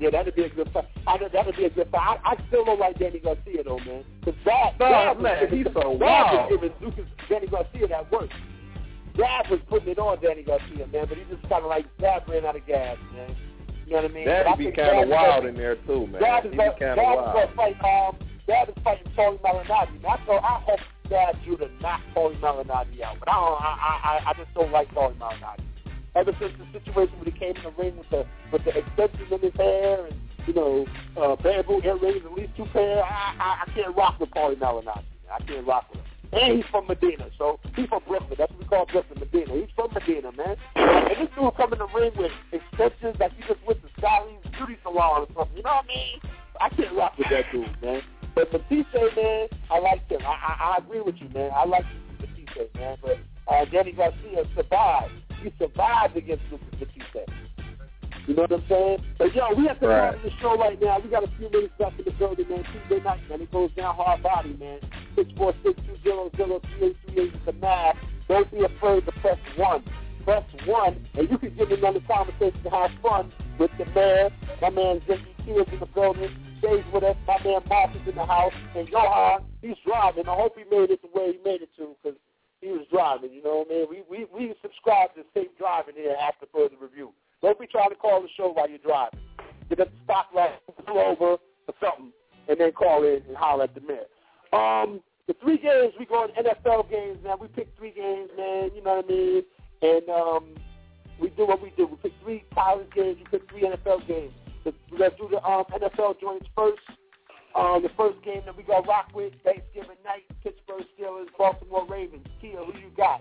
Speaker 8: Yeah, that'd be a good fight. That'd be a good fight. I still don't like Danny Garcia though, man. Because
Speaker 9: he's so wild.
Speaker 8: Giving Danny Garcia that work. Dab was putting it on Danny Garcia, man, but he just kind of like Dab ran out of gas, man. You know what I mean?
Speaker 9: That'd be kind of wild in there too, man.
Speaker 8: Dab is
Speaker 9: kind of wild.
Speaker 8: Dab is fighting Paulie Malignaggi. I hope Dab you to knock Paulie Malignaggi out, but I just don't like Paulie Malignaggi. Ever since the situation when he came in the ring with the extensions in his hair and bamboo earrings, at least 2 pair, I can't rock with Paulie Malignaggi. I can't rock with him. And he's from Medina, so he's from Brooklyn. That's what we call Brooklyn, Medina. He's from Medina, man. And this dude come in the ring with extensions like he just went to Sally's beauty salon or something. You know what I mean? I can't rock with that dude, man. But Batiste, man, I like him. I agree with you, man. I like Batiste, man. But Danny Garcia survived. He survived against Lucas Batiste. You know what I'm saying? But, yo, we have to run the show right now. We got a few minutes left in the building, man. Tuesday night, man. It goes down hard body, man. 646-200-3838 is the math. Don't be afraid to press 1. Press 1, and you can get in on the conversation and have fun with the man. My man Ziggy Kids in the building. Stays with us. My man Mark is in the house. And Johan, he's driving. I hope he made it the way he made it to, because he was driving, you know what I mean? We subscribe to safe driving here after further review. Don't be trying to call the show while you're driving. Get at the stoplight, pull over or something, and then call in and holler at the mayor. The 3 games, we go in NFL games, man. We pick 3 games, man, you know what I mean? And we do what we do. We pick 3 college games, we pick 3 NFL games. We're going to do the NFL joints first. The first game that we going to rock with, Thanksgiving night, Pittsburgh Steelers, Baltimore Ravens. Kia, who you got?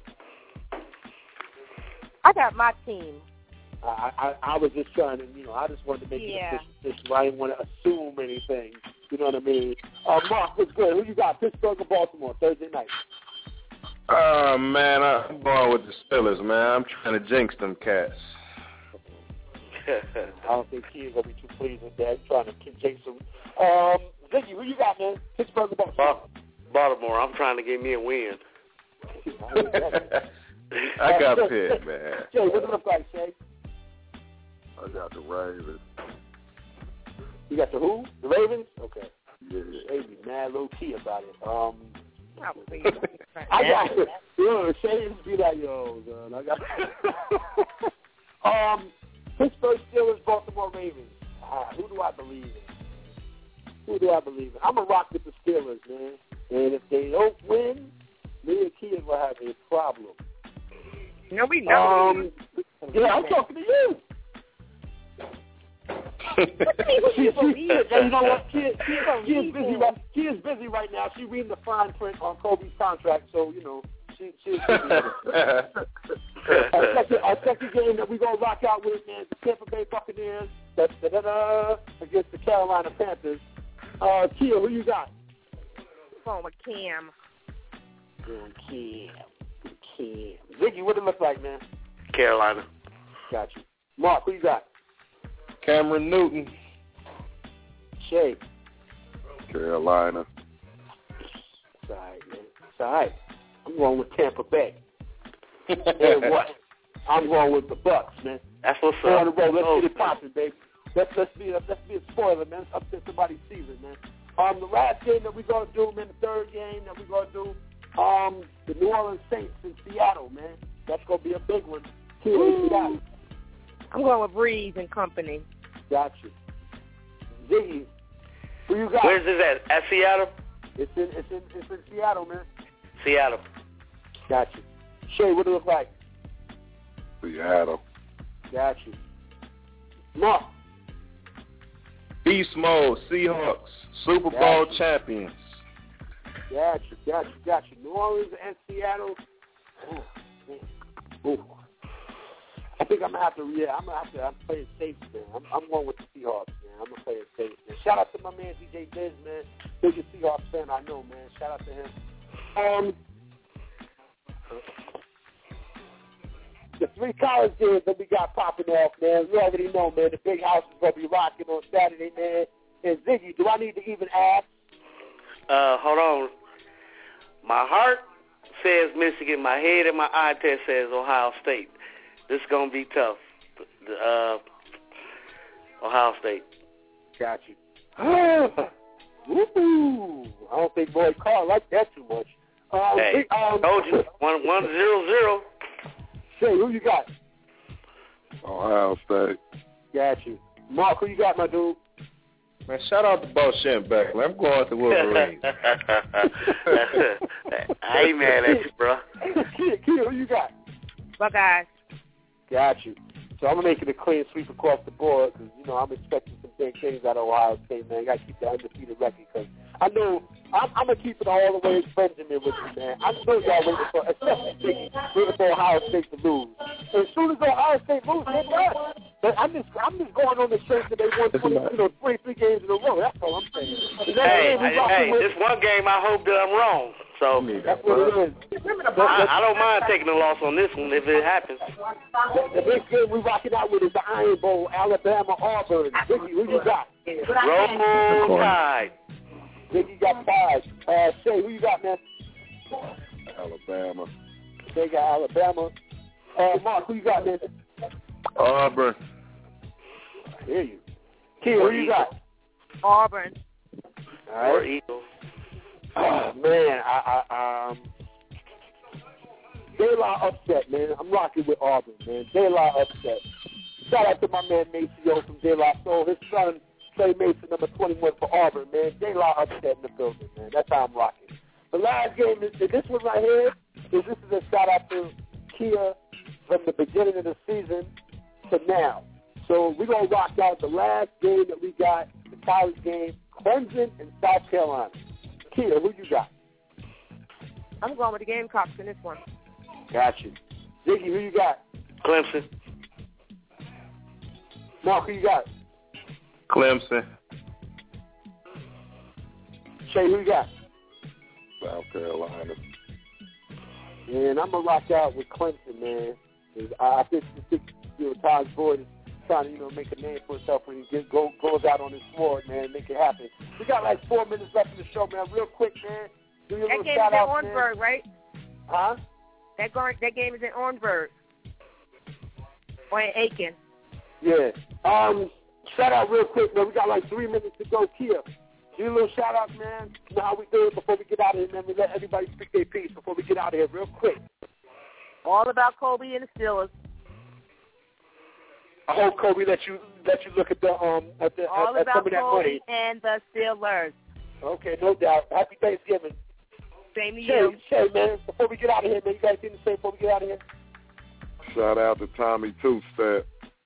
Speaker 6: I got my team.
Speaker 8: I was just trying to, I just wanted to make it official. I didn't want to assume anything. You know what I mean? Mark, what's good? Who you got? Pittsburgh or Baltimore, Thursday night?
Speaker 9: Man, I'm going with the Steelers, man. I'm trying to jinx them cats.
Speaker 8: I don't think Kia's going to be too pleased with that. He's trying to jinx them. Ziggy, who you got, man? Pittsburgh or Baltimore?
Speaker 5: Baltimore. I'm trying to get me a win.
Speaker 9: I got Pitt, man.
Speaker 8: Jay, what's it look like, Shay?
Speaker 7: I got the Ravens.
Speaker 8: You got the who? The Ravens? Okay.
Speaker 7: Yeah.
Speaker 8: They be mad low key about it.
Speaker 6: I got
Speaker 8: it. Shay just be like, yo, son, I got Pittsburgh Steelers, Baltimore Ravens. Who do I believe in? I'm going to rock with the Steelers, man. And if they don't win, me and Kia will have a problem.
Speaker 6: No, we know.
Speaker 8: Yeah, I'm talking to you. You know what? She is busy right now. She's reading the fine print on Kobe's contract, so she's busy. Our second game that we're gonna rock out with, man, the Tampa Bay Buccaneers against the Carolina Panthers. Kia, who you got?
Speaker 6: Going with Cam.
Speaker 8: Ziggy, what it look like, man?
Speaker 5: Carolina.
Speaker 8: Got you. Mark, who you got?
Speaker 9: Cameron Newton.
Speaker 8: Shay.
Speaker 7: Carolina.
Speaker 8: It's all right, man. It's all right. I'm going with Tampa Bay. And what? I'm going with the Bucks, man.
Speaker 5: That's what's up.
Speaker 8: Let's get it popping, baby. Let's be a spoiler, man. It's up to somebody's season, man. The last game that we're going to do, man, the third game that we're going to do, the New Orleans Saints in Seattle, man. That's going to be a big one.
Speaker 6: I'm going with Breeze and company.
Speaker 8: Got you. Ziggy, who you got?
Speaker 5: Where's this at? At Seattle?
Speaker 8: It's in Seattle, man.
Speaker 5: Seattle.
Speaker 8: Got you. Shay, what do it look like?
Speaker 7: Seattle.
Speaker 8: Got you. Mark.
Speaker 9: Beast Mode, Seahawks, Super Bowl champions.
Speaker 8: Got you. New Orleans and Seattle. Oh, man. Ooh. I think I'm gonna play it safe, man. I'm going with the Seahawks, man. I'm gonna play it safe, man. Shout out to my man DJ Diz, man. Biggest Seahawks fan I know, man. Shout out to him. The 3 college games that we got popping off, man. We already know, man. The big house is gonna be rocking on Saturday, man. And Ziggy, do I need to even ask?
Speaker 5: Hold on. My heart says Michigan. My head and my eye test says Ohio State. This is going to be tough. Ohio State.
Speaker 8: Got you. Woo-hoo. I don't think Boyd Carr liked that too much.
Speaker 5: Hey, told you. 1-0-0.
Speaker 8: Shay, who you got?
Speaker 7: Ohio State.
Speaker 8: Got you. Mark, who you got, my dude?
Speaker 9: Man, shout out to Bo Schembechler. I'm going to Wolverines.
Speaker 5: I ain't mad at you, bro.
Speaker 8: Kia, who you got?
Speaker 6: Buckeyes.
Speaker 8: Got you. So I'm making a clean sweep across the board because, I'm expecting some big things out of Ohio State, man. Got to keep the undefeated record because I know I'm going to keep it all the way Benjamin with you, man. I know y'all waiting for, especially Biggie, waiting for Ohio State to lose. And as soon as Ohio State moves, they're done. But I'm just going on the strength that they won 23 games in a row. That's all I'm saying.
Speaker 5: Hey, this one game I hope that I'm wrong. So
Speaker 8: that's what it is.
Speaker 5: I don't mind taking a loss on this one if it happens.
Speaker 8: The big game we're rocking out with is the Iron Bowl, Alabama, Auburn. Vicky, who you got?
Speaker 5: Roll Tide.
Speaker 8: Vicky got 5. Shay, who you got, man?
Speaker 7: Alabama.
Speaker 8: They got Alabama. Mark, who you got, man?
Speaker 7: Auburn.
Speaker 8: I hear you. Kia, who you got?
Speaker 6: Auburn.
Speaker 8: All right.
Speaker 5: Or Eagles.
Speaker 8: Oh, man, De La upset, man. I'm rocking with Auburn, man. De La upset. Shout out to my man Maceo from De La Soul. His son, Trey Mason, number 21 for Auburn, man. De La upset in the building, man. That's how I'm rocking. The last game, this one right here, this is a shout out to Kia from the beginning of the season to now. So we're going to rock out the last game that we got, the college game, Clemson and South Carolina. Kia, who you got?
Speaker 6: I'm going with the Gamecocks in this one.
Speaker 8: Got you. Ziggy, who you got?
Speaker 5: Clemson.
Speaker 8: Mark, who you got?
Speaker 9: Clemson.
Speaker 8: Shay, who you got?
Speaker 7: South Carolina.
Speaker 8: And I'm going to rock out with Clemson, man. I think Taj Boyd is trying to, make a name for himself when he goes out on his sword, man, and make it happen. We got like 4 minutes left in the show, man. Real quick, man. Do your
Speaker 6: that
Speaker 8: little
Speaker 6: game
Speaker 8: shout
Speaker 6: is in
Speaker 8: out,
Speaker 6: Orangeburg,
Speaker 8: man.
Speaker 6: right?
Speaker 8: Huh?
Speaker 6: That game is in Orangeburg. Or in Aiken.
Speaker 8: Yeah. Shout out real quick, man. We got like 3 minutes to go. Kia, do your little shout out, man. You know how we do it before we get out of here, man. We let everybody speak their piece before we get out of here real quick.
Speaker 6: All about Kobe and the Steelers.
Speaker 8: I hope Kobe let you look at the
Speaker 6: all
Speaker 8: at
Speaker 6: about
Speaker 8: some of that
Speaker 6: Kobe
Speaker 8: money.
Speaker 6: And the Steelers.
Speaker 8: Okay, no doubt. Happy Thanksgiving.
Speaker 6: Same to you.
Speaker 8: Shay, man, before we get out of here, man, you guys didn't say before we get out of here?
Speaker 7: Shout out to Tommy Two-Step.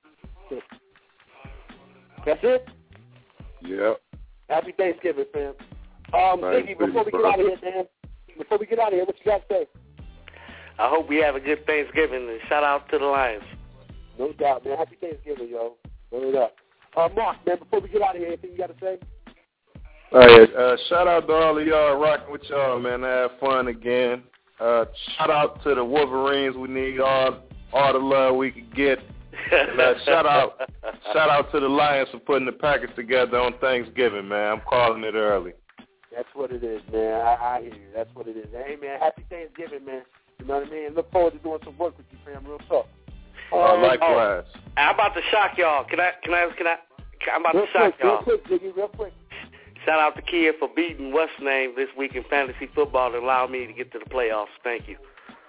Speaker 8: That's it?
Speaker 7: Yep.
Speaker 8: Happy Thanksgiving, fam. Ziggy, before we get out of here, man, what you got to say?
Speaker 5: I hope we have a good Thanksgiving, and shout out to the Lions.
Speaker 8: No doubt, man. Happy Thanksgiving, yo. Word up. Mark, man, before we get out of here, anything you got to say?
Speaker 9: Shout out to all of y'all rocking with y'all, man. I have fun again. Shout out to the Wolverines. We need all the love we can get. And, shout out to the Lions for putting the package together on Thanksgiving, man. I'm calling it early.
Speaker 8: That's what it is, man. I hear you. That's what it is. Hey, man, happy Thanksgiving, man. You know what I mean? Look forward to doing some work with you, fam. Real talk.
Speaker 9: Likewise.
Speaker 5: I'm about to shock y'all. I'm about to shock y'all.
Speaker 8: Real quick, Ziggy, real quick.
Speaker 5: Shout out to Kia for beating what's name this week in fantasy football to allow me to get to the playoffs. Thank you.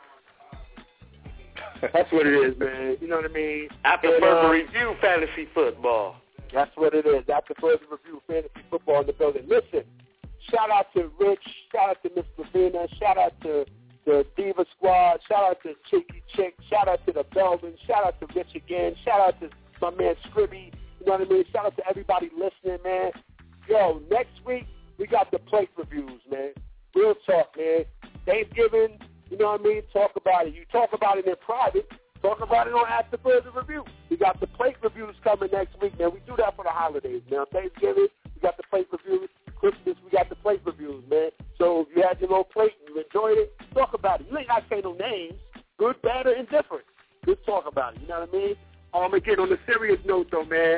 Speaker 8: That's what it is, man. You know what I mean?
Speaker 5: After further review fantasy football.
Speaker 8: That's what it is. After further review fantasy football in the building. Listen, shout out to Rich. Shout out to Miss Lavina. Shout out to the Diva Squad. Shout out to Cheeky Chick. Shout out to the Belvin. Shout out to Rich again. Shout out to my man Scribby. You know what I mean? Shout out to everybody listening, man. Yo, next week, we got the plate reviews, man. Real talk, man. Thanksgiving, you know what I mean? Talk about it. You talk about it in private. Talk about it on After Further Review. We got the plate reviews coming next week, man. We do that for the holidays, man. Thanksgiving, we got the plate reviews. Christmas, we got the plate reviews, man. So if you had your little plate and you enjoyed it, talk about it. You ain't got to say no names. Good, bad, or indifferent. Just talk about it. You know what I mean? Again, on a serious note, though, man,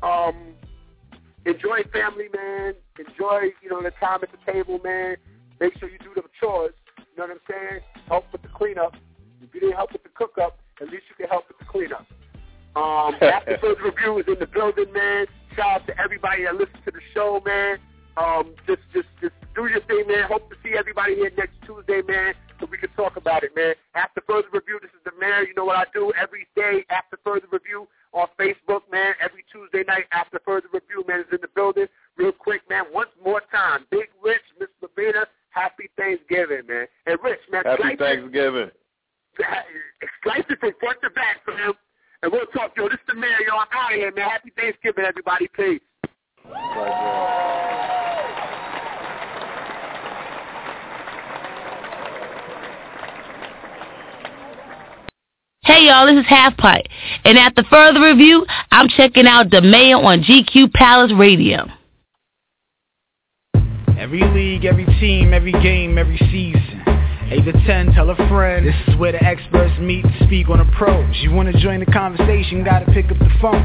Speaker 8: enjoy family, man. Enjoy, the time at the table, man. Make sure you do the chores. You know what I'm saying? Help with the cleanup. If you didn't help with the cook-up, at least you can help with the cleanup.
Speaker 4: After Further Review is in the building, man. Shout out to everybody that listens to the show, man. Just do your thing, man. Hope to see everybody here next Tuesday, man, so we can talk about it, man. After Further Review, this is the mayor. You know what I do every day. After Further Review on Facebook, man. Every Tuesday night, After Further Review, man, is in the building. Real quick, man. Once more time, Big Rich, Miss Lavina, happy Thanksgiving, man. And Rich, man,
Speaker 9: happy Thanksgiving.
Speaker 4: Slice it from front to back for him. And we'll talk, yo. This is the mayor, yo. I'm out of here, man. Happy Thanksgiving, everybody. Peace.
Speaker 2: Hey y'all, this is Half Pipe, and after Further Review, I'm checking out the mayor on GQ Palace Radio.
Speaker 3: Every league, every team, every game, every season. 8 to 10, tell a friend. This is where the experts meet to speak on the pros. You want to join the conversation, gotta pick up the phone.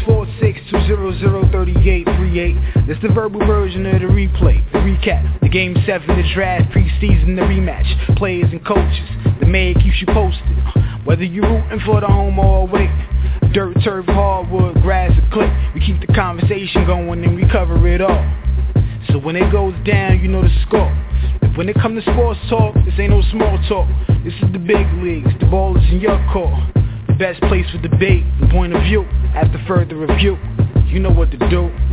Speaker 3: 646-200-3838. This the verbal version of the replay, the recap, the Game 7, the draft, preseason, the rematch. Players and coaches, the mayor keeps you posted. Whether you're rooting for the home or away. Dirt, turf, hardwood, grass, or click. We keep the conversation going and we cover it all. So when it goes down, you know the score. When it comes to sports talk, this ain't no small talk. This is the big leagues, the ball is in your court. The best place for debate and point of view. After Further Review, you know what to do.